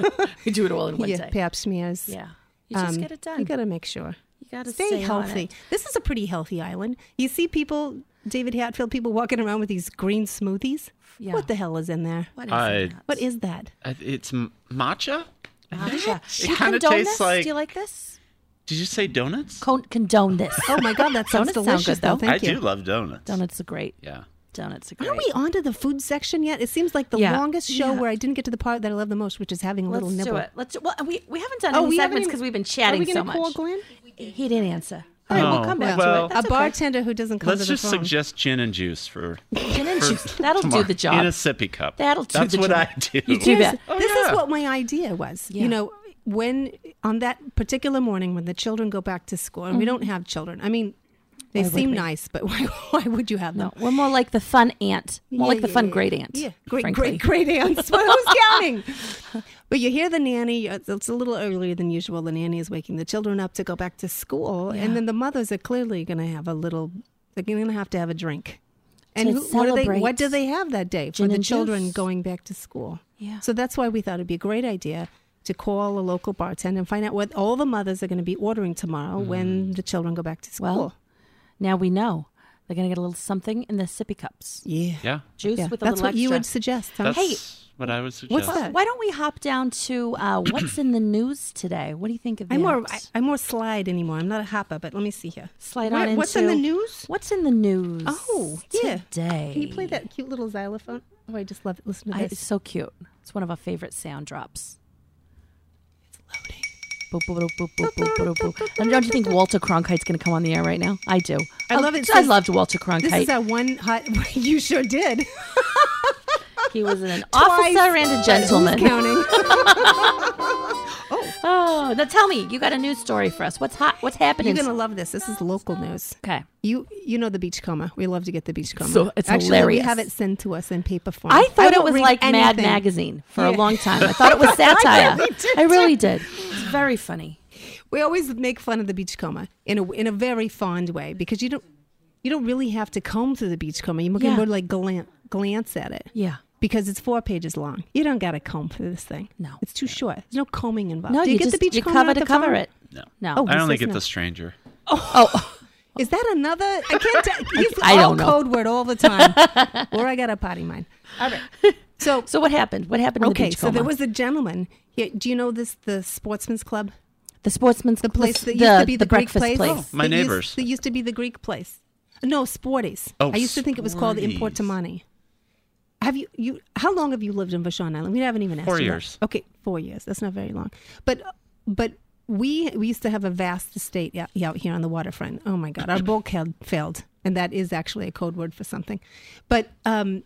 Speaker 1: We do it all in one
Speaker 2: yeah,
Speaker 1: day.
Speaker 2: pap smears.
Speaker 1: Yeah, you just
Speaker 2: Um,
Speaker 1: get it done.
Speaker 2: You got to make sure.
Speaker 1: You got to
Speaker 2: Stay,
Speaker 1: stay on
Speaker 2: healthy.
Speaker 1: it.
Speaker 2: This is a pretty healthy island. You see people, David Hatfield, people walking around with these green smoothies.
Speaker 1: Yeah.
Speaker 2: What the hell is in there?
Speaker 1: What is
Speaker 4: I-
Speaker 1: that?
Speaker 2: What is that?
Speaker 4: I- It's m- matcha?
Speaker 1: Matcha.
Speaker 4: It
Speaker 1: You
Speaker 4: kinda
Speaker 1: condone
Speaker 4: tastes
Speaker 1: this?
Speaker 4: like-
Speaker 1: Do you like this?
Speaker 4: Did you say donuts?
Speaker 1: Con- condone this.
Speaker 2: Oh my God, that sounds
Speaker 1: Donuts sound
Speaker 2: delicious.
Speaker 1: good, though.
Speaker 2: Thank
Speaker 4: I
Speaker 2: you.
Speaker 4: do love donuts.
Speaker 1: Donuts are great.
Speaker 4: Yeah.
Speaker 1: Donuts are great.
Speaker 2: Are we on to the food section yet? It seems like the
Speaker 1: Yeah.
Speaker 2: longest show
Speaker 1: Yeah.
Speaker 2: where I didn't get to the part that I love the most, which is having a
Speaker 1: Let's
Speaker 2: little nibble.
Speaker 1: do it. Let's. Do, well, we we haven't done
Speaker 2: Oh,
Speaker 1: any
Speaker 2: we haven't
Speaker 1: segments
Speaker 2: even-
Speaker 1: because we've been
Speaker 2: Are
Speaker 1: chatting
Speaker 2: we
Speaker 1: so
Speaker 2: gonna
Speaker 1: much.
Speaker 2: call Glenn?
Speaker 1: He didn't answer. All right,
Speaker 4: Oh,
Speaker 1: we'll come back
Speaker 4: well,
Speaker 1: to it. That's
Speaker 2: a
Speaker 1: okay.
Speaker 2: bartender who doesn't come
Speaker 4: Let's
Speaker 2: to the
Speaker 4: just
Speaker 2: phone.
Speaker 4: suggest gin and juice for
Speaker 1: Gin and
Speaker 4: for
Speaker 1: juice. That'll
Speaker 4: tomorrow.
Speaker 1: do the job.
Speaker 4: In a sippy cup.
Speaker 1: That'll do
Speaker 4: That's
Speaker 1: the
Speaker 4: what
Speaker 1: job.
Speaker 4: I do.
Speaker 1: You do that.
Speaker 4: Oh,
Speaker 2: this
Speaker 4: yeah.
Speaker 2: is what my idea was.
Speaker 1: Yeah.
Speaker 2: You know, when on that particular morning when the children go back to school, and we don't have children. I mean, they
Speaker 1: Why would
Speaker 2: seem
Speaker 1: we?
Speaker 2: nice, but why, why would you have them?
Speaker 1: No, we're more like the fun aunt. More
Speaker 2: Yeah,
Speaker 1: like the
Speaker 2: yeah,
Speaker 1: fun
Speaker 2: yeah,
Speaker 1: great
Speaker 2: yeah.
Speaker 1: aunt.
Speaker 2: Yeah, great,
Speaker 1: frankly.
Speaker 2: great, great aunts. But who's counting? But you hear the nanny. It's, it's a little earlier than usual. The nanny is waking the children up to go back to school,
Speaker 1: Yeah.
Speaker 2: and then the mothers are clearly going to have a little. They're going to have to have a drink. And
Speaker 1: To
Speaker 2: who, what do they?
Speaker 1: celebrate
Speaker 2: What do they have that day for
Speaker 1: gin
Speaker 2: the
Speaker 1: and
Speaker 2: children
Speaker 1: juice.
Speaker 2: going back to school?
Speaker 1: Yeah.
Speaker 2: So that's why we thought it'd be a great idea to call a local bartender and find out what all the mothers are going to be ordering tomorrow when the children go back to school.
Speaker 1: Well, now we know. They're going to get a little something in the sippy cups.
Speaker 2: yeah.
Speaker 4: Yeah.
Speaker 1: Juice
Speaker 2: Yeah.
Speaker 1: with a
Speaker 2: That's
Speaker 1: little
Speaker 2: what you
Speaker 1: extra.
Speaker 2: would suggest, huh?
Speaker 4: That's
Speaker 1: Hey.
Speaker 4: what I would suggest.
Speaker 2: What's that?
Speaker 1: Why don't we hop down to uh, what's in the news today? What do you think of that?
Speaker 2: I'm more I, I'm more slide anymore. I'm not a hopper, but let me see here.
Speaker 1: Slide
Speaker 2: What-
Speaker 1: on
Speaker 2: what's
Speaker 1: into
Speaker 2: in the news?
Speaker 1: What's in the news?
Speaker 2: Oh, yeah.
Speaker 1: today.
Speaker 2: Can you play that cute little xylophone? Oh, I just love it. Listen to
Speaker 1: I,
Speaker 2: this.
Speaker 1: it's so cute. It's one of our favorite sound drops.
Speaker 2: It's loading.
Speaker 1: Boop, boop, boop, boop, boop, boop, boop, boop. And don't you think Walter Cronkite's going to come on the air right now? I do.
Speaker 2: I love it. It
Speaker 1: I
Speaker 2: says-
Speaker 1: loved Walter
Speaker 2: This
Speaker 1: Cronkite.
Speaker 2: is our one hot. You sure did.
Speaker 1: He was an
Speaker 2: Twice.
Speaker 1: officer and a gentleman.
Speaker 2: Who's counting?
Speaker 1: Oh, now tell me, you got a news story for us. What's hot? What's happening?
Speaker 2: You're gonna love this. This is local news.
Speaker 1: Okay.
Speaker 2: You you know the beachcomber. We love to get the beachcomber.
Speaker 1: So it's
Speaker 2: Actually,
Speaker 1: hilarious.
Speaker 2: we have it sent to us in paper form.
Speaker 1: I thought it
Speaker 2: don't
Speaker 1: was
Speaker 2: read
Speaker 1: like Mad
Speaker 2: anything.
Speaker 1: Magazine for a
Speaker 2: Yeah.
Speaker 1: long time. I thought it was satire.
Speaker 2: really did,
Speaker 1: I really did. It's very funny.
Speaker 2: We always make fun of the beachcomber in a in a very fond way because you don't you don't really have to comb through the beachcomber. You can
Speaker 1: Yeah.
Speaker 2: more like glance glance at it.
Speaker 1: Yeah.
Speaker 2: Because it's four pages long. You don't got to comb through this thing.
Speaker 1: No.
Speaker 2: It's too short. There's no combing involved.
Speaker 1: No,
Speaker 2: Do you,
Speaker 1: you
Speaker 2: get
Speaker 1: just
Speaker 2: the beach
Speaker 1: you
Speaker 2: comber
Speaker 1: cover
Speaker 2: at
Speaker 1: to
Speaker 2: the
Speaker 1: cover
Speaker 2: farm?
Speaker 1: it.
Speaker 4: No.
Speaker 1: No.
Speaker 2: Oh,
Speaker 4: I
Speaker 2: he
Speaker 4: only
Speaker 2: says
Speaker 4: get
Speaker 2: no.
Speaker 4: the stranger.
Speaker 1: Oh,
Speaker 2: Is that another? I can't tell. He's
Speaker 1: I
Speaker 2: all
Speaker 1: don't know.
Speaker 2: code word all the time. Or I got a potty mind. All right. So,
Speaker 1: so what happened? What happened in
Speaker 2: okay,
Speaker 1: the
Speaker 2: so there
Speaker 1: Beachcomber?
Speaker 2: was a gentleman. Yeah, do you know this, the Sportsman's Club?
Speaker 1: the sportsman's
Speaker 2: The place that
Speaker 1: the,
Speaker 2: used to be the, Greek
Speaker 1: breakfast
Speaker 2: place.
Speaker 1: place.
Speaker 4: Oh, my
Speaker 2: That used-
Speaker 4: neighbors.
Speaker 2: That used to be the Greek place. No, Sporties.
Speaker 4: Oh,
Speaker 2: I used to think it was called
Speaker 4: Sporties.
Speaker 2: Importamani. Have you, you, how long have you lived in Vashon Island? We haven't even asked
Speaker 4: Four
Speaker 2: you that.
Speaker 4: years.
Speaker 2: Okay, four years. That's not very long. But, but we, we used to have a vast estate out, out here on the waterfront. Oh my God, our bulkhead failed. And that is actually a code word for something. But, um,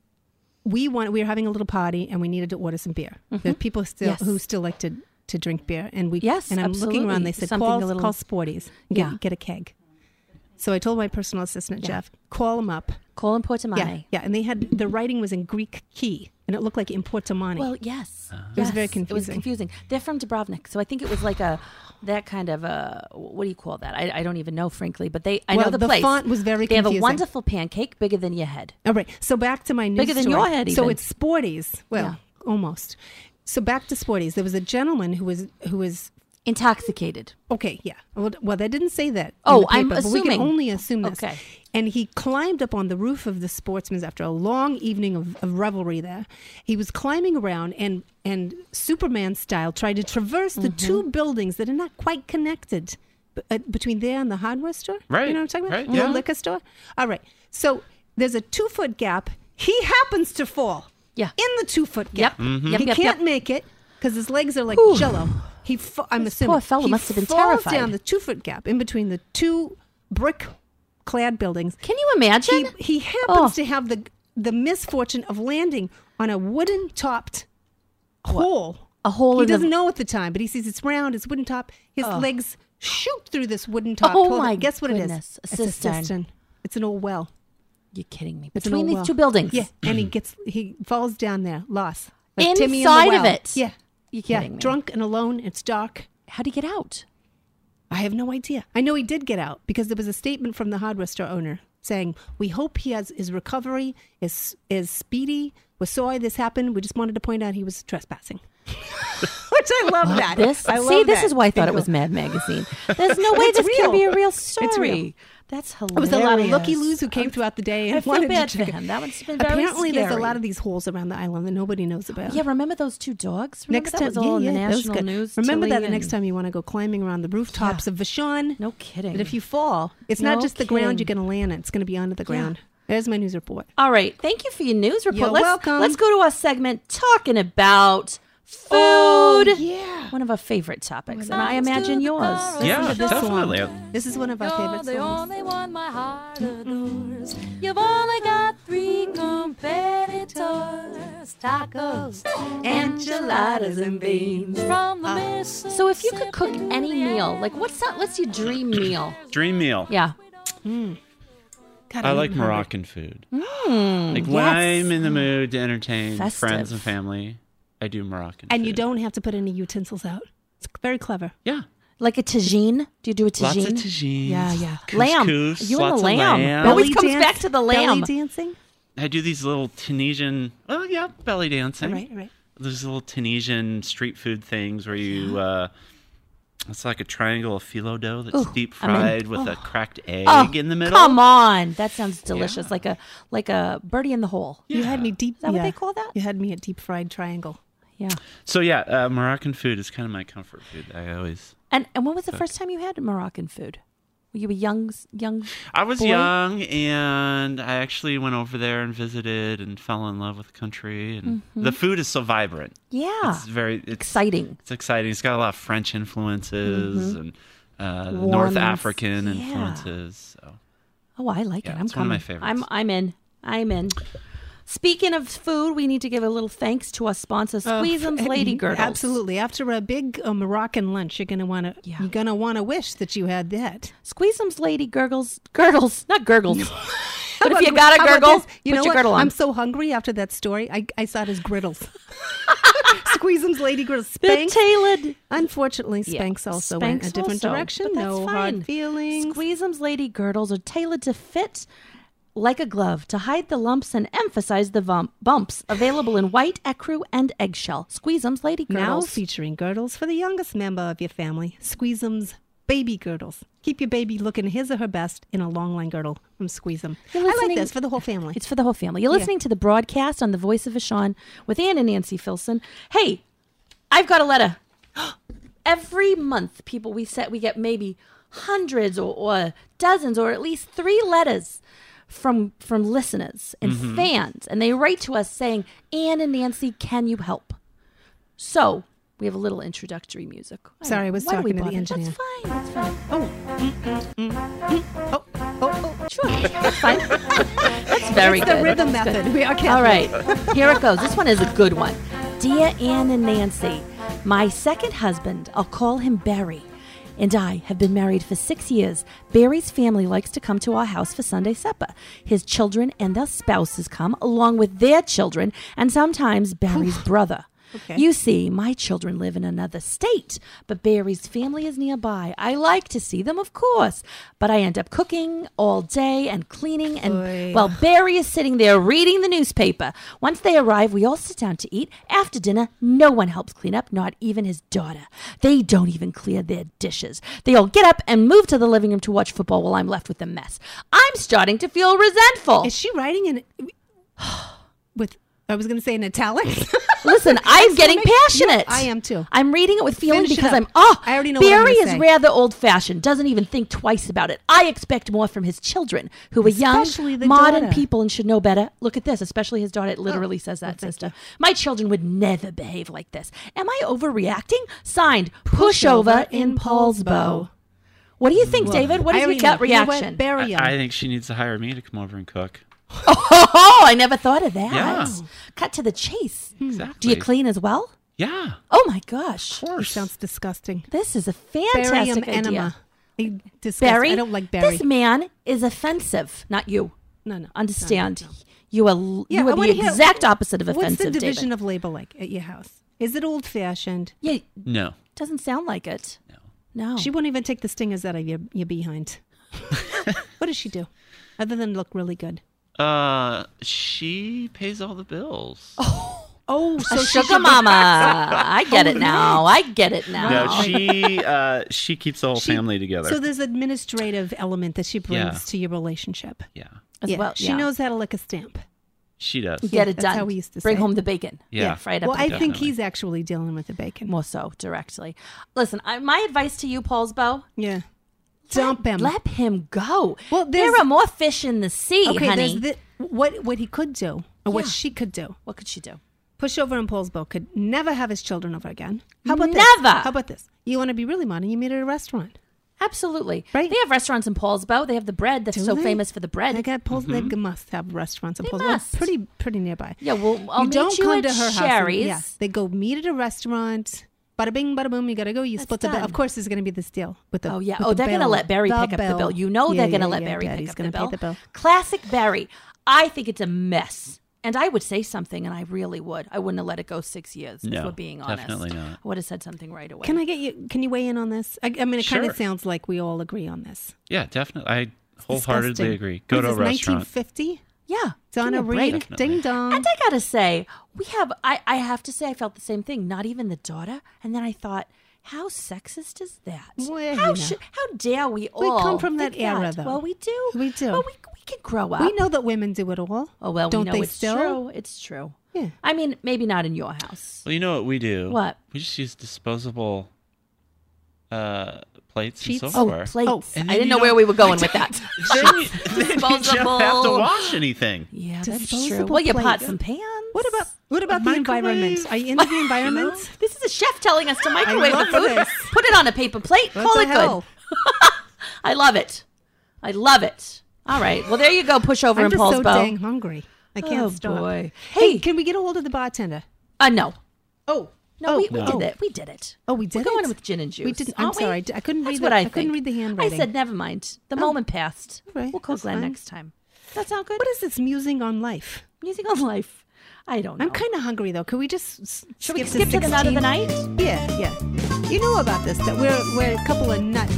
Speaker 2: we want, we were having a little party and we needed to order some beer. There's people still
Speaker 1: Yes.
Speaker 2: who still like to, to drink beer. And we,
Speaker 1: Yes,
Speaker 2: and I'm looking around, they said,
Speaker 1: absolutely.
Speaker 2: call,
Speaker 1: Something a little-
Speaker 2: call Sporties. Get,
Speaker 1: Yeah.
Speaker 2: get a keg. So I told my personal assistant,
Speaker 1: Yeah.
Speaker 2: Jeff, call him up.
Speaker 1: Colin Portamani.
Speaker 2: Yeah, yeah. And they had, the writing was in Greek key and it looked like Importamani.
Speaker 1: Well, yes.
Speaker 2: It was very
Speaker 1: Yes, It was
Speaker 2: confusing.
Speaker 1: confusing. They're from Dubrovnik, so I think it was like a that kind of a what do you call that? I, I don't even know, frankly. But they, I
Speaker 2: Well,
Speaker 1: know the,
Speaker 2: the
Speaker 1: place.
Speaker 2: font was very
Speaker 1: They have a
Speaker 2: confusing.
Speaker 1: wonderful pancake, bigger than your head.
Speaker 2: All right. So back to my news
Speaker 1: Bigger than
Speaker 2: story.
Speaker 1: your head
Speaker 2: So
Speaker 1: even.
Speaker 2: it's Sporties. Well, almost. So back to Sporties. There was a gentleman who was, who was,
Speaker 1: Intoxicated.
Speaker 2: okay, yeah. Well, well they didn't say that. in
Speaker 1: Oh,
Speaker 2: the paper,
Speaker 1: I'm
Speaker 2: but we can
Speaker 1: assuming.
Speaker 2: only assume this.
Speaker 1: Okay.
Speaker 2: And he climbed up on the roof of the Sportsman's after a long evening of, of revelry there. He was climbing around and, and Superman style tried to traverse the two buildings that are not quite connected b- uh, between there and the hardware store.
Speaker 4: Right,
Speaker 2: You know what I'm talking about?
Speaker 4: right,
Speaker 2: The
Speaker 4: yeah.
Speaker 2: liquor store. All right. So there's a two foot gap. He happens to fall.
Speaker 1: Yeah.
Speaker 2: In the two foot
Speaker 1: Yep.
Speaker 2: gap.
Speaker 4: Mm-hmm.
Speaker 1: Yep.
Speaker 2: He
Speaker 1: Yep.
Speaker 2: can't
Speaker 1: Yep.
Speaker 2: make it because his legs are like
Speaker 1: Whew.
Speaker 2: jello. He, fa- I'm
Speaker 1: This
Speaker 2: assuming,
Speaker 1: poor fellow
Speaker 2: he
Speaker 1: must have been
Speaker 2: falls
Speaker 1: terrified.
Speaker 2: down the two foot gap in between the two brick clad buildings.
Speaker 1: Can you imagine?
Speaker 2: He, he happens
Speaker 1: Oh.
Speaker 2: to have the the misfortune of landing on a wooden topped hole.
Speaker 1: A hole
Speaker 2: He
Speaker 1: in the-
Speaker 2: doesn't know at the time, but he sees it's round, it's wooden top. His legs shoot through this wooden top.
Speaker 1: Oh,
Speaker 2: hole.
Speaker 1: my
Speaker 2: Guess what
Speaker 1: goodness.
Speaker 2: it
Speaker 1: A
Speaker 2: is? It's
Speaker 1: cistern.
Speaker 2: a cistern. It's an old well.
Speaker 1: You're kidding me.
Speaker 2: It's an
Speaker 1: Between
Speaker 2: old
Speaker 1: these
Speaker 2: well.
Speaker 1: two buildings.
Speaker 2: Yeah, and he gets he falls down there, lost. Like Timmy in the
Speaker 1: Inside of
Speaker 2: well.
Speaker 1: it?
Speaker 2: Yeah.
Speaker 1: You're
Speaker 2: Yeah,
Speaker 1: kidding me.
Speaker 2: drunk and alone. It's dark.
Speaker 1: How'd he get out?
Speaker 2: I have no idea. I know he did get out because there was a statement from the hardware store owner saying, "We hope he has his recovery is is speedy. We're sorry this happened. We just wanted to point out he was trespassing." Which I love that.
Speaker 1: This
Speaker 2: I
Speaker 1: see,
Speaker 2: love
Speaker 1: this
Speaker 2: that.
Speaker 1: is why I thought it
Speaker 2: Think
Speaker 1: was
Speaker 2: so.
Speaker 1: Mad Magazine. There's no way
Speaker 2: It's
Speaker 1: this can
Speaker 2: real.
Speaker 1: be a real
Speaker 2: It's
Speaker 1: story.
Speaker 2: real.
Speaker 1: That's hilarious.
Speaker 2: It was a lot of looky loos who came throughout the day and
Speaker 1: I feel
Speaker 2: wanted
Speaker 1: bad
Speaker 2: to
Speaker 1: for
Speaker 2: check it.
Speaker 1: him. That one's been very
Speaker 2: Apparently, there's a
Speaker 1: scary.
Speaker 2: lot of these holes around the island that nobody knows about.
Speaker 1: Yeah, remember those two dogs? Remember
Speaker 2: Next
Speaker 1: that
Speaker 2: time,
Speaker 1: was all
Speaker 2: yeah,
Speaker 1: in
Speaker 2: yeah,
Speaker 1: the
Speaker 2: that was
Speaker 1: national
Speaker 2: good.
Speaker 1: news.
Speaker 2: Remember
Speaker 1: Tilly
Speaker 2: that the next
Speaker 1: and-
Speaker 2: time you want to go climbing around the rooftops
Speaker 1: Yeah.
Speaker 2: of Vashon.
Speaker 1: No kidding.
Speaker 2: That if you fall, it's not
Speaker 1: No
Speaker 2: just the ground
Speaker 1: kidding.
Speaker 2: you're going to land in. It's going to be under the ground. There's my news report.
Speaker 1: All right. Thank you for your news report.
Speaker 2: You're
Speaker 1: let's,
Speaker 2: welcome.
Speaker 1: Let's go to our segment talking about food.
Speaker 2: Oh, yeah.
Speaker 1: One of our favorite topics, and I imagine yours.
Speaker 4: Yeah,
Speaker 2: to this
Speaker 4: definitely.
Speaker 2: song. This is one of our favorite
Speaker 5: You're the
Speaker 2: songs.
Speaker 5: only one my heart adores. You've only got three competitors: tacos, enchiladas, and beans. From the Mississippi
Speaker 1: So, if you could cook any meal, like what's that? What's your dream meal?
Speaker 4: Dream meal.
Speaker 1: Yeah.
Speaker 2: God,
Speaker 4: I
Speaker 2: I'm
Speaker 4: like
Speaker 2: hungry.
Speaker 4: Moroccan food.
Speaker 1: Mm,
Speaker 4: Like when
Speaker 1: yes.
Speaker 4: I'm in the mood to entertain
Speaker 1: Festive.
Speaker 4: friends and family, I do Moroccan
Speaker 2: And
Speaker 4: food.
Speaker 2: you don't have to put any utensils out. It's very clever.
Speaker 4: Yeah.
Speaker 1: Like a tagine? Do you do a tagine?
Speaker 4: Lots of tagines.
Speaker 1: Yeah, yeah. Lamb.
Speaker 4: Couscous,
Speaker 1: You and
Speaker 4: lots
Speaker 1: the
Speaker 4: of
Speaker 1: lamb.
Speaker 4: lamb.
Speaker 1: It always
Speaker 2: Belly
Speaker 1: comes
Speaker 2: dance-
Speaker 1: back to the lamb.
Speaker 2: Belly dancing?
Speaker 4: I do these little Tunisian, oh yeah, belly dancing.
Speaker 2: All right, all right.
Speaker 4: there's little Tunisian street food things where you. Uh, It's like a triangle of phyllo dough that's
Speaker 1: Ooh,
Speaker 4: deep
Speaker 1: I'm in.
Speaker 4: fried with
Speaker 1: Oh.
Speaker 4: a cracked egg
Speaker 1: Oh,
Speaker 4: in the middle.
Speaker 1: come on. That sounds delicious.
Speaker 4: Yeah.
Speaker 1: Like a like a birdie in the hole.
Speaker 2: You had me deep.
Speaker 1: Is that what
Speaker 2: yeah.
Speaker 1: they call that?
Speaker 2: You had me at deep fried triangle.
Speaker 1: Yeah.
Speaker 4: So yeah, uh, Moroccan food is kind of my comfort food. I always.
Speaker 1: And and when was the first time you had Moroccan food? Were you a young young
Speaker 4: I was
Speaker 1: boy?
Speaker 4: young, and I actually went over there and visited and fell in love with the country. And the food is so vibrant.
Speaker 1: Yeah.
Speaker 4: It's very it's,
Speaker 1: Exciting.
Speaker 4: It's exciting. It's got a lot of French influences and uh,
Speaker 1: Warmth.
Speaker 4: North African
Speaker 1: Yeah.
Speaker 4: influences. So.
Speaker 1: Oh, I like
Speaker 4: Yeah,
Speaker 1: it. I'm
Speaker 4: it's one of
Speaker 1: coming.
Speaker 4: my favorites.
Speaker 1: I'm I'm in. I'm in. Speaking of food, we need to give a little thanks to our sponsor, Squeezem's
Speaker 2: Uh,
Speaker 1: Lady Girdles.
Speaker 2: Absolutely. After a big uh, Moroccan lunch, you're gonna want to.
Speaker 1: Yeah.
Speaker 2: You're gonna want to wish that you had that.
Speaker 1: Squeezem's Lady Gurgles. Girdles. Not gurgles. But if
Speaker 2: How
Speaker 1: you
Speaker 2: about-
Speaker 1: got a
Speaker 2: how about
Speaker 1: gurgle,
Speaker 2: this? you
Speaker 1: put
Speaker 2: know
Speaker 1: your
Speaker 2: what?
Speaker 1: girdle on.
Speaker 2: I'm so hungry after that story. I, I saw it as griddles. Squeezem's Lady Girdles.
Speaker 1: They're
Speaker 2: Spanx.
Speaker 1: tailored.
Speaker 2: Unfortunately,
Speaker 1: Yeah,
Speaker 2: Spanx also
Speaker 1: Spanx
Speaker 2: went a different
Speaker 1: also,
Speaker 2: direction.
Speaker 1: but that's
Speaker 2: No
Speaker 1: fine.
Speaker 2: hard feelings.
Speaker 1: Squeezem's Lady Girdles are tailored to fit like a glove to hide the lumps and emphasize the vum- bumps. Available in white, ecru, and eggshell. Squeezem's Lady
Speaker 2: Now
Speaker 1: Girdles.
Speaker 2: featuring girdles for the youngest member of your family. Squeezem's Baby Girdles. Keep your baby looking his or her best in a long line girdle from Squeezem.
Speaker 1: You're
Speaker 2: I like
Speaker 1: listening-
Speaker 2: this for the whole family.
Speaker 1: It's for the whole family. You're
Speaker 2: Yeah.
Speaker 1: listening to the broadcast on the Voice of Vashon with Ann and Nancy Filson. Hey, I've got a letter. Every month, people, we set we get maybe hundreds or, or dozens or at least three letters from from listeners and fans, and they write to us saying, "Ann and Nancy, can you help?" So we have a little introductory music.
Speaker 2: Sorry, I was
Speaker 1: Why do we
Speaker 2: talking to the
Speaker 1: bother?
Speaker 2: engineer.
Speaker 1: That's fine. That's fine.
Speaker 2: Oh, oh, oh.
Speaker 1: Sure, that's fine. That's very
Speaker 2: It's
Speaker 1: good.
Speaker 2: the rhythm
Speaker 1: That's good.
Speaker 2: method. We are
Speaker 1: All right, here it goes. This one is a good one. Dear Ann and Nancy, my second husband, I'll call him Barry, and I have been married for six years. Barry's family likes to come to our house for Sunday supper. His children and their spouses come, along with their children, and sometimes Barry's brother.
Speaker 2: Okay.
Speaker 1: You see, my children live in another state, but Barry's family is nearby. I like to see them, of course, but I end up cooking all day and cleaning, and
Speaker 2: Oy.
Speaker 1: while Barry is sitting there reading the newspaper. Once they arrive, we all sit down to eat. After dinner, no one helps clean up, not even his daughter. They don't even clear their dishes. They all get up and move to the living room to watch football while I'm left with a mess. I'm starting to feel resentful.
Speaker 2: Is she writing in with? I was going to say in italics.
Speaker 1: Listen, I'm getting
Speaker 2: make-
Speaker 1: passionate.
Speaker 2: Yeah, I am too.
Speaker 1: I'm reading it with feeling
Speaker 2: Finish it
Speaker 1: because
Speaker 2: up.
Speaker 1: I'm, oh,
Speaker 2: I already know what I'm
Speaker 1: Barry
Speaker 2: gonna
Speaker 1: is
Speaker 2: say.
Speaker 1: rather old fashioned, doesn't even think twice about it. I expect more from his children, who are young,
Speaker 2: Especially the
Speaker 1: modern
Speaker 2: daughter.
Speaker 1: people and should know better. Look at this, especially his daughter. It literally says that,
Speaker 2: thank
Speaker 1: sister. My children would never behave like this. Am I overreacting? Signed, Pushover in Paulsbo. What do you think, David? What
Speaker 2: I
Speaker 1: is your
Speaker 2: already
Speaker 1: gut
Speaker 2: know. You know what?
Speaker 1: reaction?
Speaker 2: Barry.
Speaker 4: I, I think she needs to hire me to come over and cook.
Speaker 1: Oh, I never thought of that.
Speaker 4: Yeah.
Speaker 1: Cut to the chase.
Speaker 4: Exactly.
Speaker 1: Do you clean as well?
Speaker 4: Yeah.
Speaker 1: Oh my gosh.
Speaker 4: Of
Speaker 2: It
Speaker 4: course.
Speaker 2: sounds disgusting.
Speaker 1: This is a
Speaker 2: Barium
Speaker 1: fantastic idea.
Speaker 2: enema. I, disgust-
Speaker 1: Barry,
Speaker 2: I don't like Barry.
Speaker 1: this man is offensive. Not you.
Speaker 2: no, no.
Speaker 1: Understand? You are you
Speaker 2: Yeah, I
Speaker 1: are the
Speaker 2: wanna hear-
Speaker 1: exact opposite of
Speaker 2: What's
Speaker 1: offensive,
Speaker 2: the division
Speaker 1: David.
Speaker 2: of labor like at your house? Is it old fashioned?
Speaker 1: Yeah,
Speaker 4: No.
Speaker 1: doesn't sound like it.
Speaker 4: No.
Speaker 1: No.
Speaker 2: She won't even take the stingers out of your, your behind. What does she do? Other than look really good.
Speaker 4: Uh, she pays all the bills.
Speaker 2: Oh, so
Speaker 1: a
Speaker 2: she's
Speaker 1: sugar
Speaker 2: your-
Speaker 1: mama. I get it now. I get it now.
Speaker 4: No, she uh, she keeps the whole
Speaker 2: She-
Speaker 4: family together.
Speaker 2: So there's administrative element that she brings
Speaker 4: Yeah.
Speaker 2: to your relationship.
Speaker 4: yeah,
Speaker 1: As
Speaker 2: yeah,
Speaker 1: well,
Speaker 2: she
Speaker 1: yeah.
Speaker 2: knows how to lick a stamp.
Speaker 4: she does.
Speaker 1: Get it
Speaker 2: that's
Speaker 1: done.
Speaker 2: how we used to
Speaker 1: Bring
Speaker 2: say it.
Speaker 1: home the bacon.
Speaker 4: Yeah.
Speaker 1: fry it up.
Speaker 2: Well,
Speaker 1: and
Speaker 2: I
Speaker 1: go.
Speaker 2: think
Speaker 4: Definitely.
Speaker 2: he's actually dealing with the bacon.
Speaker 1: more so directly. Listen, I, my advice to you, Paulsbo,
Speaker 2: Yeah. Dump him.
Speaker 1: let him go.
Speaker 2: Well,
Speaker 1: there
Speaker 2: there's-
Speaker 1: are more fish in the sea,
Speaker 2: okay,
Speaker 1: honey.
Speaker 2: there's the, what what he could do, or what
Speaker 1: Yeah.
Speaker 2: she could do.
Speaker 1: What could she do?
Speaker 2: Pushover and Paulsbo could never have his children over again. How about this?
Speaker 1: Never.
Speaker 2: How about this? You want to be really modern? You meet at a restaurant.
Speaker 1: Absolutely.
Speaker 2: Right.
Speaker 1: They have restaurants in Paulsbo. They have the bread that's
Speaker 2: Do
Speaker 1: so
Speaker 2: they?
Speaker 1: famous for the bread.
Speaker 2: They got Pauls. They must have restaurants in
Speaker 1: They
Speaker 2: Paulsbo.
Speaker 1: must.
Speaker 2: Pretty pretty nearby.
Speaker 1: Yeah, well, I'll
Speaker 2: you
Speaker 1: meet
Speaker 2: don't
Speaker 1: you
Speaker 2: come
Speaker 1: at
Speaker 2: to her house. and-
Speaker 1: Sherry's.
Speaker 2: yeah, they go meet at a restaurant. Bada bing, bada boom. You gotta go. You
Speaker 1: That's
Speaker 2: split the bill.
Speaker 1: done.
Speaker 2: Of course, there's gonna be this deal with the.
Speaker 1: Oh yeah.
Speaker 2: with
Speaker 1: Oh,
Speaker 2: the
Speaker 1: they're gonna
Speaker 2: bill.
Speaker 1: let Barry
Speaker 2: The
Speaker 1: pick up the bill. You know
Speaker 2: Yeah,
Speaker 1: they're gonna
Speaker 2: yeah,
Speaker 1: let
Speaker 2: yeah,
Speaker 1: Barry
Speaker 2: Daddy's
Speaker 1: pick up
Speaker 2: gonna
Speaker 1: the
Speaker 2: pay
Speaker 1: bill.
Speaker 2: the bill.
Speaker 1: Classic Barry. I think it's a mess. And I would say something, and I really would. I wouldn't have let it go six years, if
Speaker 4: No,
Speaker 1: we're being honest.
Speaker 4: definitely not.
Speaker 1: I would have said something right away.
Speaker 2: Can I get you? Can you weigh in on this? I, I mean, it kind
Speaker 4: Sure.
Speaker 2: of sounds like we all agree on this.
Speaker 4: Yeah, definitely. I wholeheartedly
Speaker 2: Disgusting.
Speaker 4: agree. Go
Speaker 2: What
Speaker 4: to
Speaker 2: is
Speaker 4: a
Speaker 2: this,
Speaker 4: restaurant.
Speaker 2: nineteen fifty?
Speaker 1: Yeah.
Speaker 2: Donna
Speaker 1: Give me a break.
Speaker 2: Reed, ding dong.
Speaker 1: And I gotta say, we have. I, I have to say, I felt the same thing. Not even the daughter. And then I thought, how sexist is that?
Speaker 2: Well,
Speaker 1: how
Speaker 2: you know.
Speaker 1: should, how dare we
Speaker 2: We
Speaker 1: all?
Speaker 2: come from that
Speaker 1: think
Speaker 2: era, though.
Speaker 1: Well, we do.
Speaker 2: We do.
Speaker 1: Well, we we can grow up.
Speaker 2: We know that women do it all.
Speaker 1: Oh well,
Speaker 2: don't
Speaker 1: we know
Speaker 2: they
Speaker 1: it's
Speaker 2: still?
Speaker 1: true. It's true.
Speaker 2: Yeah.
Speaker 1: I mean, maybe not in your house.
Speaker 4: Well, you know what we do?
Speaker 1: What?
Speaker 4: We just use disposable uh, plates
Speaker 2: Sheets?
Speaker 4: and
Speaker 1: Oh,
Speaker 4: silverware.
Speaker 1: plates.
Speaker 2: Oh,
Speaker 4: and
Speaker 1: I
Speaker 4: then
Speaker 1: didn't
Speaker 4: you
Speaker 1: know
Speaker 4: don't-
Speaker 1: where we were going with that.
Speaker 4: then you, then you don't have to
Speaker 1: Disposable.
Speaker 4: wash anything.
Speaker 1: Yeah, that's true.
Speaker 2: Disposable
Speaker 1: Well, you pot
Speaker 2: plates.
Speaker 1: some pans.
Speaker 2: What about what about
Speaker 4: A
Speaker 2: the environment?
Speaker 4: microwave.
Speaker 2: Are you into the environment?
Speaker 1: This is a chef telling us to microwave the
Speaker 2: love
Speaker 1: food.
Speaker 2: this.
Speaker 1: Put it on a paper plate.
Speaker 2: What
Speaker 1: Call
Speaker 2: the
Speaker 1: it
Speaker 2: hell?
Speaker 1: good. I love it. I love it. All right. Well, there you go. Push over
Speaker 2: I'm
Speaker 1: and
Speaker 2: just
Speaker 1: Paul's
Speaker 2: so
Speaker 1: bow.
Speaker 2: dang hungry. I can't
Speaker 1: Oh,
Speaker 2: stop.
Speaker 1: boy.
Speaker 2: Hey,
Speaker 1: Hey.
Speaker 2: can we get a hold of the bartender?
Speaker 1: Uh, no.
Speaker 2: Oh,
Speaker 1: No,
Speaker 2: oh,
Speaker 1: we, we
Speaker 2: no.
Speaker 1: did it. We did it.
Speaker 2: Oh, we did
Speaker 1: We're going
Speaker 2: it?
Speaker 1: with gin and juice.
Speaker 2: We didn't. I'm
Speaker 1: aren't we?
Speaker 2: sorry. I d- I couldn't
Speaker 1: That's
Speaker 2: read
Speaker 1: what
Speaker 2: the-
Speaker 1: I
Speaker 2: I
Speaker 1: think.
Speaker 2: couldn't read the handwriting.
Speaker 1: I said, never mind. The
Speaker 2: Oh.
Speaker 1: moment passed.
Speaker 2: Right,
Speaker 1: We'll call
Speaker 2: that's
Speaker 1: Glenn
Speaker 2: fine.
Speaker 1: next time. That sound good?
Speaker 2: What is this musing on life?
Speaker 1: Music on life. I don't know.
Speaker 2: I'm kind of hungry though. Could we just s-
Speaker 1: Should we
Speaker 2: skip
Speaker 1: skip to the nut of the
Speaker 2: sixteen?
Speaker 1: night?
Speaker 2: Yeah, yeah. You know about this that we're we're a couple of nut.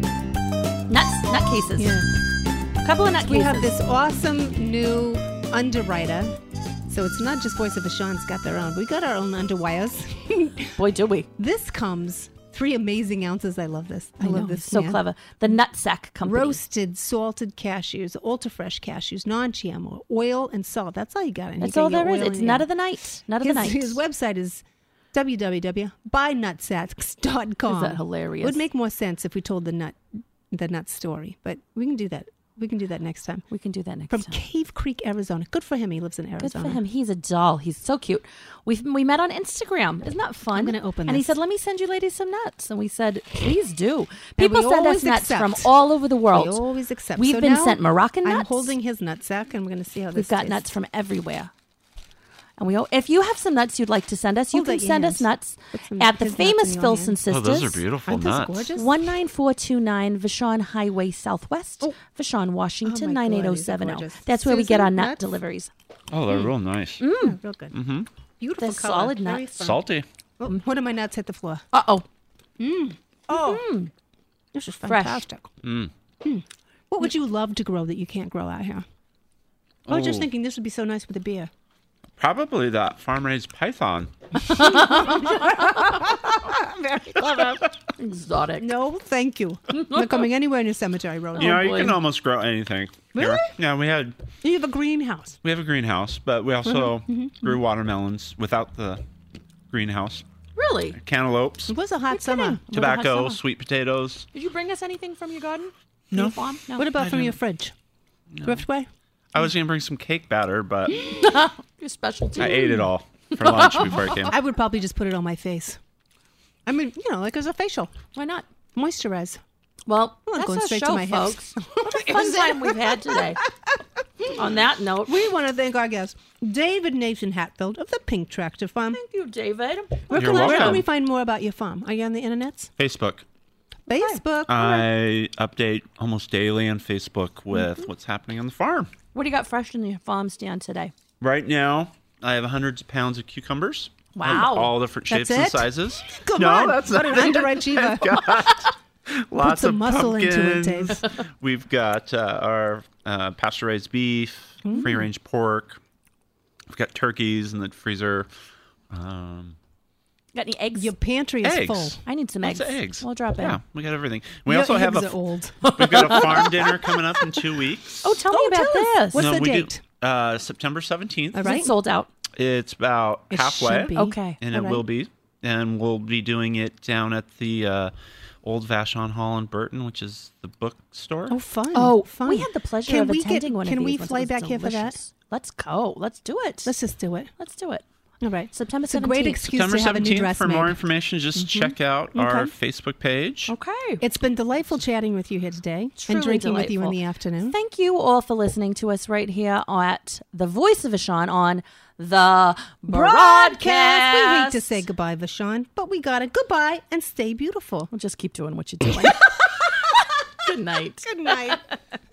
Speaker 1: Nuts. Nut cases.
Speaker 2: Yeah.
Speaker 1: A couple of nut
Speaker 2: We
Speaker 1: cases.
Speaker 2: have this awesome new underwriter. So it's not just Voice of a Sean's got their own. We got our own underwires.
Speaker 1: Boy, do we.
Speaker 2: This comes three amazing ounces. I love this. I,
Speaker 1: I
Speaker 2: love
Speaker 1: know,
Speaker 2: this.
Speaker 1: so
Speaker 2: man.
Speaker 1: clever. The Nutsack Company.
Speaker 2: Roasted salted cashews, ultra fresh cashews, non G M O, oil and salt. That's all you got. And
Speaker 1: That's
Speaker 2: you
Speaker 1: all
Speaker 2: get your
Speaker 1: there is.
Speaker 2: oil
Speaker 1: It's
Speaker 2: and
Speaker 1: nut
Speaker 2: your-
Speaker 1: of the night. Nut of
Speaker 2: his,
Speaker 1: the night.
Speaker 2: his website is w w w dot buy nutsacks dot com.
Speaker 1: Is that hilarious?
Speaker 2: It would make more sense if we told the nut the nut story, but we can do that. We can do that next time.
Speaker 1: We can do that next
Speaker 2: From
Speaker 1: time.
Speaker 2: Cave Creek, Arizona. Good for him. He lives in
Speaker 1: Good
Speaker 2: Arizona.
Speaker 1: for him. He's a doll. He's so cute. We we met on Instagram. Isn't that fun?
Speaker 2: I'm gonna open
Speaker 1: And he
Speaker 2: this.
Speaker 1: said, "Let me send you ladies some nuts." And we said, "Please do."
Speaker 2: And
Speaker 1: People
Speaker 2: we
Speaker 1: send us
Speaker 2: always
Speaker 1: nuts
Speaker 2: accept.
Speaker 1: from all over the world.
Speaker 2: We always accept.
Speaker 1: We've
Speaker 2: So
Speaker 1: been
Speaker 2: now
Speaker 1: sent Moroccan
Speaker 2: I'm
Speaker 1: nuts.
Speaker 2: holding his nutsack, and we're going to see how this
Speaker 1: We've got
Speaker 2: tastes.
Speaker 1: nuts from everywhere. And we, all- if you have some nuts you'd like to send us, you
Speaker 2: Hold
Speaker 1: can
Speaker 2: out your
Speaker 1: send us
Speaker 2: hands.
Speaker 1: nuts
Speaker 2: Put some-
Speaker 1: at the
Speaker 2: his nuts in
Speaker 1: famous
Speaker 2: your
Speaker 1: Filson
Speaker 2: hand.
Speaker 1: Sisters.
Speaker 4: Oh, those are beautiful
Speaker 2: Aren't those
Speaker 4: nuts.
Speaker 2: gorgeous?
Speaker 1: one nine four two nine Vashon Highway Southwest,
Speaker 2: Oh.
Speaker 1: Vashon, Washington,
Speaker 2: Oh my
Speaker 1: nine eight
Speaker 2: God,
Speaker 1: oh
Speaker 2: these are
Speaker 1: seven oh.
Speaker 2: gorgeous.
Speaker 1: That's where we get
Speaker 2: Susan,
Speaker 1: our nut
Speaker 2: nuts?
Speaker 1: deliveries.
Speaker 4: Oh, they're real nice.
Speaker 2: Yeah, real good. Mm-hmm. Beautiful
Speaker 1: They're
Speaker 2: color.
Speaker 1: solid
Speaker 2: Very
Speaker 1: nuts.
Speaker 2: fun.
Speaker 4: Salty.
Speaker 2: Oh, one of my nuts hit the floor.
Speaker 1: Uh-oh.
Speaker 2: Oh, this is
Speaker 1: Fresh.
Speaker 2: fantastic.
Speaker 4: Mm.
Speaker 2: Hmm. What would you love to grow that you can't grow out here? I was just
Speaker 4: Oh.
Speaker 2: thinking this would be so nice with a beer.
Speaker 4: Probably that farm-raised python.
Speaker 2: Very clever.
Speaker 1: Exotic.
Speaker 2: No, thank you. Not coming anywhere near Cemetery Road.
Speaker 4: you know, you
Speaker 1: boy.
Speaker 4: can almost grow anything. here.
Speaker 2: Really?
Speaker 4: Yeah, we had
Speaker 2: You have a greenhouse.
Speaker 4: we have a greenhouse, but we also
Speaker 2: Mm-hmm.
Speaker 4: grew watermelons without the greenhouse.
Speaker 1: Really?
Speaker 4: Cantaloupes,
Speaker 2: It was a hot
Speaker 1: You're
Speaker 2: summer.
Speaker 1: kidding.
Speaker 4: tobacco,
Speaker 1: summer.
Speaker 4: sweet potatoes.
Speaker 1: Did you bring us anything from your garden?
Speaker 4: No.
Speaker 1: Your farm? No.
Speaker 2: What about
Speaker 4: I
Speaker 2: from your
Speaker 4: didn't.
Speaker 2: fridge? Driftway?
Speaker 4: I was gonna bring some cake batter, but
Speaker 1: your specialty?
Speaker 4: I ate it all for lunch before I came.
Speaker 2: I would probably just put it on my face. I mean, you know, like as a facial.
Speaker 1: Why not?
Speaker 2: Moisturize.
Speaker 1: Well,
Speaker 2: I'm
Speaker 1: that's
Speaker 2: going
Speaker 1: our
Speaker 2: straight to
Speaker 1: show,
Speaker 2: my hips.
Speaker 1: folks. What a fun time we've had today. On that note,
Speaker 2: We want to thank our guest, David Nathan Hatfield of the Pink Tractor Farm.
Speaker 1: thank you, David.
Speaker 2: Where
Speaker 4: You're
Speaker 2: can, where can
Speaker 4: welcome.
Speaker 2: we find more about your farm? Are you on the internets?
Speaker 4: Facebook.
Speaker 2: Facebook.
Speaker 4: I update almost daily on Facebook with
Speaker 2: Mm-hmm.
Speaker 4: what's happening on the farm.
Speaker 1: What do you got fresh in your farm stand today?
Speaker 4: Right now, I have hundreds of pounds of cucumbers.
Speaker 1: Wow.
Speaker 4: Of all different
Speaker 2: That's
Speaker 4: shapes and
Speaker 2: it?
Speaker 4: sizes.
Speaker 2: Come
Speaker 4: no,
Speaker 2: on.
Speaker 4: that's
Speaker 2: what
Speaker 4: not
Speaker 2: an
Speaker 4: it.
Speaker 2: underachiever.
Speaker 4: Lots
Speaker 2: some
Speaker 4: of
Speaker 2: muscle into it,
Speaker 4: pumpkins.
Speaker 2: Dave.
Speaker 4: We've got uh, our uh, pasture-raised beef,
Speaker 2: Mm.
Speaker 4: free-range pork. We've got turkeys in the freezer. Um,
Speaker 1: Got any eggs?
Speaker 2: Your pantry is
Speaker 4: eggs.
Speaker 2: full.
Speaker 1: I need some
Speaker 4: Lots
Speaker 1: eggs.
Speaker 4: of eggs.
Speaker 1: We'll drop in.
Speaker 4: Yeah, we got everything. We
Speaker 2: Your
Speaker 4: also have
Speaker 2: eggs
Speaker 4: a
Speaker 2: are old.
Speaker 4: we've got a farm dinner coming up in two weeks.
Speaker 1: Oh, tell me
Speaker 2: Oh,
Speaker 1: about
Speaker 2: tell us.
Speaker 1: this.
Speaker 2: What's
Speaker 4: no,
Speaker 2: the
Speaker 4: we
Speaker 2: date?
Speaker 4: Do, uh, September seventeenth.
Speaker 2: All
Speaker 1: Is
Speaker 2: right.
Speaker 1: it sold out?
Speaker 4: It's about
Speaker 2: It
Speaker 4: halfway.
Speaker 2: should be.
Speaker 1: Okay.
Speaker 4: And it
Speaker 2: All right.
Speaker 4: will be. And we'll be doing it down at the uh, old Vashon Hall in Burton, which is the bookstore.
Speaker 2: Oh, fun.
Speaker 1: Oh,
Speaker 2: fun.
Speaker 1: we had the pleasure
Speaker 2: Can
Speaker 1: of
Speaker 2: we get-
Speaker 1: attending one
Speaker 2: Can
Speaker 1: of
Speaker 2: we
Speaker 1: these. once. It
Speaker 2: fly
Speaker 1: was
Speaker 2: back here for that?
Speaker 1: delicious. Let's go. Let's do it.
Speaker 2: Let's just do it.
Speaker 1: Let's do it.
Speaker 2: All right.
Speaker 1: September
Speaker 2: It's a great
Speaker 1: seventeenth.
Speaker 2: excuse
Speaker 4: September
Speaker 2: to have a new
Speaker 4: seventeenth.
Speaker 2: dress
Speaker 4: For
Speaker 2: made.
Speaker 4: more information, just check out our
Speaker 2: Okay.
Speaker 4: Facebook page.
Speaker 1: Okay.
Speaker 2: It's been delightful chatting with you here today
Speaker 1: Truly
Speaker 2: and drinking with you in
Speaker 1: delightful.
Speaker 2: the afternoon.
Speaker 1: Thank you all for listening to us right here at the Voice of Vashon on the broadcast.
Speaker 2: We hate to say goodbye, Vashon, but we got it. Goodbye and stay beautiful.
Speaker 1: We'll just keep doing what you're doing. Good night.
Speaker 2: Good night.